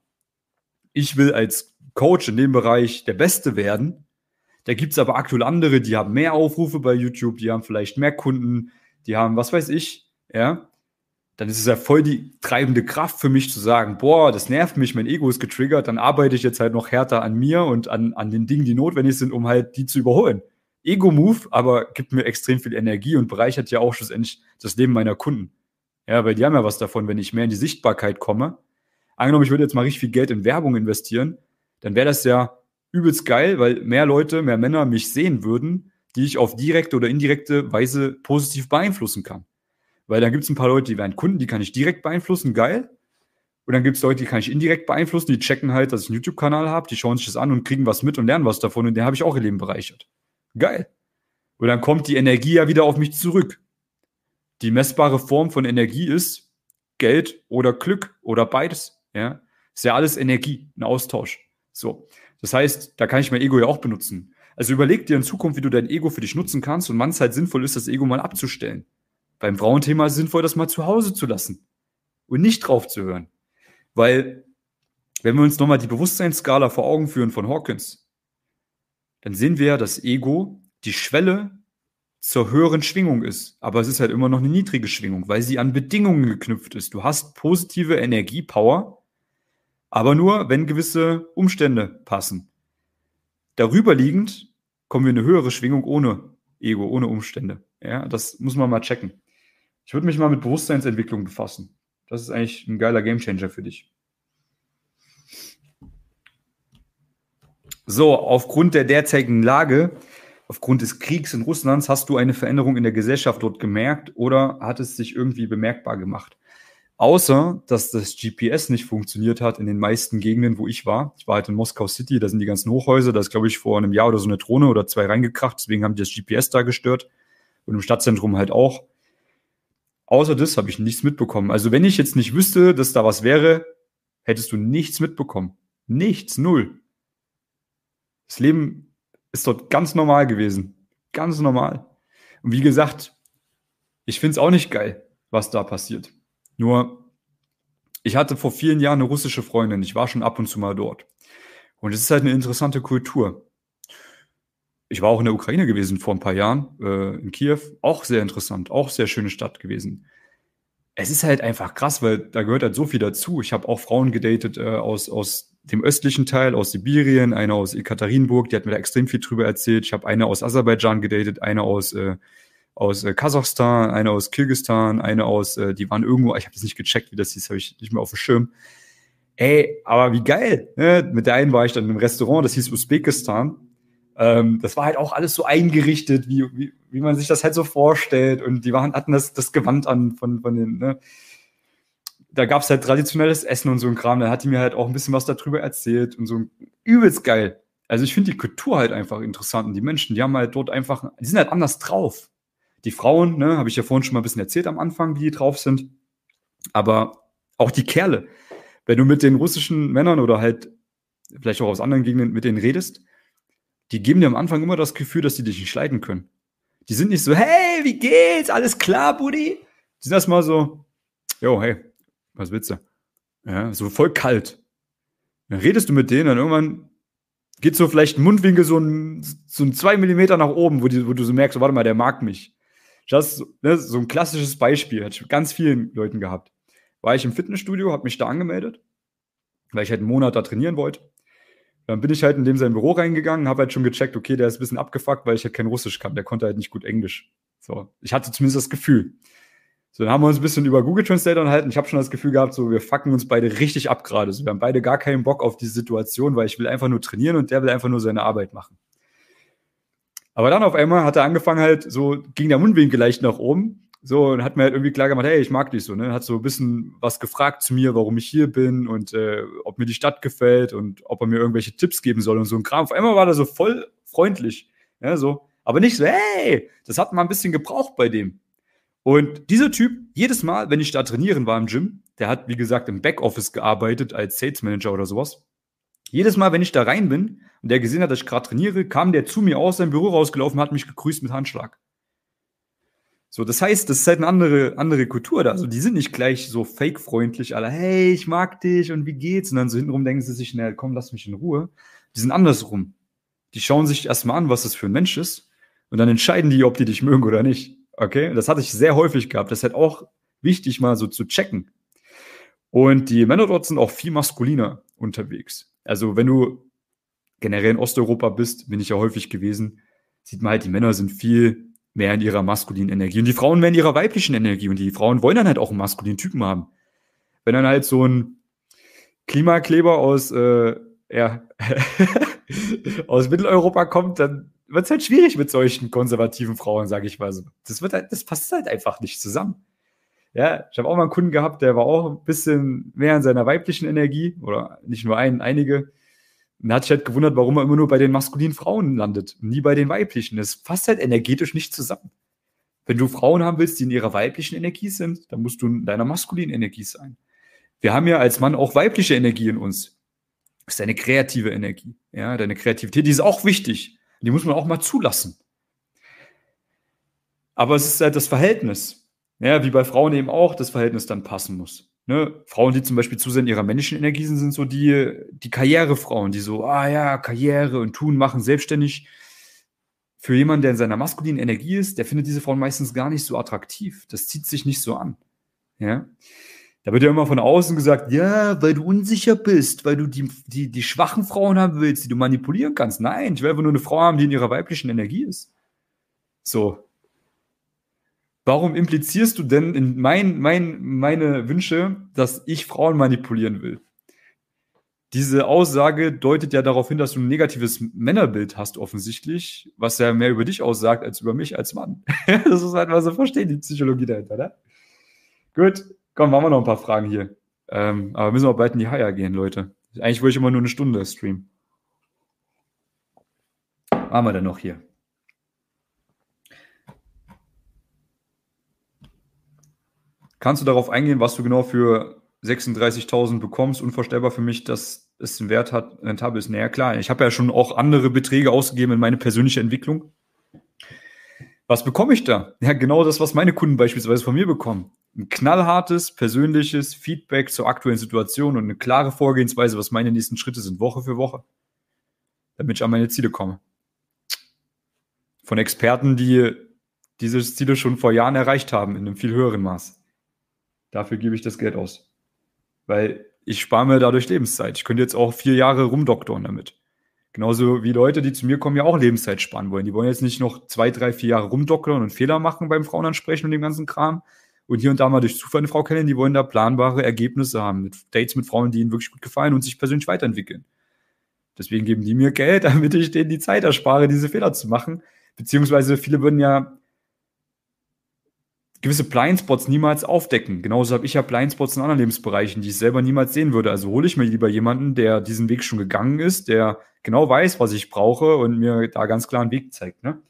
ich will als Coach in dem Bereich der Beste werden, da gibt es aber aktuell andere, die haben mehr Aufrufe bei YouTube, die haben vielleicht mehr Kunden, die haben, was weiß ich, ja, dann ist es ja voll die treibende Kraft für mich zu sagen, boah, das nervt mich, mein Ego ist getriggert, dann arbeite ich jetzt halt noch härter an mir und an, an den Dingen, die notwendig sind, um halt die zu überholen. Ego-Move, aber gibt mir extrem viel Energie und bereichert ja auch schlussendlich das Leben meiner Kunden. Ja, weil die haben ja was davon, wenn ich mehr in die Sichtbarkeit komme. Angenommen, ich würde jetzt mal richtig viel Geld in Werbung investieren, dann wäre das ja übelst geil, weil mehr Leute, mehr Männer mich sehen würden, die ich auf direkte oder indirekte Weise positiv beeinflussen kann. Weil dann gibt es ein paar Leute, die werden Kunden, die kann ich direkt beeinflussen, geil. Und dann gibt es Leute, die kann ich indirekt beeinflussen, die checken halt, dass ich einen YouTube-Kanal habe, die schauen sich das an und kriegen was mit und lernen was davon und den habe ich auch ihr Leben bereichert. Geil. Und dann kommt die Energie ja wieder auf mich zurück. Die messbare Form von Energie ist Geld oder Glück oder beides. Ja, ist ja alles Energie, ein Austausch. So, das heißt, da kann ich mein Ego ja auch benutzen. Also überleg dir in Zukunft, wie du dein Ego für dich nutzen kannst und wann es halt sinnvoll ist, das Ego mal abzustellen. Beim Frauenthema ist es sinnvoll, das mal zu Hause zu lassen und nicht drauf zu hören. Weil, wenn wir uns nochmal die Bewusstseinsskala vor Augen führen von Hawkins, dann sehen wir, dass Ego die Schwelle zur höheren Schwingung ist. Aber es ist halt immer noch eine niedrige Schwingung, weil sie an Bedingungen geknüpft ist. Du hast positive Energie, Power, aber nur, wenn gewisse Umstände passen. Darüber liegend kommen wir in eine höhere Schwingung ohne Ego, ohne Umstände. Ja, das muss man mal checken. Ich würde mich mal mit Bewusstseinsentwicklung befassen. Das ist eigentlich ein geiler Gamechanger für dich. So, aufgrund der derzeitigen Lage, aufgrund des Kriegs in Russland, hast du eine Veränderung in der Gesellschaft dort gemerkt oder hat es sich irgendwie bemerkbar gemacht? Außer, dass das G P S nicht funktioniert hat in den meisten Gegenden, wo ich war. Ich war halt in Moskau City, da sind die ganzen Hochhäuser, da ist, glaube ich, vor einem Jahr oder so eine Drohne oder zwei reingekracht, deswegen haben die das G P S da gestört und im Stadtzentrum halt auch. Außer das habe ich nichts mitbekommen. Also wenn ich jetzt nicht wüsste, dass da was wäre, hättest du nichts mitbekommen. Nichts, null. Das Leben ist dort ganz normal gewesen. Ganz normal. Und wie gesagt, ich finde es auch nicht geil, was da passiert. Nur, ich hatte vor vielen Jahren eine russische Freundin. Ich war schon ab und zu mal dort. Und es ist halt eine interessante Kultur. Ich war auch in der Ukraine gewesen vor ein paar Jahren, äh, in Kiew. Auch sehr interessant, auch sehr schöne Stadt gewesen. Es ist halt einfach krass, weil da gehört halt so viel dazu. Ich habe auch Frauen gedatet äh, aus, aus dem östlichen Teil, aus Sibirien, eine aus Ekaterinburg, die hat mir da extrem viel drüber erzählt. Ich habe eine aus Aserbaidschan gedatet, eine aus, äh, aus äh, Kasachstan, eine aus Kirgisistan, eine aus, äh, die waren irgendwo, ich habe das nicht gecheckt, wie das hieß, habe ich nicht mehr auf dem Schirm. Ey, aber wie geil, ne? Mit der einen war ich dann im Restaurant, das hieß Usbekistan. Ähm, das war halt auch alles so eingerichtet, wie, wie, wie man sich das halt so vorstellt. Und die waren, hatten das, das Gewand an von, von den, ne? Da gab's halt traditionelles Essen und so ein Kram. Da hat die mir halt auch ein bisschen was darüber erzählt und so. Übelst geil. Also ich finde die Kultur halt einfach interessant. Und die Menschen, die haben halt dort einfach, die sind halt anders drauf. Die Frauen, ne, habe ich ja vorhin schon mal ein bisschen erzählt am Anfang, wie die drauf sind. Aber auch die Kerle. Wenn du mit den russischen Männern oder halt vielleicht auch aus anderen Gegenden mit denen redest, die geben dir am Anfang immer das Gefühl, dass die dich nicht leiden können. Die sind nicht so, hey, wie geht's? Alles klar, Buddy? Die sind erstmal so, jo, hey, was willst du? Ja, so voll kalt. Dann redest du mit denen, dann irgendwann geht so vielleicht ein Mundwinkel so ein, so ein zwei Millimeter nach oben, wo, die, wo du so merkst, so, warte mal, der mag mich. Das, ne, so ein klassisches Beispiel, hatte ich mit ganz vielen Leuten gehabt. War ich im Fitnessstudio, habe mich da angemeldet, weil ich halt einen Monat da trainieren wollte. Dann bin ich halt in dem sein Büro reingegangen, habe halt schon gecheckt, okay, der ist ein bisschen abgefuckt, weil ich halt kein Russisch kann. Der konnte halt nicht gut Englisch. So, ich hatte zumindest das Gefühl. So, dann haben wir uns ein bisschen über Google Translate unterhalten. Ich habe schon das Gefühl gehabt, so, wir fucken uns beide richtig ab gerade. So, wir haben beide gar keinen Bock auf diese Situation, weil ich will einfach nur trainieren und der will einfach nur seine Arbeit machen. Aber dann auf einmal hat er angefangen halt, so ging der Mundwinkel leicht nach oben. So, und hat mir halt irgendwie klar gemacht, hey, ich mag dich so, ne? Hat so ein bisschen was gefragt zu mir, warum ich hier bin und äh, ob mir die Stadt gefällt und ob er mir irgendwelche Tipps geben soll und so ein Kram. Auf einmal war er so voll freundlich, ja, so. Aber nicht so, hey, das hat mal ein bisschen gebraucht bei dem. Und dieser Typ, jedes Mal, wenn ich da trainieren war im Gym, der hat, wie gesagt, im Backoffice gearbeitet als Sales Manager oder sowas. Jedes Mal, wenn ich da rein bin und der gesehen hat, dass ich gerade trainiere, kam der zu mir aus seinem Büro rausgelaufen und hat mich gegrüßt mit Handschlag. So, das heißt, das ist halt eine andere, andere Kultur da. Also, die sind nicht gleich so fake-freundlich, alle, hey, ich mag dich und wie geht's? Und dann so hintenrum denken sie sich, na, komm, lass mich in Ruhe. Die sind andersrum. Die schauen sich erstmal an, was das für ein Mensch ist. Und dann entscheiden die, ob die dich mögen oder nicht. Okay? Das hatte ich sehr häufig gehabt. Das ist halt auch wichtig, mal so zu checken. Und die Männer dort sind auch viel maskuliner unterwegs. Also, wenn du generell in Osteuropa bist, bin ich ja häufig gewesen, sieht man halt, die Männer sind viel mehr in ihrer maskulinen Energie. Und die Frauen mehr in ihrer weiblichen Energie. Und die Frauen wollen dann halt auch einen maskulinen Typen haben. Wenn dann halt so ein Klimakleber aus, äh, ja, aus Mitteleuropa kommt, dann wird es halt schwierig mit solchen konservativen Frauen, sage ich mal so. Das wird halt, das passt halt einfach nicht zusammen. Ja, ich habe auch mal einen Kunden gehabt, der war auch ein bisschen mehr in seiner weiblichen Energie. Oder nicht nur einen, einige. Und da hat sich halt gewundert, warum er immer nur bei den maskulinen Frauen landet, nie bei den weiblichen. Das passt halt energetisch nicht zusammen. Wenn du Frauen haben willst, die in ihrer weiblichen Energie sind, dann musst du in deiner maskulinen Energie sein. Wir haben ja als Mann auch weibliche Energie in uns. Das ist deine kreative Energie. Ja, deine Kreativität, die ist auch wichtig. Die muss man auch mal zulassen. Aber es ist halt das Verhältnis. Ja, wie bei Frauen eben auch das Verhältnis dann passen muss. Ne, Frauen, die zum Beispiel zu sehr in ihrer männlichen Energie sind, sind so die, die Karrierefrauen, die so, ah ja, Karriere und tun, machen, selbstständig. Für jemanden, der in seiner maskulinen Energie ist, der findet diese Frauen meistens gar nicht so attraktiv. Das zieht sich nicht so an. Ja? Da wird ja immer von außen gesagt, ja, weil du unsicher bist, weil du die, die, die schwachen Frauen haben willst, die du manipulieren kannst. Nein, ich will einfach nur eine Frau haben, die in ihrer weiblichen Energie ist. So. Warum implizierst du denn in mein, mein, meine Wünsche, dass ich Frauen manipulieren will? Diese Aussage deutet ja darauf hin, dass du ein negatives Männerbild hast, offensichtlich, was ja mehr über dich aussagt, als über mich als Mann. Das muss halt mal so verstehen, die Psychologie dahinter, ne? Gut, komm, machen wir noch ein paar Fragen hier. Ähm, aber müssen wir bald in die Haia gehen, Leute. Eigentlich wollte ich immer nur eine Stunde streamen. Was haben wir denn noch hier? Kannst du darauf eingehen, was du genau für sechsunddreißigtausend bekommst? Unvorstellbar für mich, dass es einen Wert hat, rentabel ist. Naja, klar. Ich habe ja schon auch andere Beträge ausgegeben in meine persönliche Entwicklung. Was bekomme ich da? Ja, genau das, was meine Kunden beispielsweise von mir bekommen. ein knallhartes, persönliches Feedback zur aktuellen Situation und eine klare Vorgehensweise, was meine nächsten Schritte sind, Woche für Woche, damit ich an meine Ziele komme. Von Experten, die diese Ziele schon vor Jahren erreicht haben, in einem viel höheren Maß. Dafür gebe ich das Geld aus. Weil ich spare mir dadurch Lebenszeit. Ich könnte jetzt auch vier Jahre rumdoktoren damit. Genauso wie Leute, die zu mir kommen, ja auch Lebenszeit sparen wollen. Die wollen jetzt nicht noch zwei, drei, vier Jahre rumdoktoren und Fehler machen beim Frauenansprechen und dem ganzen Kram und hier und da mal durch Zufall eine Frau kennen. Die wollen da planbare Ergebnisse haben, mit Dates mit Frauen, die ihnen wirklich gut gefallen und sich persönlich weiterentwickeln. Deswegen geben die mir Geld, damit ich denen die Zeit erspare, diese Fehler zu machen. Beziehungsweise viele würden ja gewisse Blindspots niemals aufdecken. Genauso habe ich ja Blindspots in anderen Lebensbereichen, die ich selber niemals sehen würde. Also hole ich mir lieber jemanden, der diesen Weg schon gegangen ist, der genau weiß, was ich brauche und mir da ganz klar einen Weg zeigt. Ne?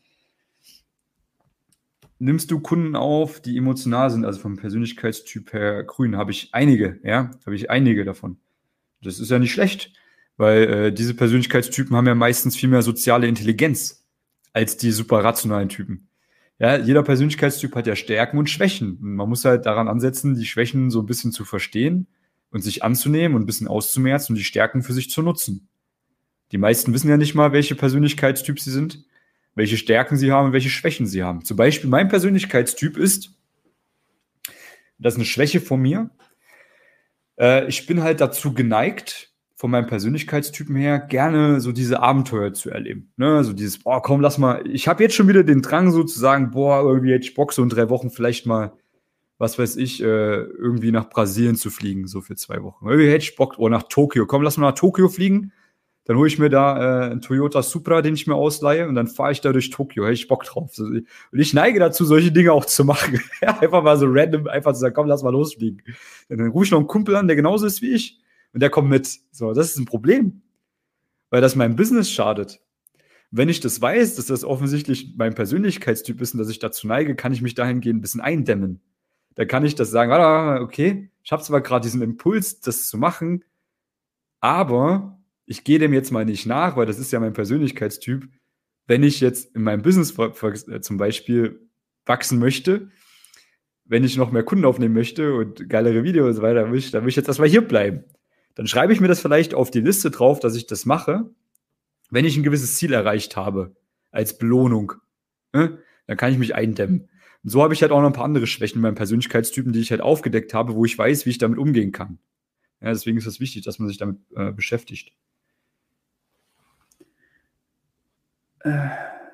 Nimmst du Kunden auf, die emotional sind, also vom Persönlichkeitstyp her grün? Habe ich einige, ja, habe ich einige davon. Das ist ja nicht schlecht, weil äh, diese Persönlichkeitstypen haben ja meistens viel mehr soziale Intelligenz als die super rationalen Typen. Ja, jeder Persönlichkeitstyp hat ja Stärken und Schwächen. Und man muss halt daran ansetzen, die Schwächen so ein bisschen zu verstehen und sich anzunehmen und ein bisschen auszumerzen und die Stärken für sich zu nutzen. Die meisten wissen ja nicht mal, welche Persönlichkeitstyp sie sind, welche Stärken sie haben und welche Schwächen sie haben. Zum Beispiel mein Persönlichkeitstyp ist, das ist eine Schwäche von mir, äh, ich bin halt dazu geneigt, von meinem Persönlichkeitstypen her, gerne so diese Abenteuer zu erleben. Ne? So dieses, boah, komm, lass mal, ich habe jetzt schon wieder den Drang so zu sagen, boah, irgendwie hätte ich Bock, so in drei Wochen vielleicht mal, was weiß ich, äh, irgendwie nach Brasilien zu fliegen, so für zwei Wochen. Irgendwie hätte ich Bock, oder nach Tokio, komm, lass mal nach Tokio fliegen, dann hole ich mir da äh, einen Toyota Supra, den ich mir ausleihe und dann fahre ich da durch Tokio, hätte ich Bock drauf. So, und ich neige dazu, solche Dinge auch zu machen. Einfach mal so random, einfach zu sagen, komm, lass mal losfliegen. Und dann rufe ich noch einen Kumpel an, der genauso ist wie ich. Und der kommt mit. So, das ist ein Problem. Weil das meinem Business schadet. Wenn ich das weiß, dass das offensichtlich mein Persönlichkeitstyp ist und dass ich dazu neige, kann ich mich dahingehend ein bisschen eindämmen. Da kann ich das sagen, ah, okay, ich habe zwar gerade diesen Impuls, das zu machen, aber ich gehe dem jetzt mal nicht nach, weil das ist ja mein Persönlichkeitstyp. Wenn ich jetzt in meinem Business zum Beispiel wachsen möchte, wenn ich noch mehr Kunden aufnehmen möchte und geilere Videos und so weiter, dann will ich, dann will ich jetzt erstmal hier bleiben. Dann schreibe ich mir das vielleicht auf die Liste drauf, dass ich das mache, wenn ich ein gewisses Ziel erreicht habe, als Belohnung. Ne? Dann kann ich mich eindämmen. Und so habe ich halt auch noch ein paar andere Schwächen in meinem Persönlichkeitstypen, die ich halt aufgedeckt habe, wo ich weiß, wie ich damit umgehen kann. Ja, deswegen ist es wichtig, dass man sich damit äh, beschäftigt. Äh.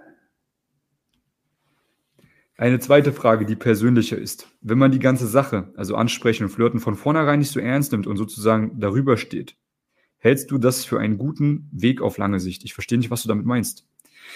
Eine zweite Frage, die persönlicher ist. Wenn man die ganze Sache, also Ansprechen und Flirten, von vornherein nicht so ernst nimmt und sozusagen darüber steht, hältst du das für einen guten Weg auf lange Sicht? Ich verstehe nicht, was du damit meinst.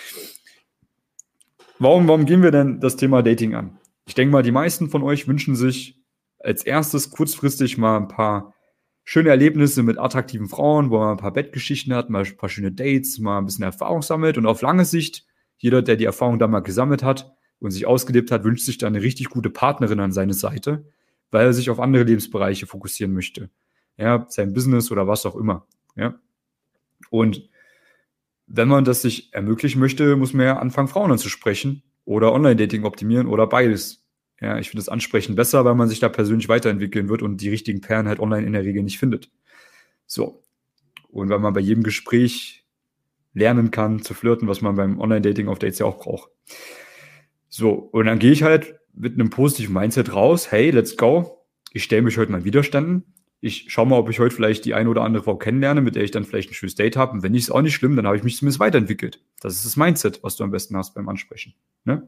Warum, warum gehen wir denn das Thema Dating an? Ich denke mal, die meisten von euch wünschen sich als erstes kurzfristig mal ein paar schöne Erlebnisse mit attraktiven Frauen, wo man ein paar Bettgeschichten hat, mal ein paar schöne Dates, mal ein bisschen Erfahrung sammelt und auf lange Sicht, jeder, der die Erfahrung da mal gesammelt hat, und sich ausgelebt hat, wünscht sich da eine richtig gute Partnerin an seine Seite, weil er sich auf andere Lebensbereiche fokussieren möchte. Ja, sein Business oder was auch immer. Ja. Und wenn man das sich ermöglichen möchte, muss man ja anfangen, Frauen anzusprechen oder Online-Dating optimieren oder beides. Ja, ich finde das Ansprechen besser, weil man sich da persönlich weiterentwickeln wird und die richtigen Perlen halt online in der Regel nicht findet. So. Und weil man bei jedem Gespräch lernen kann, zu flirten, was man beim Online-Dating auf Dates ja auch braucht. So, und dann gehe ich halt mit einem positiven Mindset raus, hey, let's go, ich stelle mich heute mal Widerständen, ich schaue mal, ob ich heute vielleicht die eine oder andere Frau kennenlerne, mit der ich dann vielleicht ein schönes Date habe, und wenn nicht, ist auch nicht schlimm, dann habe ich mich zumindest weiterentwickelt. Das ist das Mindset, was du am besten hast beim Ansprechen. Ne?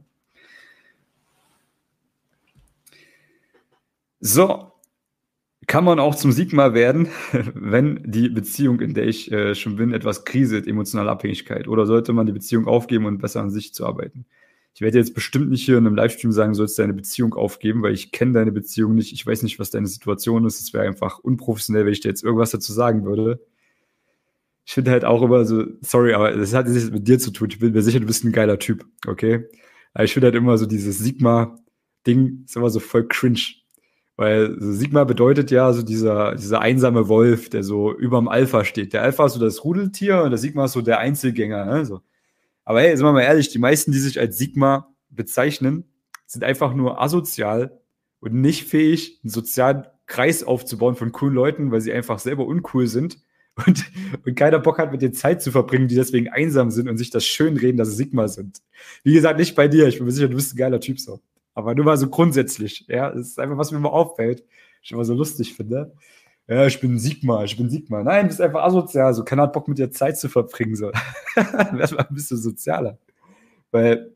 So, kann man auch zum Sigma werden, wenn die Beziehung, in der ich äh, schon bin, etwas kriselt, emotionale Abhängigkeit, oder sollte man die Beziehung aufgeben und besser an sich zu arbeiten? Ich werde jetzt bestimmt nicht hier in einem Livestream sagen, sollst du deine Beziehung aufgeben, weil ich kenne deine Beziehung nicht. Ich weiß nicht, was deine Situation ist. Es wäre einfach unprofessionell, wenn ich dir jetzt irgendwas dazu sagen würde. Ich finde halt auch immer so, sorry, aber das hat nichts mit dir zu tun. Ich bin mir sicher, du bist ein geiler Typ, okay? Aber ich finde halt immer so dieses Sigma-Ding ist immer so voll cringe. Weil so Sigma bedeutet ja so dieser, dieser einsame Wolf, der so überm Alpha steht. Der Alpha ist so das Rudeltier und der Sigma ist so der Einzelgänger, ne? So. Aber hey, sind wir mal ehrlich, die meisten, die sich als Sigma bezeichnen, sind einfach nur asozial und nicht fähig, einen sozialen Kreis aufzubauen von coolen Leuten, weil sie einfach selber uncool sind und, und keiner Bock hat, mit denen Zeit zu verbringen, die deswegen einsam sind und sich das schönreden, dass sie Sigma sind. Wie gesagt, nicht bei dir. Ich bin mir sicher, du bist ein geiler Typ so. Aber nur mal so grundsätzlich. Ja, das ist einfach, was mir immer auffällt, was ich immer so lustig finde. Ja, ich bin Sigma, ich bin Sigma. Nein, du bist einfach asozial. So, keiner hat Bock, mit dir Zeit zu verbringen. So. Werd mal ein bisschen sozialer. Weil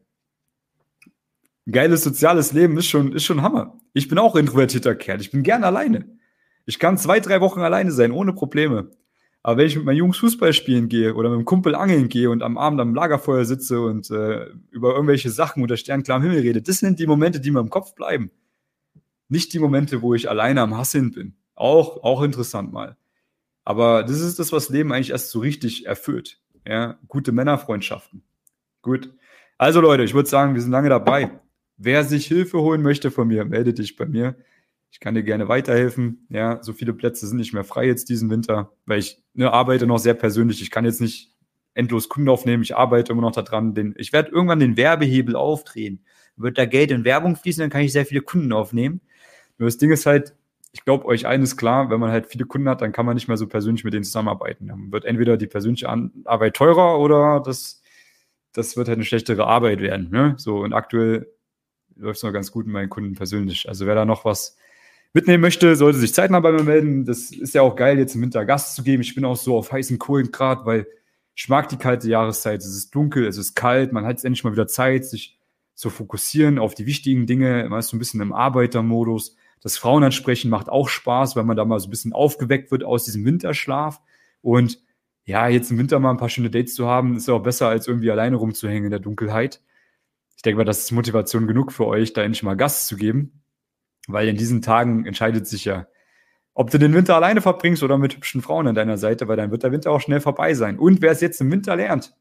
ein geiles soziales Leben ist schon, ist schon Hammer. Ich bin auch ein introvertierter Kerl. Ich bin gern alleine. Ich kann zwei, drei Wochen alleine sein, ohne Probleme. Aber wenn ich mit meinen Jungs Fußball spielen gehe oder mit einem Kumpel angeln gehe und am Abend am Lagerfeuer sitze und äh, über irgendwelche Sachen unter sternklarem Himmel rede, das sind die Momente, die mir im Kopf bleiben. Nicht die Momente, wo ich alleine am Hasseln bin. Auch, auch interessant mal. Aber das ist das, was Leben eigentlich erst so richtig erfüllt. Ja, gute Männerfreundschaften. Gut. Also Leute, ich würde sagen, wir sind lange dabei. Wer sich Hilfe holen möchte von mir, melde dich bei mir. Ich kann dir gerne weiterhelfen. Ja, so viele Plätze sind nicht mehr frei jetzt diesen Winter, weil ich ne, arbeite noch sehr persönlich. Ich kann jetzt nicht endlos Kunden aufnehmen. Ich arbeite immer noch daran. Den, ich werde irgendwann den Werbehebel aufdrehen. Wird da Geld in Werbung fließen, dann kann ich sehr viele Kunden aufnehmen. Nur das Ding ist halt, ich glaube, euch allen ist klar, wenn man halt viele Kunden hat, dann kann man nicht mehr so persönlich mit denen zusammenarbeiten. Dann wird entweder die persönliche Arbeit teurer oder das, das wird halt eine schlechtere Arbeit werden. Ne? So, und aktuell läuft es noch ganz gut mit meinen Kunden persönlich. Also wer da noch was mitnehmen möchte, sollte sich zeitnah bei mir melden. Das ist ja auch geil, jetzt im Winter Gas zu geben. Ich bin auch so auf heißen Kohlen gerade, weil ich mag die kalte Jahreszeit. Es ist dunkel, es ist kalt, man hat jetzt endlich mal wieder Zeit, sich zu fokussieren auf die wichtigen Dinge. Man ist so ein bisschen im Arbeitermodus. Das Frauen ansprechen macht auch Spaß, weil man da mal so ein bisschen aufgeweckt wird aus diesem Winterschlaf. Und ja, jetzt im Winter mal ein paar schöne Dates zu haben, ist ja auch besser, als irgendwie alleine rumzuhängen in der Dunkelheit. Ich denke mal, das ist Motivation genug für euch, da endlich mal Gas zu geben. Weil in diesen Tagen entscheidet sich ja, ob du den Winter alleine verbringst oder mit hübschen Frauen an deiner Seite, weil dann wird der Winter auch schnell vorbei sein. Und wer es jetzt im Winter lernt,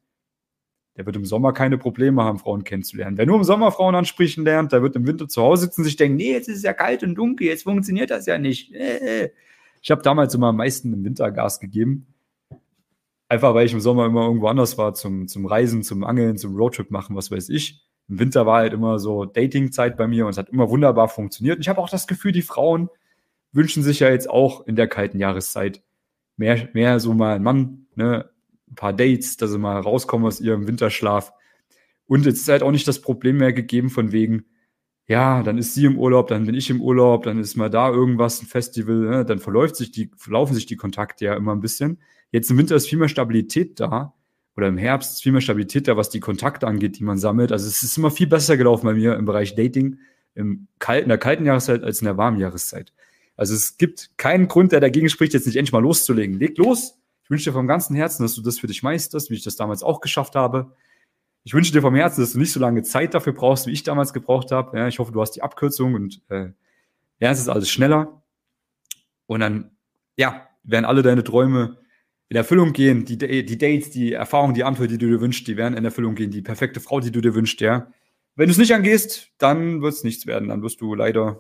der wird im Sommer keine Probleme haben, Frauen kennenzulernen. Wer nur im Sommer Frauen ansprechen lernt, der wird im Winter zu Hause sitzen und sich denken, nee, jetzt ist es ja kalt und dunkel, jetzt funktioniert das ja nicht. Ich habe damals immer am meisten im Winter Gas gegeben. Einfach, weil ich im Sommer immer irgendwo anders war, zum, zum Reisen, zum Angeln, zum Roadtrip machen, was weiß ich. Im Winter war halt immer so Dating-Zeit bei mir und es hat immer wunderbar funktioniert. Und ich habe auch das Gefühl, die Frauen wünschen sich ja jetzt auch in der kalten Jahreszeit mehr, mehr so mal ein Mann, ne, ein paar Dates, dass sie mal rauskommen aus ihrem Winterschlaf. Und jetzt ist halt auch nicht das Problem mehr gegeben von wegen, ja, dann ist sie im Urlaub, dann bin ich im Urlaub, dann ist mal da irgendwas, ein Festival, ne, dann verläuft sich die, verlaufen sich die Kontakte ja immer ein bisschen. Jetzt im Winter ist viel mehr Stabilität da. Oder im Herbst ist viel mehr Stabilität da, was die Kontakte angeht, die man sammelt. Also es ist immer viel besser gelaufen bei mir im Bereich Dating im kalten, in der kalten Jahreszeit als in der warmen Jahreszeit. Also es gibt keinen Grund, der dagegen spricht, jetzt nicht endlich mal loszulegen. Leg los. Ich wünsche dir vom ganzen Herzen, dass du das für dich meisterst, wie ich das damals auch geschafft habe. Ich wünsche dir vom Herzen, dass du nicht so lange Zeit dafür brauchst, wie ich damals gebraucht habe. Ja, ich hoffe, du hast die Abkürzung und äh, ja, es ist alles schneller. Und dann, ja, werden alle deine Träume in Erfüllung gehen, die, die Dates, die Erfahrungen, die Abenteuer, die du dir wünschst, die werden in Erfüllung gehen, die perfekte Frau, die du dir wünschst, ja. Wenn du es nicht angehst, dann wird es nichts werden. Dann wirst du leider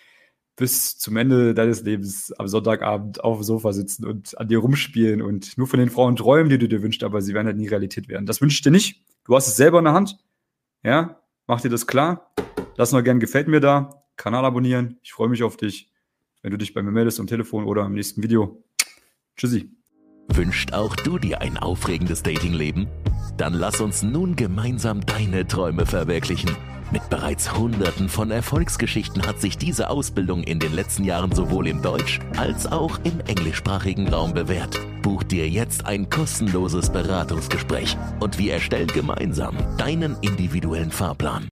bis zum Ende deines Lebens am Sonntagabend auf dem Sofa sitzen und an dir rumspielen und nur von den Frauen träumen, die du dir wünschst, aber sie werden halt nie Realität werden. Das wünsche ich dir nicht. Du hast es selber in der Hand, ja. Mach dir das klar. Lass noch gern gefällt mir da. Kanal abonnieren. Ich freue mich auf dich, wenn du dich bei mir meldest am Telefon oder im nächsten Video. Tschüssi. Wünscht auch du dir ein aufregendes Datingleben? Dann lass uns nun gemeinsam deine Träume verwirklichen. Mit bereits Hunderten von Erfolgsgeschichten hat sich diese Ausbildung in den letzten Jahren sowohl im Deutsch- als auch im englischsprachigen Raum bewährt. Buch dir jetzt ein kostenloses Beratungsgespräch und wir erstellen gemeinsam deinen individuellen Fahrplan.